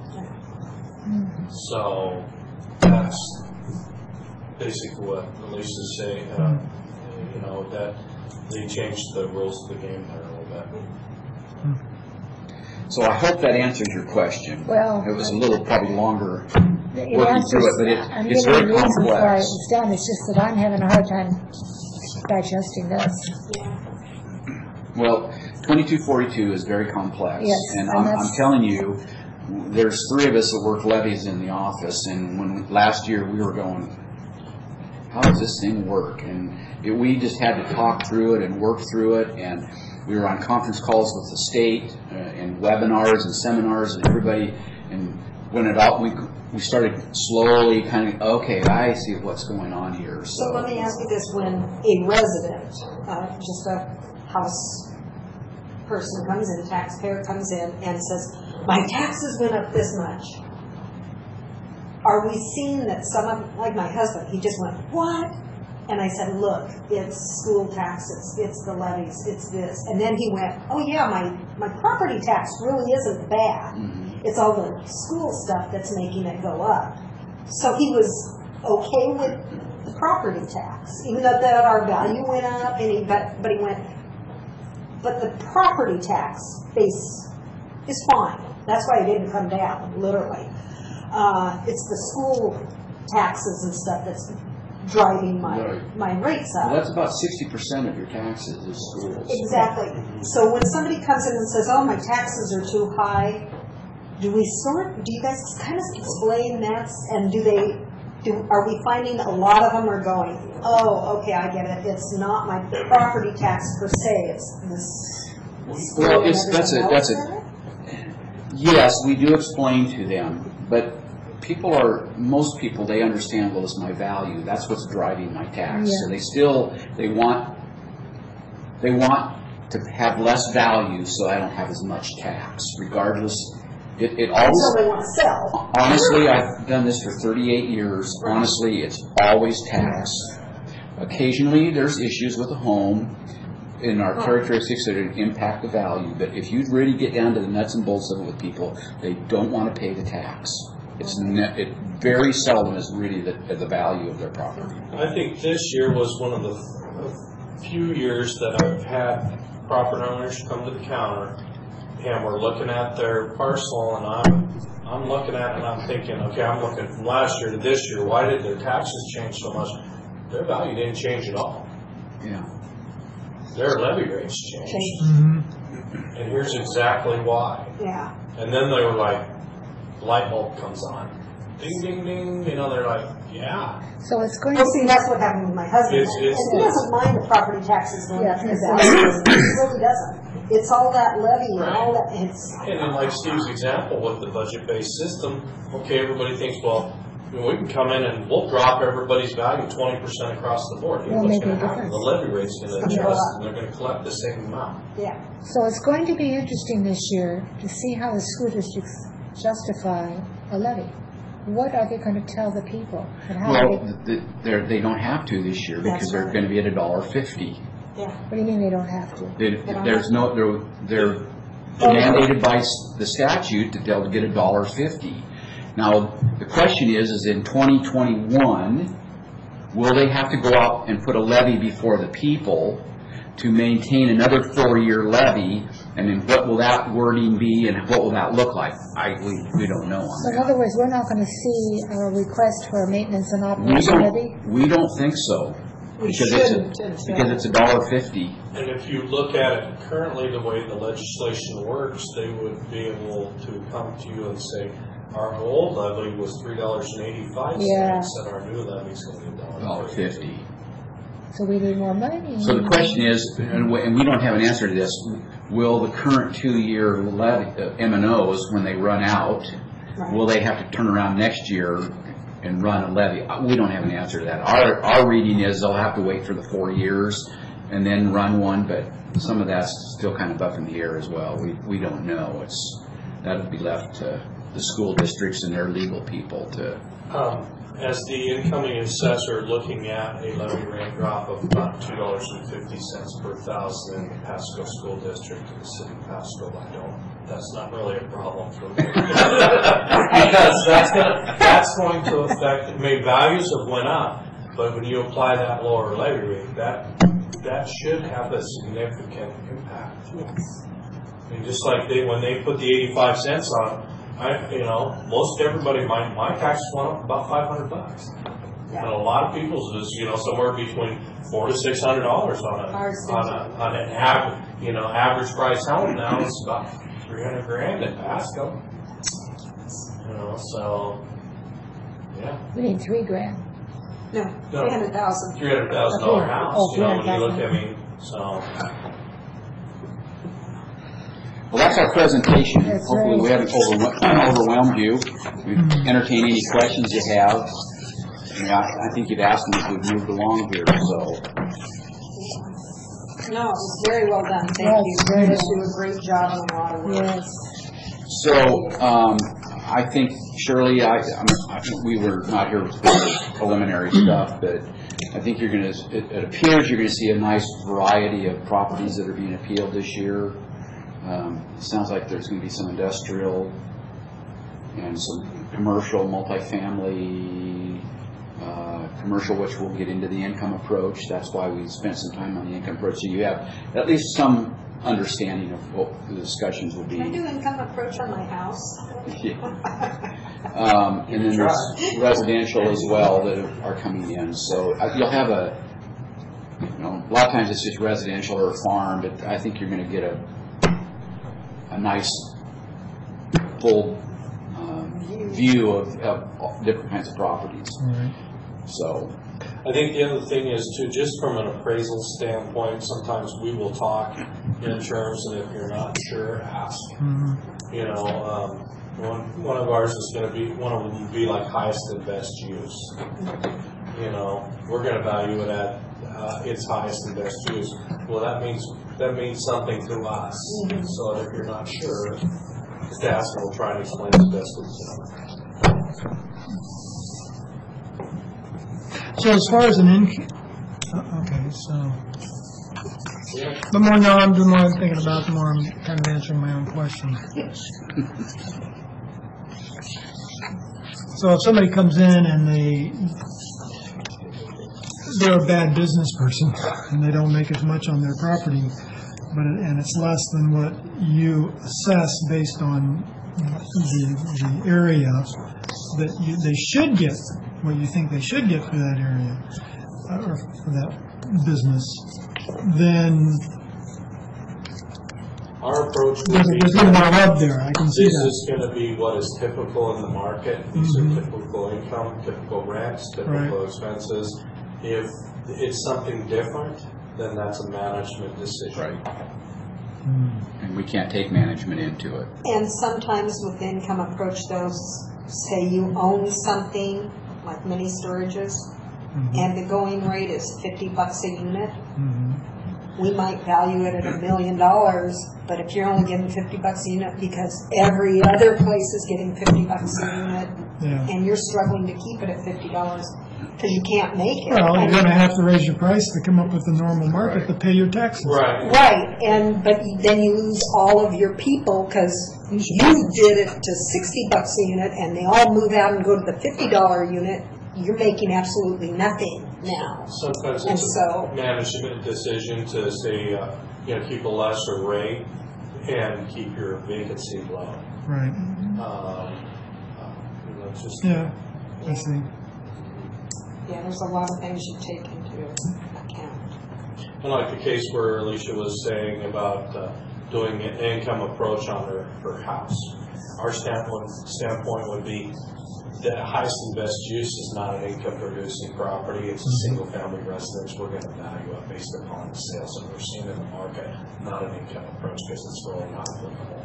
So that's basically what Lisa's saying, uh, you know, that they changed the rules of the game there a little bit. So I hope that answers your question. Well, it was a little probably longer It working answers, through it, but I'm it, it's giving very you reasons why it complex. was done, it's just that I'm having a hard time digesting this. Well, twenty-two forty-two is very complex. Yes, and and I'm, that's- I'm telling you, there's three of us that work levies in the office, and when last year we were going, how does this thing work? And it, we just had to talk through it and work through it, and we were on conference calls with the state, uh, and webinars and seminars and everybody, and when it all, we, we started slowly kind of, okay, I see what's going on here. So, So let me ask you this, when a resident, uh, just a house person comes in, taxpayer comes in and says, my taxes went up this much, are we seeing that some of, like my husband, he just went, what? And I said, look, it's school taxes, it's the levies, it's this. And then he went, oh yeah, my, my property tax really isn't bad. Mhm. It's all the school stuff that's making it go up. So he was okay with the property tax, even though that our value went up, and he, but, but he went, but the property tax base is fine. That's why it didn't come down, literally. Uh, it's the school taxes and stuff that's driving my, Right. my rates up. well, that's about sixty percent of your taxes is schools. Exactly. So when somebody comes in and says, oh, my taxes are too high, do we sort, do you guys kind of explain that? And do they, do, are we finding a lot of them are going, oh, okay, I get it. It's not my property tax per se, it's this. Well, it's, that's a, that's a, a. yes, we do explain to them, but people are, most people, they understand, well, it's my value, that's what's driving my tax. So Yeah. they still, they want, they want to have less value so I don't have as much tax, regardless. It, it always, So they want to sell. honestly, I've done this for thirty-eight years, honestly, it's always tax. Occasionally, there's issues with the home in our characteristics that impact the value, but if you really get down to the nuts and bolts of it with people, they don't want to pay the tax. It's ne- it very seldom is really the, the value of their property. I think this year was one of the few years that I've had property owners come to the counter, and we're looking at their parcel, and I'm, I'm looking at it and I'm thinking, okay, I'm looking from last year to this year, why did their taxes change so much? Their value didn't change at all. Yeah. Their levy rates changed. Mhm. And here's exactly why. Yeah. And then they were like, light bulb comes on. Ding, ding, ding. You know, they're like, yeah. So it's going to Well, see, be, that's what happened with my husband. It's- it's- And he doesn't mind the property taxes going Yeah, up to it's- the value. He really doesn't. It's all that levy and all that, it's. And then like Steve's example with the budget-based system, okay, everybody thinks, well, you know, we can come in and we'll drop everybody's value twenty percent across the board. Here's Won't what's make gonna any happen. difference. The levy rate's gonna It's gonna go adjust up. and they're gonna collect the same amount. Yeah. so it's going to be interesting this year to see how the school districts justify a levy. What are they going to tell the people? And how are Well, they, th- they're, they don't have to this year because That's they're right. going to be at a dollar fifty. Yeah. what do you mean they don't have to? They- don't There's no, they're, they're mandated by s- the statute that they'll get a dollar fifty. Now, the question is, is in twenty twenty-one, will they have to go out and put a levy before the people to maintain another four-year levy? And then what will that wording be and what will that look like? I, we, we don't know So on in that. other words, we're not going to see a request for a maintenance and We operation levy? don't, we don't think so. We Because it's, shouldn't, a- until- because it's a dollar fifty. And if you look at it currently, the way the legislation works, they would be able to come to you and say, our old levy was three dollars and eighty-five Yeah. cents, and our new levy's gonna be a Dollar dollar fifty. fifty. So we need more money. So the question is, and we and we don't have an answer to this, will the current two-year levy, uh, M and Os, when they run out, will they have to turn around next year and run a levy? Uh, We don't have an answer to that. Our, our reading is they'll have to wait for the four years and then run one, but some of that's still kind of up in the air as well. We, we don't know. It's, that'll be left to the school districts and their legal people to, Um, As the incoming assessor, looking at a levy rate drop of about two dollars and fifty cents per thousand in the Pasco School District in the city of Pasco, I don't, that's not really a problem for me. Because that's gonna, that's going to affect, I mean, values have went up, but when you apply that lower levy rate, that, that should have a significant impact. I mean, just like they, when they put the eighty-five cents on, I, you know, most everybody, my, my taxes went up about five hundred bucks. And a lot of people's is, you know, somewhere between four to six hundred dollars on a, Ours did on a, on an average, you know, average price home now is about three hundred grand in Pasco. You know, so, yeah, We need three grand. No, three hundred thousand. three hundred thousand dollar Okay. house, Oh, you know, when you look three at hundred me, so. well, that's our presentation. That's Hopefully we right. haven't overwhel- overwhelmed you. We entertain any questions you have. Yeah, I think you've asked them as we've moved along here, so. No, it was very well done, thank Yes, you. very You guys well. do a great job on a lot of work. Yes. So, um, I think Shirley, I, I'm, I, we were not here for preliminary stuff, but I think you're gonna, it, it appears you're gonna see a nice variety of properties that are being appealed this year. Um, it sounds like there's gonna be some industrial and some commercial, multifamily, uh, commercial, which we'll get into the income approach. That's why we spent some time on the income approach, so you have at least some understanding of what the discussions will be. Can I do income approach on my house? Yeah. Um, and then there's residential as well that are coming in, so uh, you'll have a, you know, a lot of times it's just residential or a farm, but I think you're gonna get a, a nice, full, um, view of, of all different kinds of properties, Right. so. I think the other thing is too, just from an appraisal standpoint, sometimes we will talk in terms, and if you're not sure, ask. Mhm. You know, um, One, one of ours is gonna be, one of them will be like highest and best use. You know, we're gonna value it at, uh, its highest and best use. Well, that means, that means something to us. So if you're not sure, just ask and we'll try and explain as best we can. So as far as an in, uh, okay, so, the more now I'm, the more I'm thinking about, the more I'm kind of answering my own question. So if somebody comes in and they, they're a bad business person and they don't make as much on their property, but it, and it's less than what you assess based on the, the area that you, they should get, what you think they should get for that area, uh, or for that business, then Our approach would there's, be, there's a little more rub there. I can see this that. is gonna be what is typical in the market. These Mhm. are typical income, typical rents, typical Right. expenses. If it's something different, then that's a management decision. Right. Hmm. And we can't take management into it. And sometimes with income approach, those, say you own something, like mini storages, Mhm. and the going rate is fifty bucks a unit, Mhm. we might value it at a million dollars, but if you're only getting fifty bucks a unit because every other place is getting fifty bucks a unit, Yeah. and you're struggling to keep it at fifty dollars because you can't make it. Well, I you're mean, going to have to raise your price to come up with the normal market to pay your taxes. Right. Right, and, but then you lose all of your people because you did it to sixty bucks a unit and they all move out and go to the fifty dollar unit, you're making absolutely nothing now. Sometimes And it's so- a management decision to say, uh, you know, keep a lesser rate and keep your vacancy low. Right. Um, uh, you know, it's just. Yeah, I see. Yeah, there's a lot of things you take into account. And like the case where Alicia was saying about uh, doing an income approach on her, her house. Our standpoint, standpoint would be the highest and best use is not an income producing property, it's a single family residence. We're going to value it based upon the sales that we're seeing in the market, not an income approach because it's really not applicable.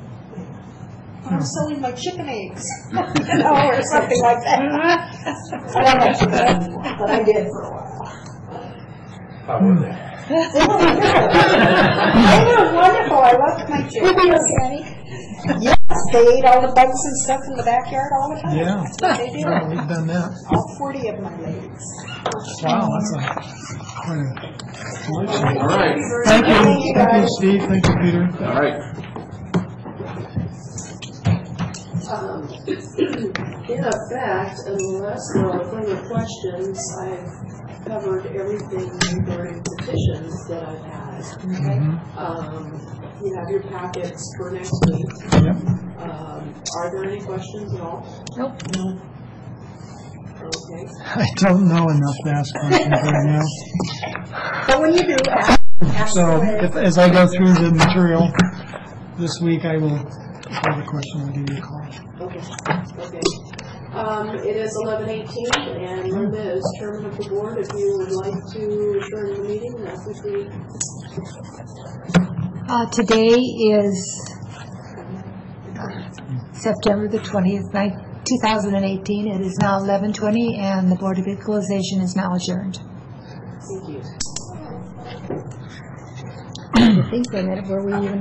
I'm selling my chicken eggs, you know, or something like that. I don't know chicken eggs, but I did for a while. How were they? They were good. They were wonderful. I loved my chickens. Yes, they ate all the bugs and stuff in the backyard all the time. Yeah. That's what they did. Yeah, we've done that. All forty of my ladies. Wow, that's a, quite a collection. All right. Thank you. Thank you, Thank you, guys. Steve. Thank you, Peter. All right. Um, In effect, unless there are further questions, I've covered everything regarding petitions that I've had. Mhm. Um, You have your packets for next week. Yep. Um, Are there any questions at all? Nope. No. Okay. I don't know enough to ask questions right now. But when you do, ask, ask So away. if, as I go through the material this week, I will, if I have a question, I'll give you a call. Okay, okay. Um, it is eleven eighteen, and Linda is chairman of the board. If you would like to adjourn the meeting, that would be, Uh, today is September the twentieth, two thousand eighteen. It is now eleven twenty, and the Board of Equalization is now adjourned. thank you. I think for a minute, were we even